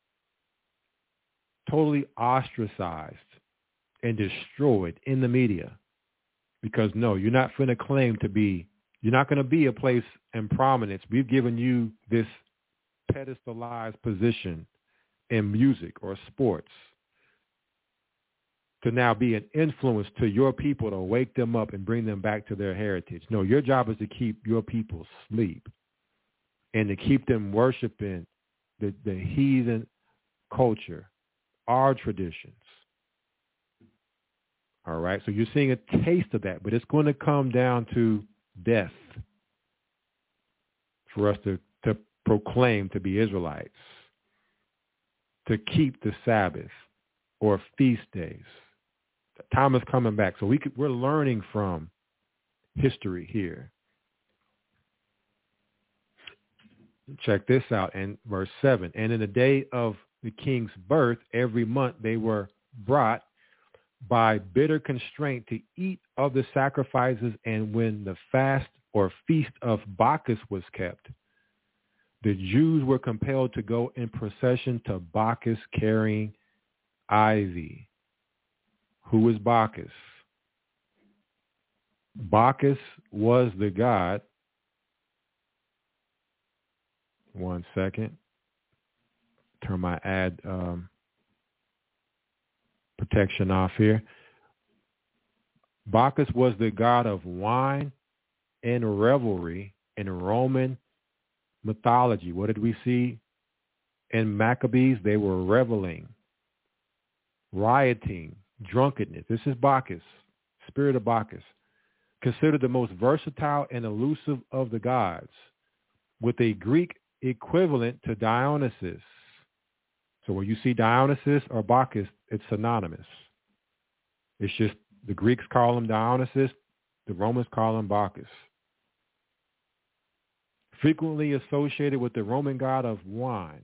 totally ostracized and destroyed in the media. Because no, you're not going to claim to be, you're not going to be a place in prominence. We've given you this pedestalized position in music or sports to now be an influence to your people, to wake them up and bring them back to their heritage. No, your job is to keep your people asleep and to keep them worshiping the heathen culture, our traditions. All right, so you're seeing a taste of that, but it's going to come down to death for us to proclaim to be Israelites, to keep the Sabbath or feast days. The time is coming back, so we're learning from history here. Check this out in verse 7. And in the day of the king's birth, every month they were brought by bitter constraint to eat of the sacrifices, and when the fast or feast of Bacchus was kept, the Jews were compelled to go in procession to Bacchus carrying ivy. Who is Bacchus? Bacchus was the god 1 second. Turn my ad protection off here. Bacchus was the god of wine and revelry in Roman mythology. What did we see in Maccabees? They were reveling, rioting, drunkenness. This is Bacchus, spirit of Bacchus, considered the most versatile and elusive of the gods, with a Greek equivalent to Dionysus. So when you see Dionysus or Bacchus, it's synonymous. It's just the Greeks call him Dionysus, the Romans call him Bacchus. Frequently associated with the Roman god of wine.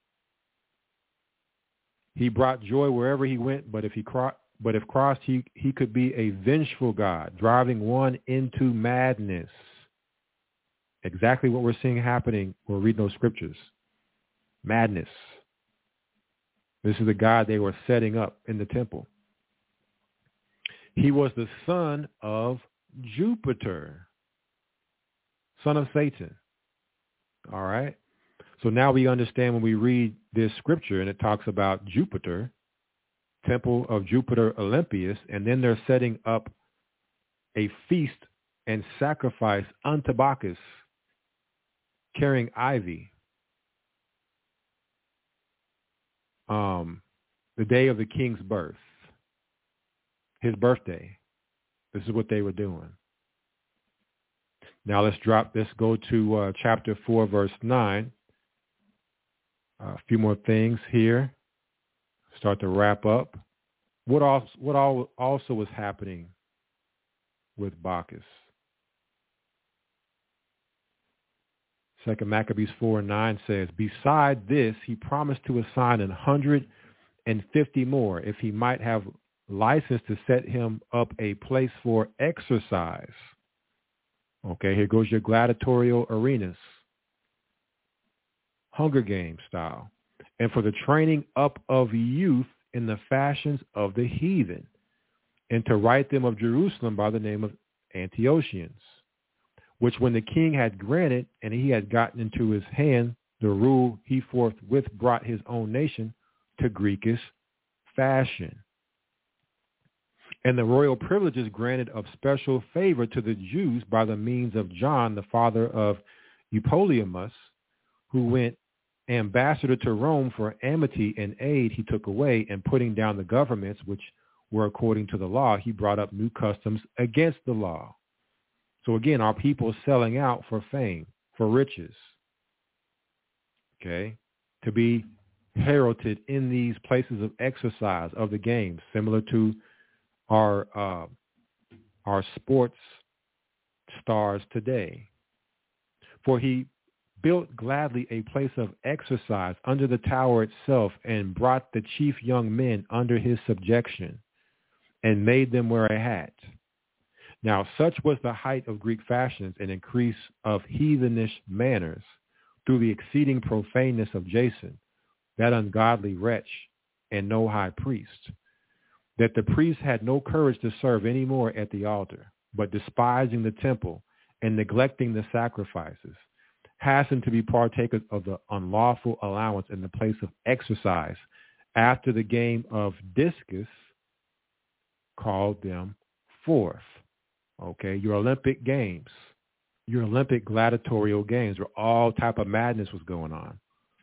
He brought joy wherever he went, but if crossed, he could be a vengeful god, driving one into madness. Exactly what we're seeing happening when we're reading those scriptures. Madness. This is the god they were setting up in the temple. He was the son of Jupiter, son of Satan. All right. So now we understand when we read this scripture and it talks about Jupiter, temple of Jupiter Olympius, and then they're setting up a feast and sacrifice unto Bacchus, carrying ivy. The day of the king's birth, his birthday. This is what they were doing. Now let's go to chapter 4, verse 9. A few more things here. Start to wrap up. What also was happening with Bacchus? 2 Maccabees 4:9 says, beside this, he promised to assign 150 more if he might have license to set him up a place for exercise. Okay, here goes your gladiatorial arenas. Hunger Games style. And for the training up of youth in the fashions of the heathen, and to write them of Jerusalem by the name of Antiochians, which when the king had granted and he had gotten into his hand the rule, he forthwith brought his own nation to Greekish fashion. And the royal privileges granted of special favor to the Jews by the means of John, the father of Eupolemus, who went ambassador to Rome for amity and aid, he took away, and putting down the governments which were according to the law, he brought up new customs against the law. So again, our people selling out for fame, for riches, okay, to be heralded in these places of exercise of the games, similar to our sports stars today. For he built gladly a place of exercise under the tower itself, and brought the chief young men under his subjection, and made them wear a hat. Now such was the height of Greek fashions and increase of heathenish manners through the exceeding profaneness of Jason, that ungodly wretch, and no high priest, that the priests had no courage to serve any more at the altar, but despising the temple and neglecting the sacrifices, hastened to be partakers of the unlawful allowance in the place of exercise after the game of discus, called them forth. Okay, your Olympic games, your Olympic gladiatorial games, where all type of madness was going on.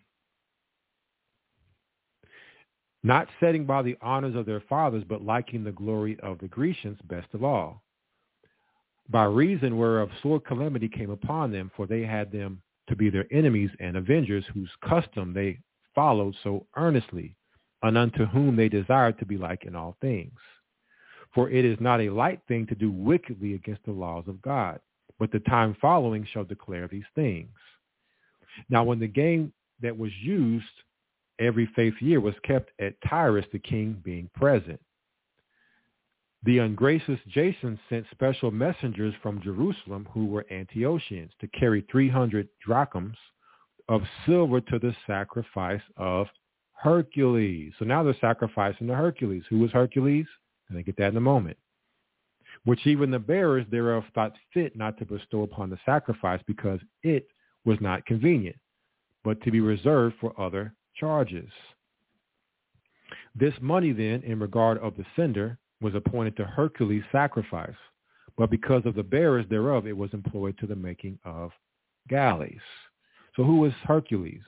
Not setting by the honors of their fathers, but liking the glory of the Grecians best of all. By reason whereof sore calamity came upon them, for they had them to be their enemies and avengers, whose custom they followed so earnestly, and unto whom they desired to be like in all things. For it is not a light thing to do wickedly against the laws of God, but the time following shall declare these things. Now when the game that was used every 5th year was kept at Tyrus, the king being present, the ungracious Jason sent special messengers from Jerusalem, who were Antiochians, to carry 300 drachms of silver to the sacrifice of Hercules. So now they're sacrificing to Hercules. Who was Hercules? And I get that in a moment. Which even the bearers thereof thought fit not to bestow upon the sacrifice, because it was not convenient, but to be reserved for other charges. This money then, in regard of the sender, was appointed to Hercules' sacrifice, but because of the bearers thereof, it was employed to the making of galleys. So who is Hercules?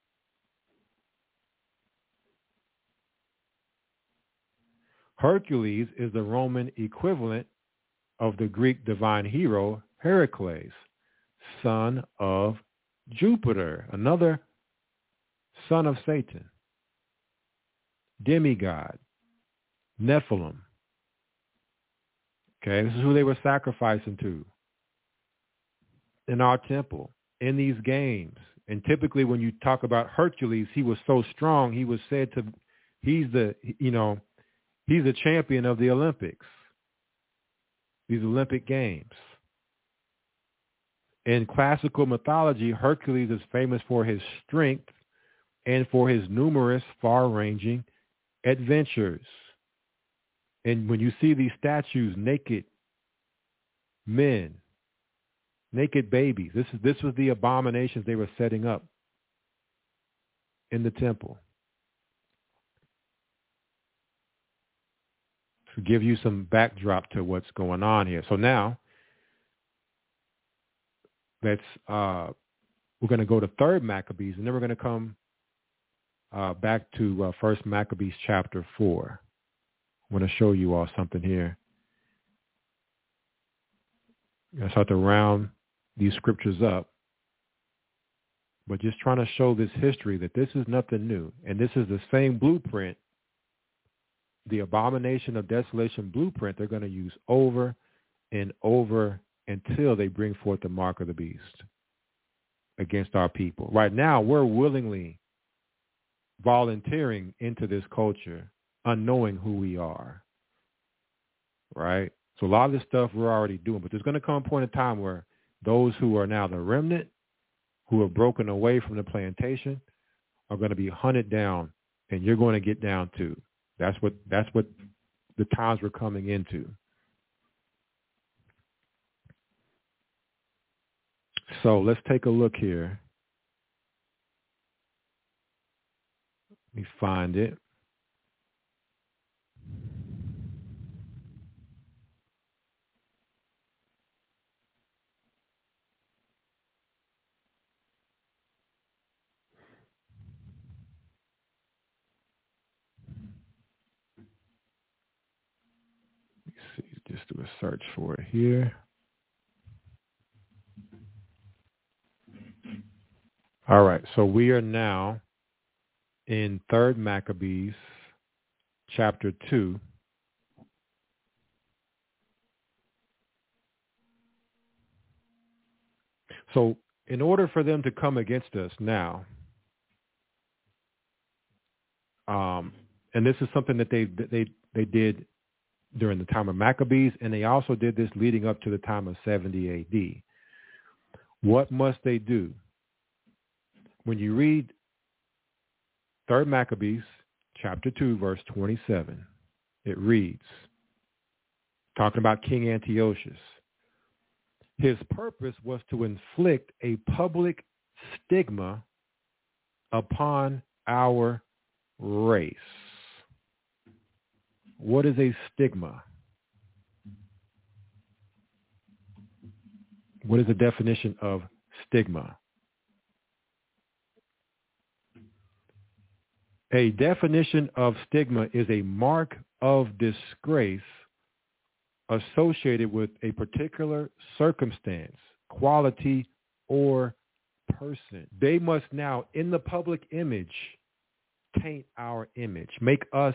Hercules is the Roman equivalent of the Greek divine hero Heracles, son of Jupiter, another son of Satan, demigod, Nephilim. Okay, this is who they were sacrificing to in our temple, in these games. And typically when you talk about Hercules, he was so strong, he was said to, he's the champion of the Olympics, these Olympic games. In classical mythology, Hercules is famous for his strength and for his numerous far-ranging adventures. And when you see these statues, naked men, naked babies, this was the abominations they were setting up in the temple. To give you some backdrop to what's going on here. So now, we're going to go to 3rd Maccabees, and then we're going to come back to 1st Maccabees chapter 4. I want to show you all something here. I start to round these scriptures up, but just trying to show this history that this is nothing new, and this is the same blueprint, the abomination of desolation blueprint they're going to use over and over until they bring forth the mark of the beast against our people. Right now, we're willingly volunteering into this culture, unknowing who we are, right? So a lot of this stuff we're already doing, but there's going to come a point in time where those who are now the remnant, who are broken away from the plantation, are going to be hunted down, and you're going to get down too. That's what the times we're coming into. So let's take a look here. Let me find it. Let's see, just do a search for it here. All right, so we are now in 3rd Maccabees, chapter 2. So in order for them to come against us now, and this is something that they did during the time of Maccabees, and they also did this leading up to the time of 70 A.D. What must they do? When you read 3rd Maccabees, chapter 2, verse 27, it reads, talking about King Antiochus, his purpose was to inflict a public stigma upon our race. What is a stigma? What is the definition of stigma? A definition of stigma is a mark of disgrace associated with a particular circumstance, quality, or person. They must now, in the public image, taint our image, make us,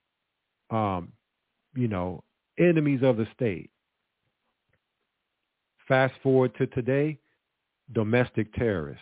enemies of the state. Fast forward to today, domestic terrorists.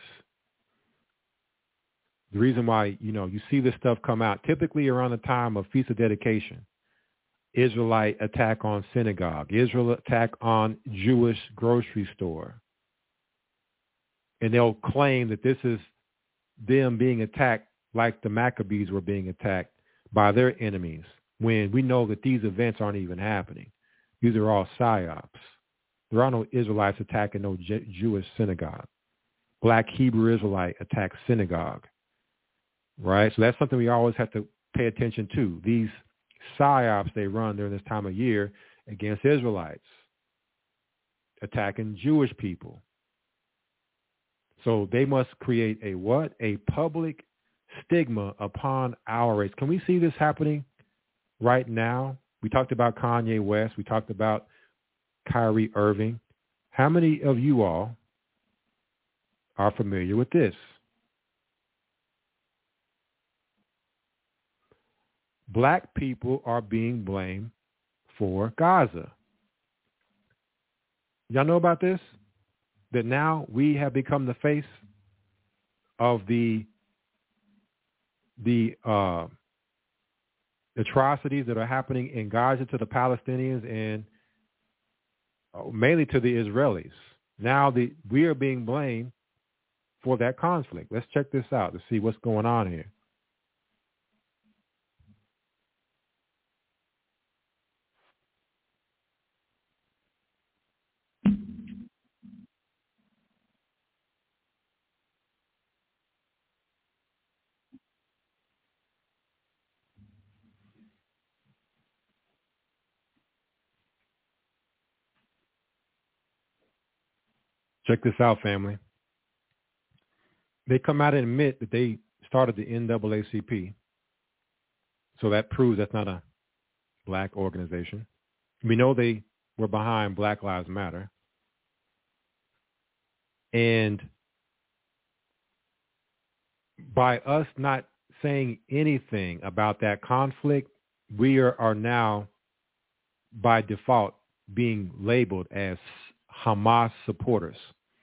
The reason why, you see this stuff come out, typically around the time of Feast of Dedication, Israelite attack on synagogue, Israel attack on Jewish grocery store. And they'll claim that this is them being attacked like the Maccabees were being attacked by their enemies, when we know that these events aren't even happening. These are all psyops. There are no Israelites attacking no Jewish synagogue. black Hebrew Israelite attacked synagogue, right? So that's something we always have to pay attention to. These psyops they run during this time of year against Israelites, attacking Jewish people. So they must create a what? A public stigma upon our race. Can we see this happening right now? We talked about Kanye West. We talked about Kyrie Irving. How many of you all are familiar with this? Black people are being blamed for Gaza. Y'all know about this? That now we have become the face of the atrocities that are happening in Gaza to the Palestinians and mainly to the Israelis. Now we are being blamed for that conflict. Let's check this out to see what's going on here. Check this out, family. They come out and admit that they started the NAACP. So that proves that's not a black organization. We know they were behind Black Lives Matter. And by us not saying anything about that conflict, we are now by default being labeled as Hamas supporters.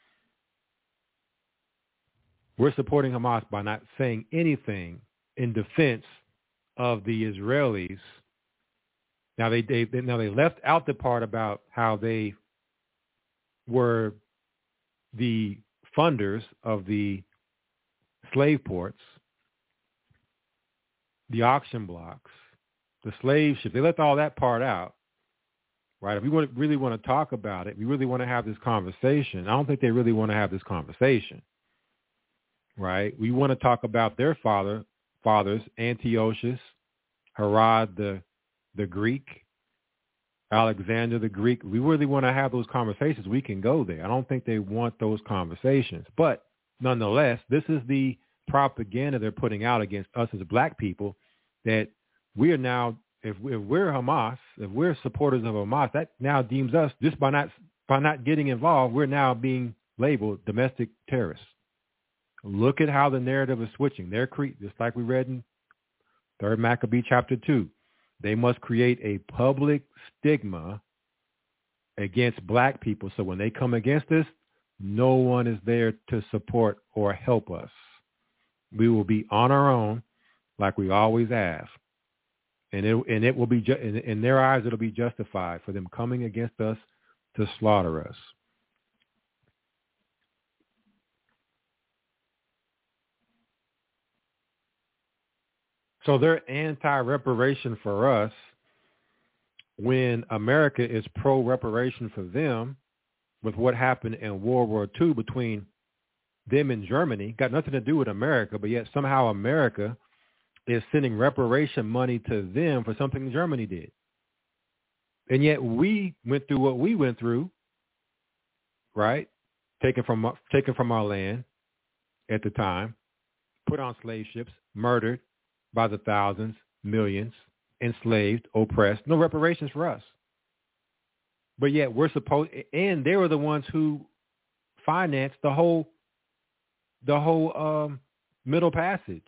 We're supporting Hamas by not saying anything in defense of the Israelis. Now they left out the part about how they were the funders of the slave ports, the auction blocks, the slave ships. They left all that part out, right? If we really want to talk about it, we really want to have this conversation. I don't think they really want to have this conversation, right? We want to talk about their fathers, Antiochus, Herod the Greek, Alexander the Greek. We really want to have those conversations. We can go there. I don't think they want those conversations. But nonetheless, this is the propaganda they're putting out against us as black people, that we are now, if we're Hamas, if we're supporters of Hamas, that now deems us, just by not getting involved, we're now being labeled domestic terrorists. Look at how the narrative is switching. They're just like we read in 3 Maccabee chapter 2. They must create a public stigma against black people. So when they come against us, no one is there to support or help us. We will be on our own like we always have. And it will be, in their eyes, it'll be justified for them coming against us to slaughter us. So they're anti-reparation for us when America is pro-reparation for them with what happened in World War II between them and Germany. Got nothing to do with America, but yet somehow America is sending reparation money to them for something Germany did. And yet we went through what we went through, right? Taken from our land at the time, put on slave ships, murdered by the thousands, millions, enslaved, oppressed. No reparations for us. But yet and they were the ones who financed the whole Middle Passage.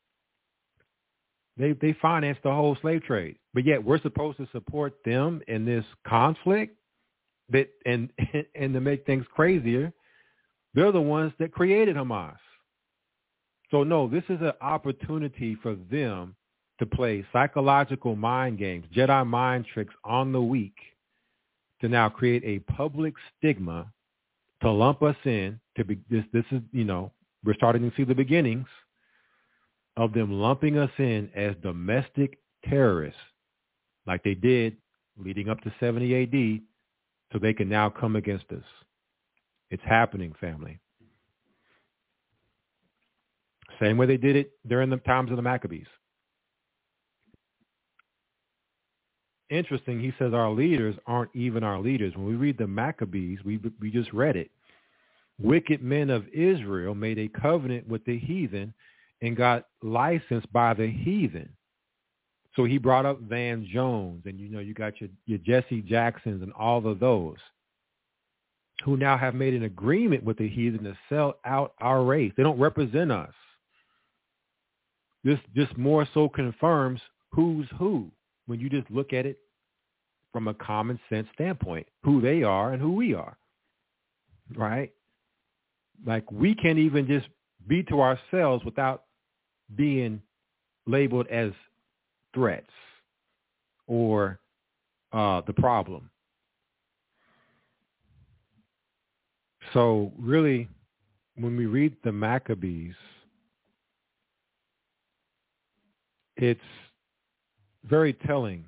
They financed the whole slave trade. But yet we're supposed to support them in this conflict. And to make things crazier, they're the ones that created Hamas. So no, this is an opportunity for them to play psychological mind games, Jedi mind tricks on the weak, to now create a public stigma to lump us in to be this is, we're starting to see the beginnings of them lumping us in as domestic terrorists like they did leading up to 70 AD, so they can now come against us. It's happening, family. Same way they did it during the times of the Maccabees. Interesting, he says our leaders aren't even our leaders. When we read the Maccabees, we just read it. Wicked men of Israel made a covenant with the heathen and got licensed by the heathen. So he brought up Van Jones, and you got your Jesse Jacksons and all of those who now have made an agreement with the heathen to sell out our race. They don't represent us. This just more so confirms who's who when you just look at it from a common sense standpoint, who they are and who we are, right? Like we can't even just be to ourselves without being labeled as threats or the problem. So really, when we read the Maccabees, it's very telling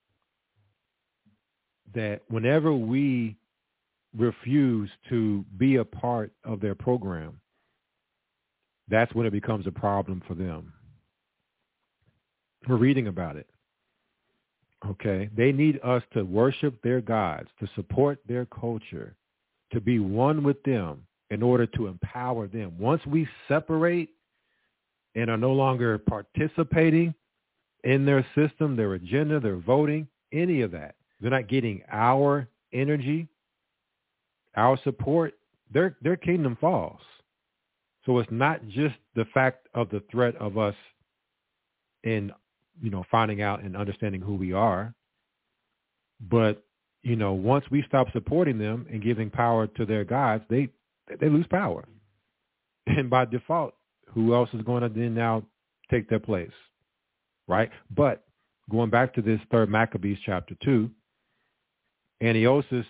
that whenever we refuse to be a part of their program, that's when it becomes a problem for them. We're reading about it. Okay? They need us to worship their gods, to support their culture, to be one with them in order to empower them. Once we separate and are no longer participating in their system, their agenda, their voting, any of that, they're not getting our energy, our support, their kingdom falls. So it's not just the fact of the threat of us in, finding out and understanding who we are, but, once we stop supporting them and giving power to their gods, they lose power. And by default, who else is going to then now take their place, right? But going back to this 3rd Maccabees chapter 2, Antiochus,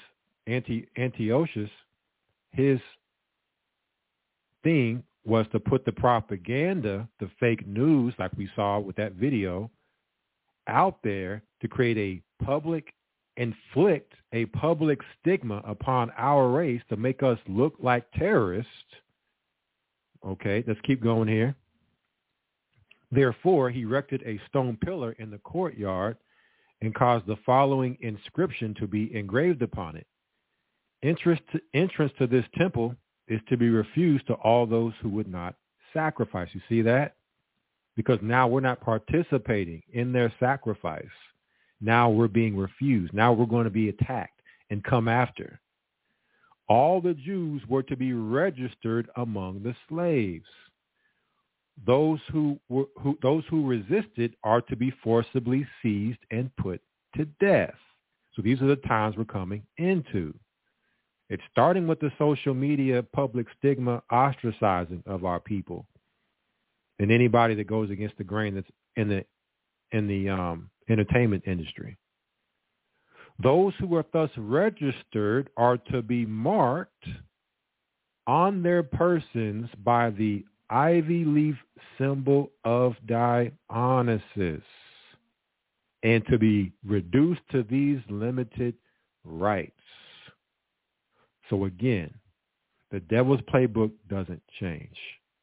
his thing was to put the propaganda, the fake news, like we saw with that video, out there to inflict a public stigma upon our race to make us look like terrorists. Okay, let's keep going here. Therefore, he erected a stone pillar in the courtyard and caused the following inscription to be engraved upon it. Entrance to this temple is to be refused to all those who would not sacrifice. You see that? Because now we're not participating in their sacrifice. Now we're being refused. Now we're going to be attacked and come after. All the Jews were to be registered among the slaves. Those who resisted are to be forcibly seized and put to death. So these are the times we're coming into. It's starting with the social media public stigma ostracizing of our people and anybody that goes against the grain that's in the entertainment industry. Those who are thus registered are to be marked on their persons by the ivy leaf symbol of Dionysus and to be reduced to these limited rites. So again, the devil's playbook doesn't change.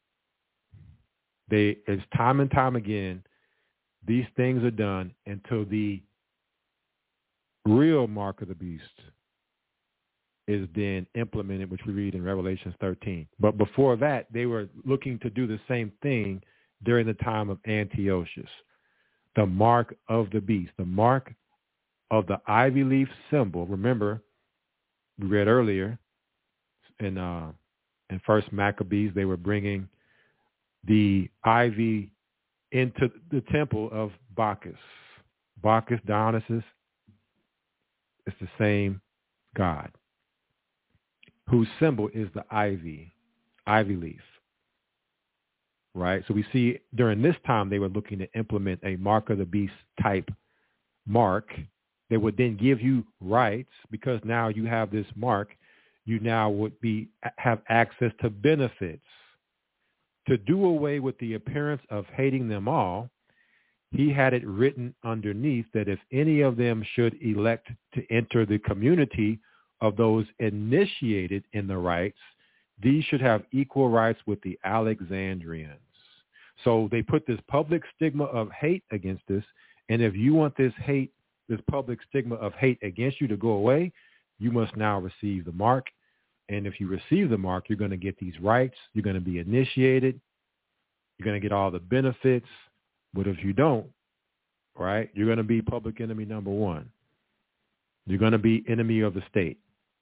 It's time and time again, these things are done until the real mark of the beast is then implemented, which we read in Revelation 13. But before that, they were looking to do the same thing during the time of Antiochus. The mark of the beast, the mark of the ivy leaf symbol. Remember, we read earlier in 1 Maccabees, they were bringing the ivy into the temple of Bacchus. Bacchus, Dionysus, it's the same god whose symbol is the ivy leaf, right? So we see during this time they were looking to implement a mark of the beast type mark that would then give you rights, because now you have this mark, you now would have access to benefits. To do away with the appearance of hating them all, he had it written underneath that if any of them should elect to enter the community of those initiated in the rites, these should have equal rights with the Alexandrians. So they put this public stigma of hate against this. And if you want this hate, this public stigma of hate against you to go away, you must now receive the mark. And if you receive the mark, you're going to get these rights. You're going to be initiated. You're going to get all the benefits. But if you don't, right, you're going to be public enemy number one. You're going to be enemy of the state.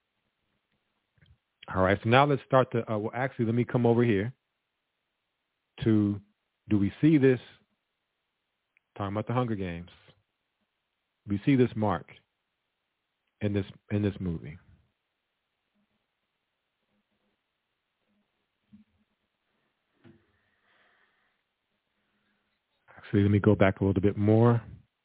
All right, so now let's start to, well, actually, let me come over here to, do we see this, talking about the Hunger Games, we see this mark in this movie. Actually, let me go back a little bit more.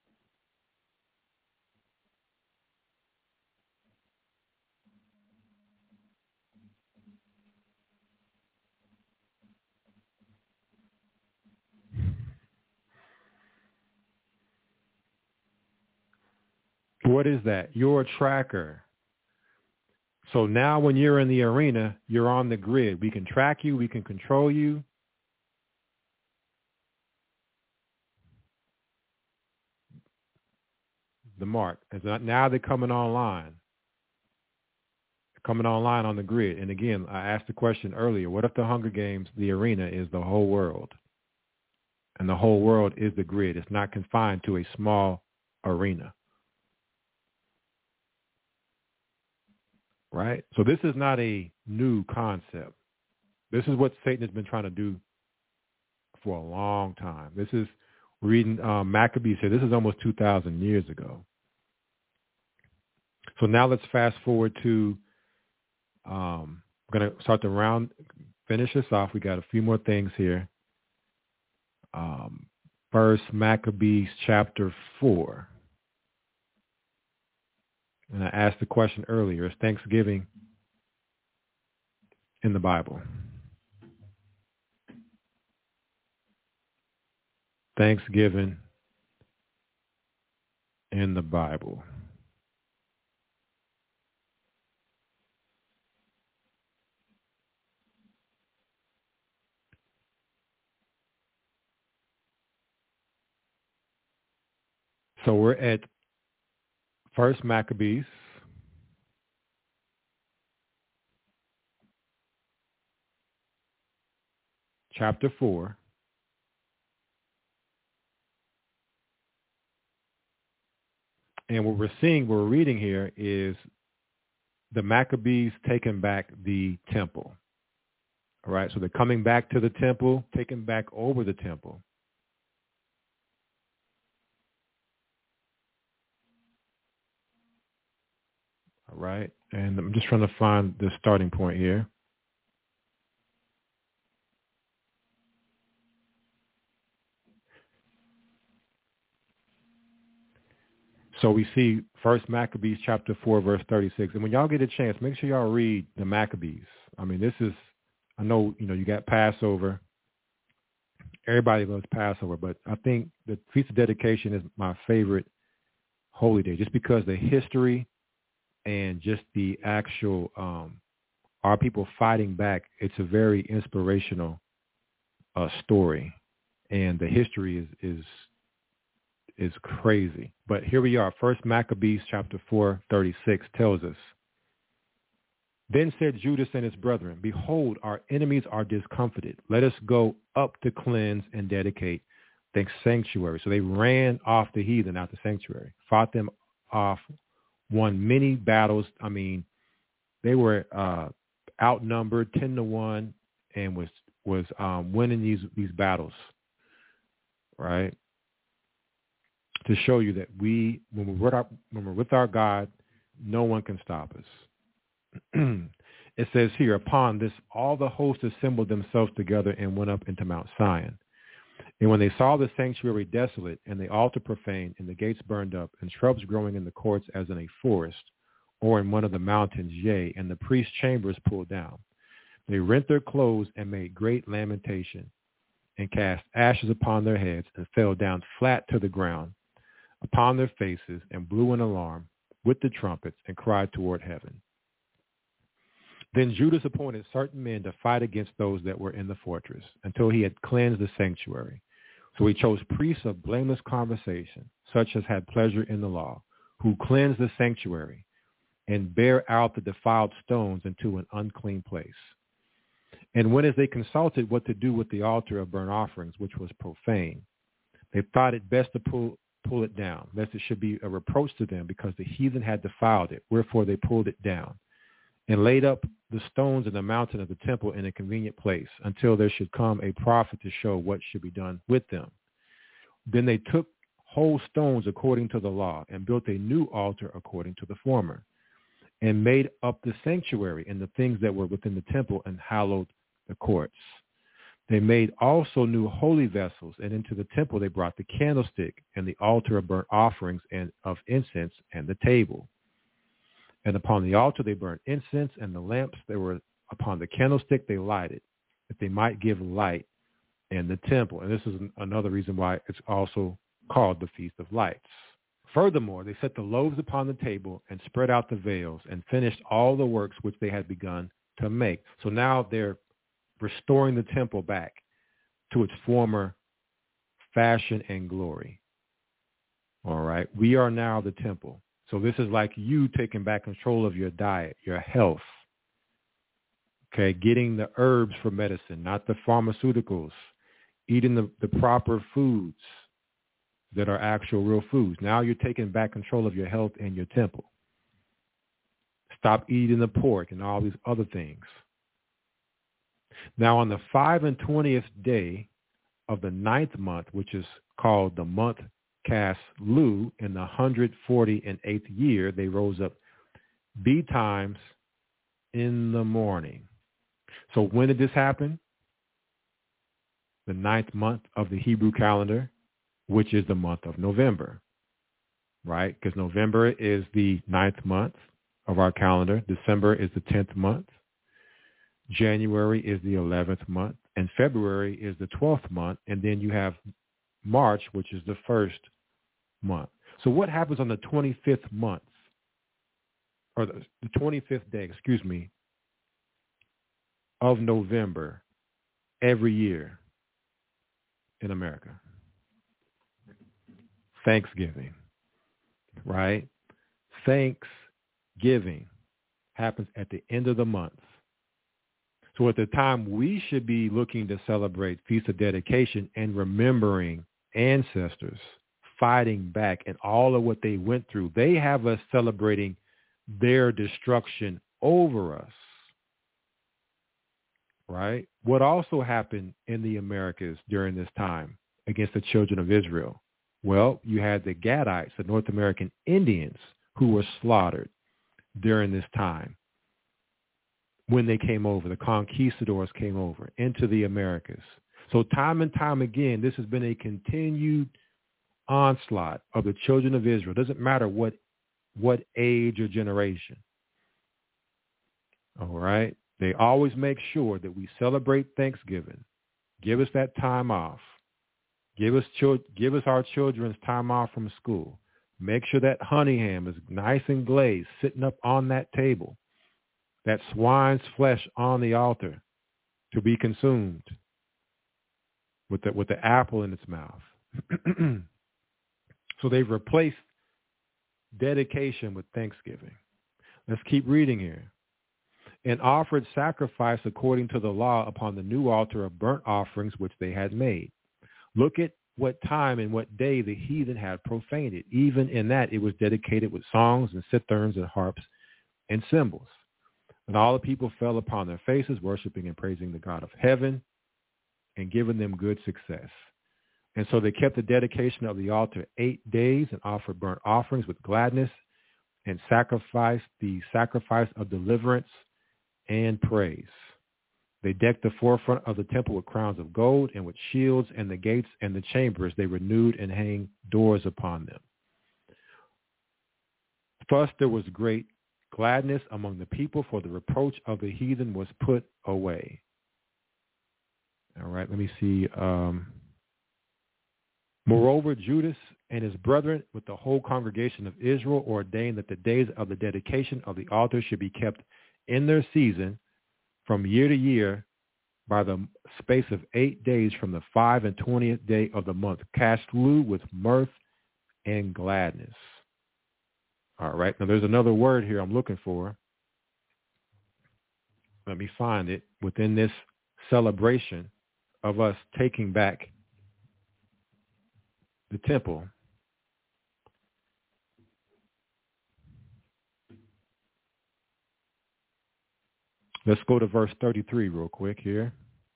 What is that? You're a tracker. So now when you're in the arena, you're on the grid. We can track you. We can control you. The mark. Now they're coming online. Coming online on the grid. And again, I asked the question earlier, what if the Hunger Games, the arena is the whole world? And the whole world is the grid. It's not confined to a small arena. Right? So this is not a new concept. This is what Satan has been trying to do for a long time. This is, reading Maccabees here, this is almost 2,000 years ago. So now let's fast forward to, I'm going to start to finish this off. We got a few more things here. First Maccabees chapter 4. And I asked the question earlier, is Thanksgiving in the Bible? Thanksgiving in the Bible. So we're at First Maccabees chapter 4. And what we're reading here is the Maccabees taking back the temple. All right, so they're coming back to the temple, taking back over the temple. All right, and I'm just trying to find the starting point here. So we see First Maccabees chapter 4, verse 36. And when y'all get a chance, make sure y'all read the Maccabees. I mean, this is, I know, you got Passover. Everybody loves Passover, but I think the Feast of Dedication is my favorite holy day, just because the history and just the actual, our people fighting back. It's a very inspirational story, and the history is crazy. But here we are. First Maccabees chapter 4:36 tells us, "Then said Judas and his brethren, Behold, our enemies are discomfited. Let us go up to cleanse and dedicate the sanctuary." So they ran off the heathen out the sanctuary, fought them off, won many battles. I mean, they were outnumbered 10-1 and was winning these battles, right? To show you that when we're with our God, no one can stop us. It says here, "Upon this, all the hosts assembled themselves together and went up into Mount Sion. And when they saw the sanctuary desolate and the altar profaned and the gates burned up and shrubs growing in the courts as in a forest or in one of the mountains, yea, and the priest's chambers pulled down, they rent their clothes and made great lamentation and cast ashes upon their heads and fell down flat to the ground upon their faces and blew an alarm with the trumpets and cried toward heaven. Then Judas appointed certain men to fight against those that were in the fortress until he had cleansed the sanctuary. So he chose priests of blameless conversation, such as had pleasure in the law, who cleansed the sanctuary and bear out the defiled stones into an unclean place. And when as they consulted what to do with the altar of burnt offerings, which was profane, they thought it best to pull it down, lest it should be a reproach to them, because the heathen had defiled it. Wherefore they pulled it down and laid up the stones in the mountain of the temple in a convenient place, until there should come a prophet to show what should be done with them. Then they took whole stones according to the law, and built a new altar according to the former, and made up the sanctuary and the things that were within the temple, and hallowed the courts. They made also new holy vessels, and into the temple they brought the candlestick and the altar of burnt offerings and of incense and the table. And upon the altar they burnt incense, and the lamps that were upon the candlestick they lighted, that they might give light in the temple. And this is another reason why it's also called the Feast of Lights. Furthermore, they set the loaves upon the table and spread out the veils and finished all the works which they had begun to make. So now they're restoring the temple back to its former fashion and glory. All right. We are now the temple. So this is like you taking back control of your diet, your health. Okay. Getting the herbs for medicine, not the pharmaceuticals. Eating the proper foods that are actual real foods. Now you're taking back control of your health and your temple. Stop eating the pork and all these other things. Now on the 25th day of the 9th month, which is called the month Caslu, in the 148th year, they rose up betimes in the morning. So when did this happen? The 9th month of the Hebrew calendar, which is the month of November, right? Because November is the 9th month of our calendar. December is the 10th month. January is the 11th month. And February is the 12th month. And then you have March, which is the 1st month. So what happens on the 25th month, or the 25th day, of November every year in America? Thanksgiving, right? Thanksgiving happens at the end of the month. So at the time, we should be looking to celebrate Feast of Dedication and remembering ancestors fighting back and all of what they went through. They have us celebrating their destruction over us, right? What also happened in the Americas during this time against the children of Israel? Well, you had the Gadites, the North American Indians, who were slaughtered during this time when they came over. The conquistadors came over into the Americas. So time and time again, this has been a continued onslaught of the children of Israel. It doesn't matter what age or generation. All right? They always make sure that we celebrate Thanksgiving. Give us that time off. Give us our children's time off from school. Make sure that honey ham is nice and glazed, sitting up on that table. That swine's flesh on the altar to be consumed with the apple in its mouth. So they've replaced dedication with Thanksgiving. Let's keep reading here. And offered sacrifice according to the law upon the new altar of burnt offerings which they had made. Look at what time and what day the heathen had profaned it. Even in that, it was dedicated with songs and citherns and harps and cymbals. And all the people fell upon their faces, worshiping and praising the God of heaven and giving them good success. And so they kept the dedication of the altar 8 days and offered burnt offerings with gladness and sacrificed the sacrifice of deliverance and praise. They decked the forefront of the temple with crowns of gold, and with shields, and the gates and the chambers they renewed and hanged doors upon them. Thus there was great gladness among the people, for the reproach of the heathen was put away. All right, let me see. Moreover, Judas and his brethren with the whole congregation of Israel ordained that the days of the dedication of the altar should be kept in their season, from year to year by the space of 8 days from the 5 and 20th day of the month, cast through with mirth and gladness. All right. Now there's another word here I'm looking for. Let me find it within this celebration of us taking back the temple. Let's go to verse 33 real quick here.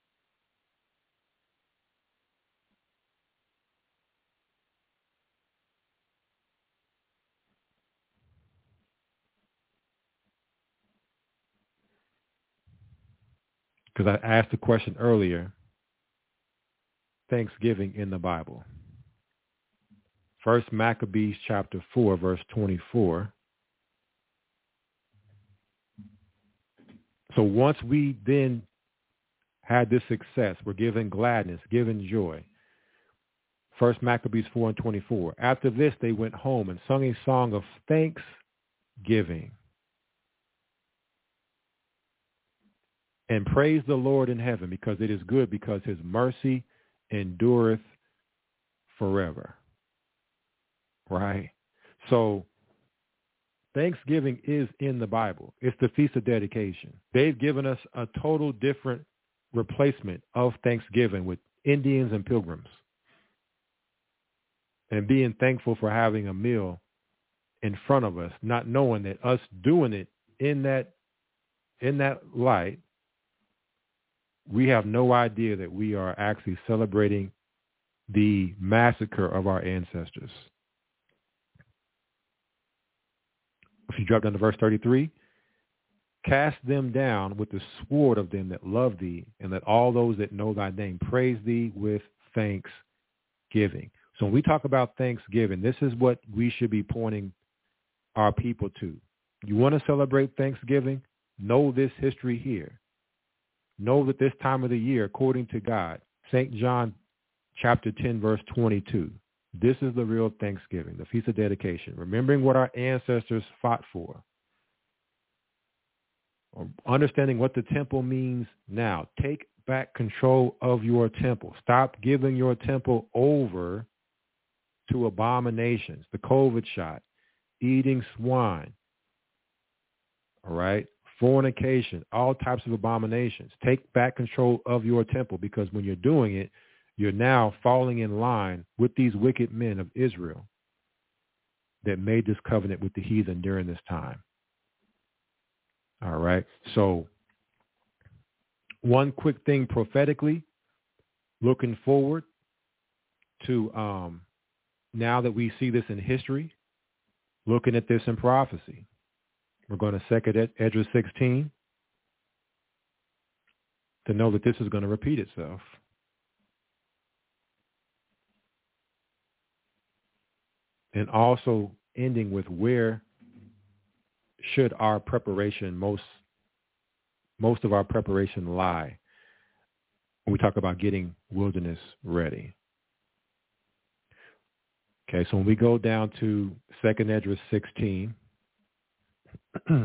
Because I asked the question earlier, Thanksgiving in the Bible. First Maccabees chapter 4, verse 24. So once we then had this success, we're given gladness, given joy. First Maccabees 4 and 24. After this, they went home and sung a song of thanksgiving and praised the Lord in heaven, because it is good, because his mercy endureth forever. Right? So Thanksgiving is in the Bible. It's the Feast of Dedication. They've given us a total different replacement of Thanksgiving with Indians and pilgrims, and being thankful for having a meal in front of us, not knowing that us doing it in that light, we have no idea that we are actually celebrating the massacre of our ancestors. If you drop down to verse 33, cast them down with the sword of them that love thee, and let all those that know thy name praise thee with thanksgiving. So when we talk about Thanksgiving, this is what we should be pointing our people to. You want to celebrate Thanksgiving? Know this history here. Know that this time of the year, according to God, St. John chapter 10, verse 22, this is the real Thanksgiving, the Feast of Dedication, remembering what our ancestors fought for. Understanding what the temple means now. Take back control of your temple. Stop giving your temple over to abominations, the COVID shot, eating swine, all right, fornication, all types of abominations. Take back control of your temple, because when you're doing it, you're now falling in line with these wicked men of Israel that made this covenant with the heathen during this time. All right. So one quick thing prophetically, looking forward to now that we see this in history, looking at this in prophecy. We're going to 2 Esdras 16 to know that this is going to repeat itself. And also ending with where should our preparation, most of our preparation lie when we talk about getting wilderness ready. Okay, so when we go down to 2 Esdras 16, a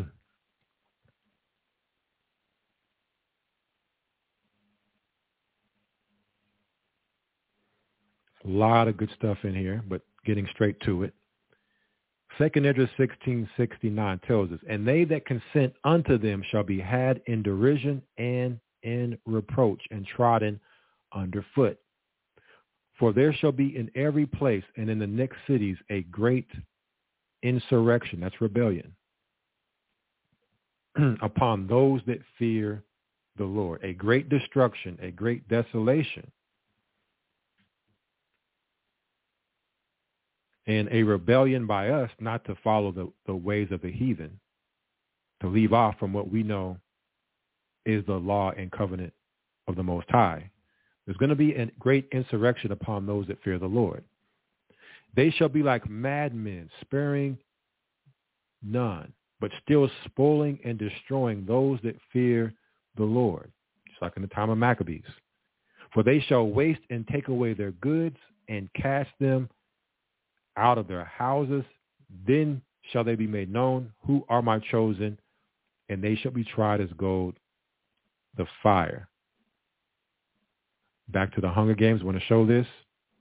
lot of good stuff in here, but getting straight to it. 2 Esdras 16:69 tells us, and they that consent unto them shall be had in derision and in reproach and trodden under foot. For there shall be in every place and in the next cities a great insurrection, that's rebellion, upon those that fear the Lord, a great destruction, a great desolation, and a rebellion by us not to follow the ways of the heathen, to leave off from what we know is the law and covenant of the Most High. There's going to be a great insurrection upon those that fear the Lord. They shall be like madmen, sparing none, but still spoiling and destroying those that fear the Lord, just like in the time of Maccabees. For they shall waste and take away their goods and cast them out of their houses. Then shall they be made known, who are my chosen, and they shall be tried as gold the fire. Back to the Hunger Games. Want to show this?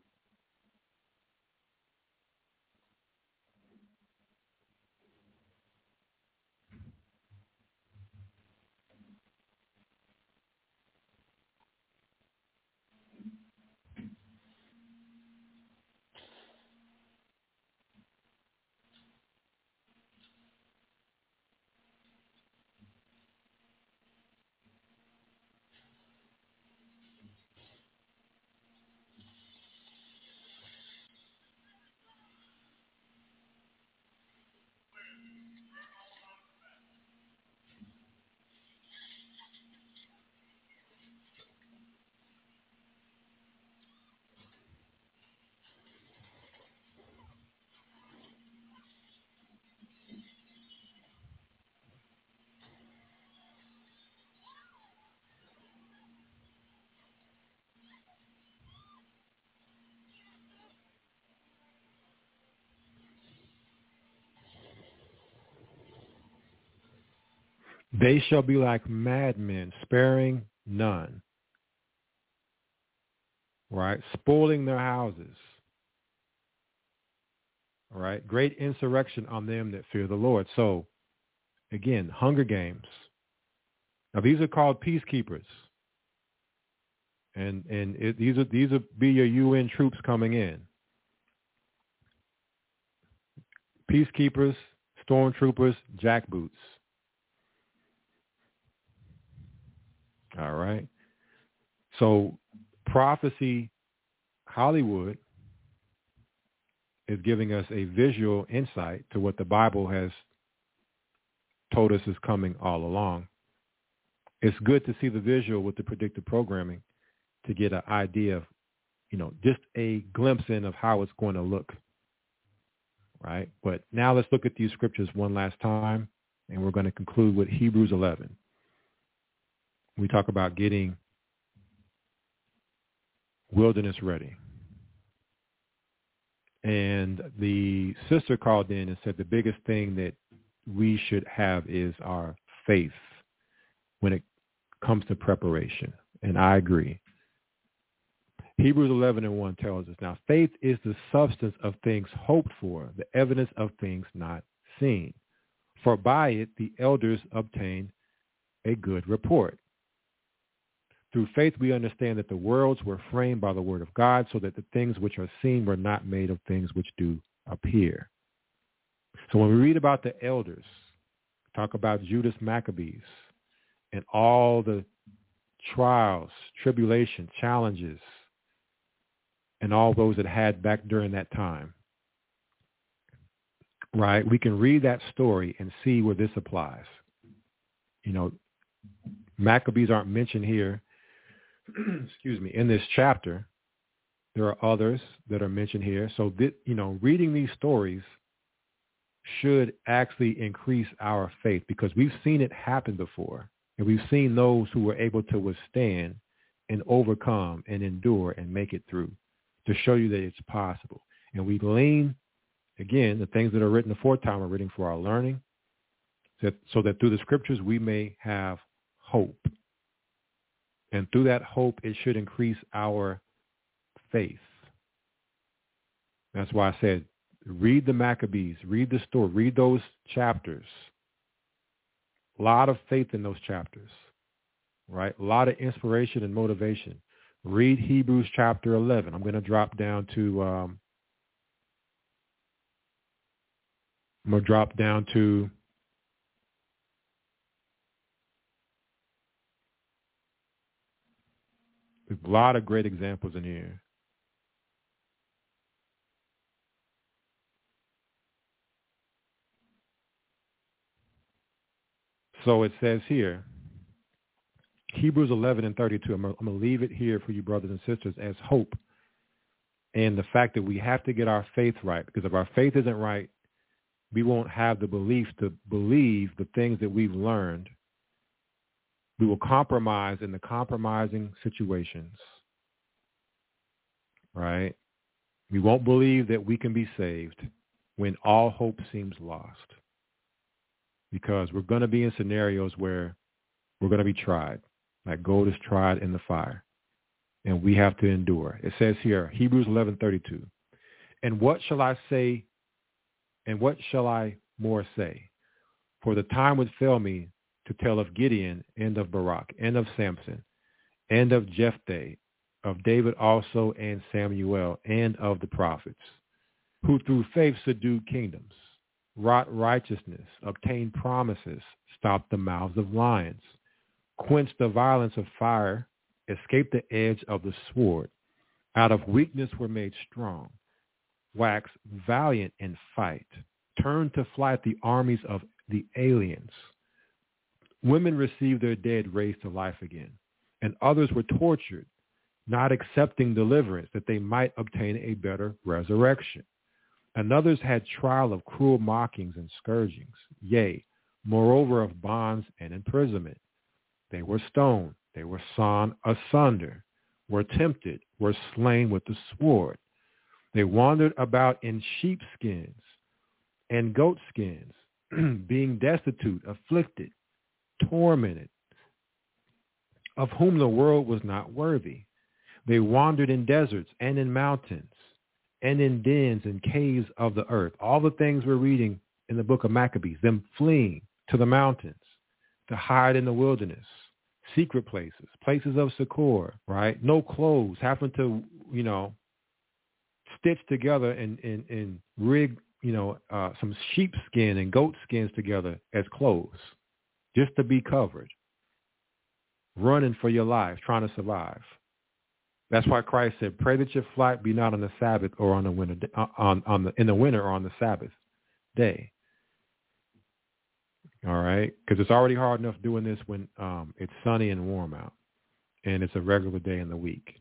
They shall be like madmen, sparing none. Right? Spoiling their houses. All right? Great insurrection on them that fear the Lord. So, again, Hunger Games. Now, these are called peacekeepers. And these will be your UN troops coming in. Peacekeepers, stormtroopers, jackboots. All right. So Prophecy Hollywood is giving us a visual insight to what the Bible has told us is coming all along. It's good to see the visual with the predictive programming to get an idea of, just a glimpse in of how it's going to look. Right? But now let's look at these scriptures one last time, and we're going to conclude with Hebrews 11. We talk about getting wilderness ready. And the sister called in and said the biggest thing that we should have is our faith when it comes to preparation. And I agree. Hebrews 11:1 tells us, now faith is the substance of things hoped for, the evidence of things not seen. For by it the elders obtained a good report. Through faith we understand that the worlds were framed by the word of God, so that the things which are seen were not made of things which do appear. So when we read about the elders, talk about Judas Maccabees and all the trials, tribulations, challenges, and all those that had back during that time, right? We can read that story and see where this applies. Maccabees aren't mentioned here, in this chapter. There are others that are mentioned here. So, reading these stories should actually increase our faith, because we've seen it happen before. And we've seen those who were able to withstand and overcome and endure and make it through, to show you that it's possible. And we glean, again, the things that are written aforetime are written for our learning, so that through the scriptures we may have hope. And through that hope, it should increase our faith. That's why I said, read the Maccabees, read the story, read those chapters. A lot of faith in those chapters, right? A lot of inspiration and motivation. Read Hebrews chapter 11. I'm going to drop down to, there's a lot of great examples in here. So it says here, Hebrews 11:32. I'm going to leave it here for you brothers and sisters as hope, and the fact that we have to get our faith right, because if our faith isn't right, we won't have the belief to believe the things that we've learned. We will compromise in the compromising situations, right? We won't believe that we can be saved when all hope seems lost, because we're going to be in scenarios where we're going to be tried. like gold is tried in the fire. And we have to endure. It says here, Hebrews 11:32. And what shall I say? And what shall I more say? For the time would fail me to tell of Gideon and of Barak and of Samson and of Jephthah, of David also and Samuel and of the prophets, who through faith subdued kingdoms, wrought righteousness, obtained promises, stopped the mouths of lions, quenched the violence of fire, escaped the edge of the sword, out of weakness were made strong, waxed valiant in fight, turned to flight the armies of the aliens. Women received their dead raised to life again, and others were tortured, not accepting deliverance that they might obtain a better resurrection. And others had trial of cruel mockings and scourgings, yea, moreover of bonds and imprisonment. They were stoned, they were sawn asunder, were tempted, were slain with the sword. They wandered about in sheepskins and goatskins, being destitute, afflicted, tormented, of whom the world was not worthy. They wandered in deserts and in mountains and in dens and caves of the earth. All the things we're reading in the book of Maccabees, them fleeing to the mountains, to hide in the wilderness, secret places, places of succor, right? No clothes, having to, stitch together and rig, some sheepskin and goat skins together as clothes just to be covered, running for your life, trying to survive. That's why Christ said, pray that your flight be not on the Sabbath or on the winter, in the winter or on the Sabbath day. All right? Because it's already hard enough doing this when it's sunny and warm out, and it's a regular day in the week.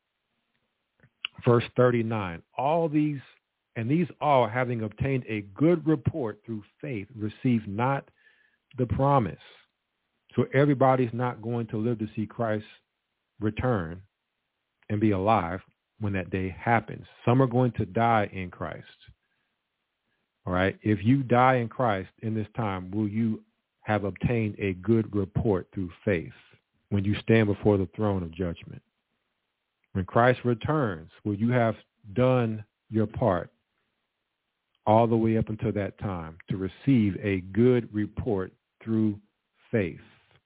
Verse 39, all these all, having obtained a good report through faith, receive not the promise. So everybody's not going to live to see Christ return and be alive when that day happens. Some are going to die in Christ. All right. If you die in Christ in this time, will you have obtained a good report through faith when you stand before the throne of judgment? When Christ returns, will you have done your part all the way up until that time to receive a good report through faith?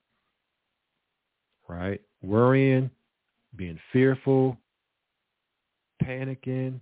Right? Worrying, being fearful, panicking,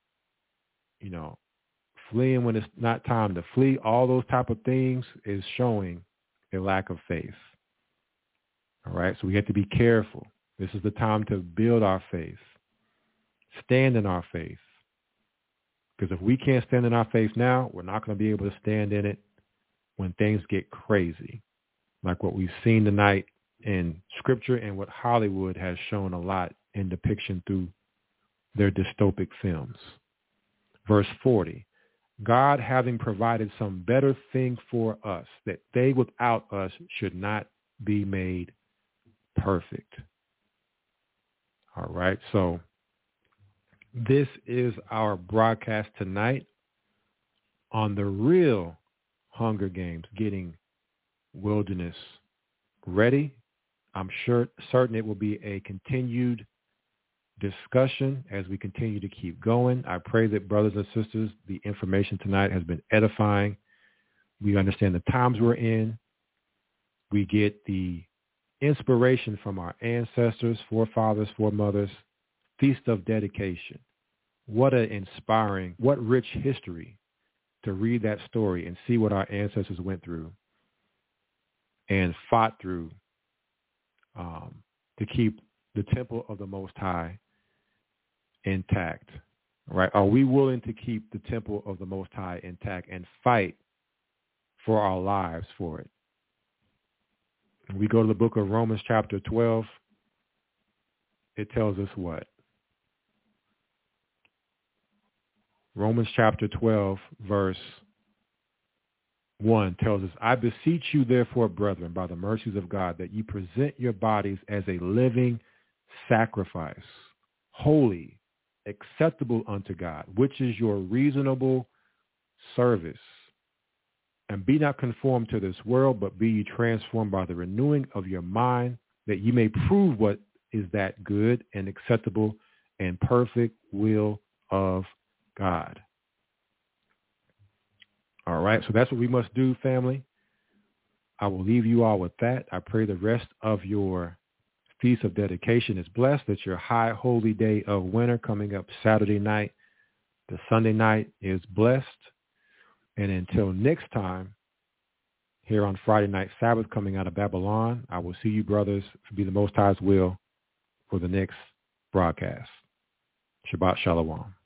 fleeing when it's not time to flee, all those type of things is showing a lack of faith. All right, so we have to be careful. This is the time to build our faith, stand in our faith. Because if we can't stand in our faith now, we're not going to be able to stand in it when things get crazy, like what we've seen tonight in Scripture and what Hollywood has shown a lot in depiction through their dystopic films. Verse 40, God having provided some better thing for us, that they without us should not be made perfect. All right, so this is our broadcast tonight on the real Hunger Games, getting wilderness ready. I'm certain it will be a continued discussion as we continue to keep going. I pray that, brothers and sisters, the information tonight has been edifying. We understand the times we're in. We get the inspiration from our ancestors, forefathers, foremothers, Feast of Dedication. What an inspiring, what rich history to read that story and see what our ancestors went through and fought through to keep the temple of the Most High intact. All right? Are we willing to keep the temple of the Most High intact and fight for our lives for it? We go to the book of Romans chapter 12. It tells us what? Romans chapter 12, verse 1 tells us, I beseech you, therefore, brethren, by the mercies of God, that ye present your bodies as a living sacrifice, holy, acceptable unto God, which is your reasonable service. And be not conformed to this world, but be ye transformed by the renewing of your mind, that you may prove what is that good and acceptable and perfect will of God. All right, so that's what we must do, family. I will leave you all with that. I pray the rest of your Feast of Dedication is blessed, that your high holy day of winter coming up Saturday night, the Sunday night, is blessed. And until next time, here on Friday Night Sabbath coming out of Babylon, I will see you, brothers, be the Most High's will, for the next broadcast. Shabbat Shalom.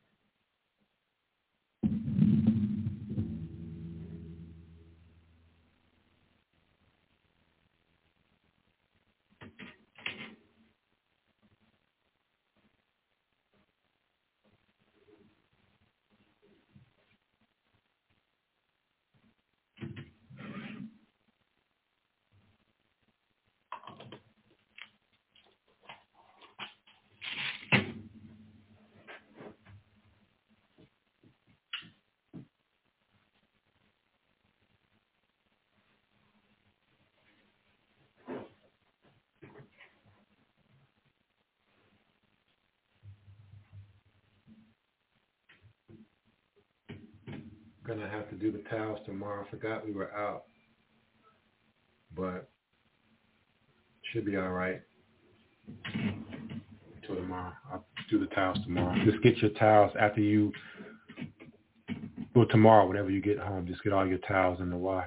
Gonna have to do the towels tomorrow. I forgot we were out, but should be all right. Until tomorrow, I'll do the towels tomorrow. Just get your towels after you. Well, tomorrow, whenever you get home, just get all your towels in the wash.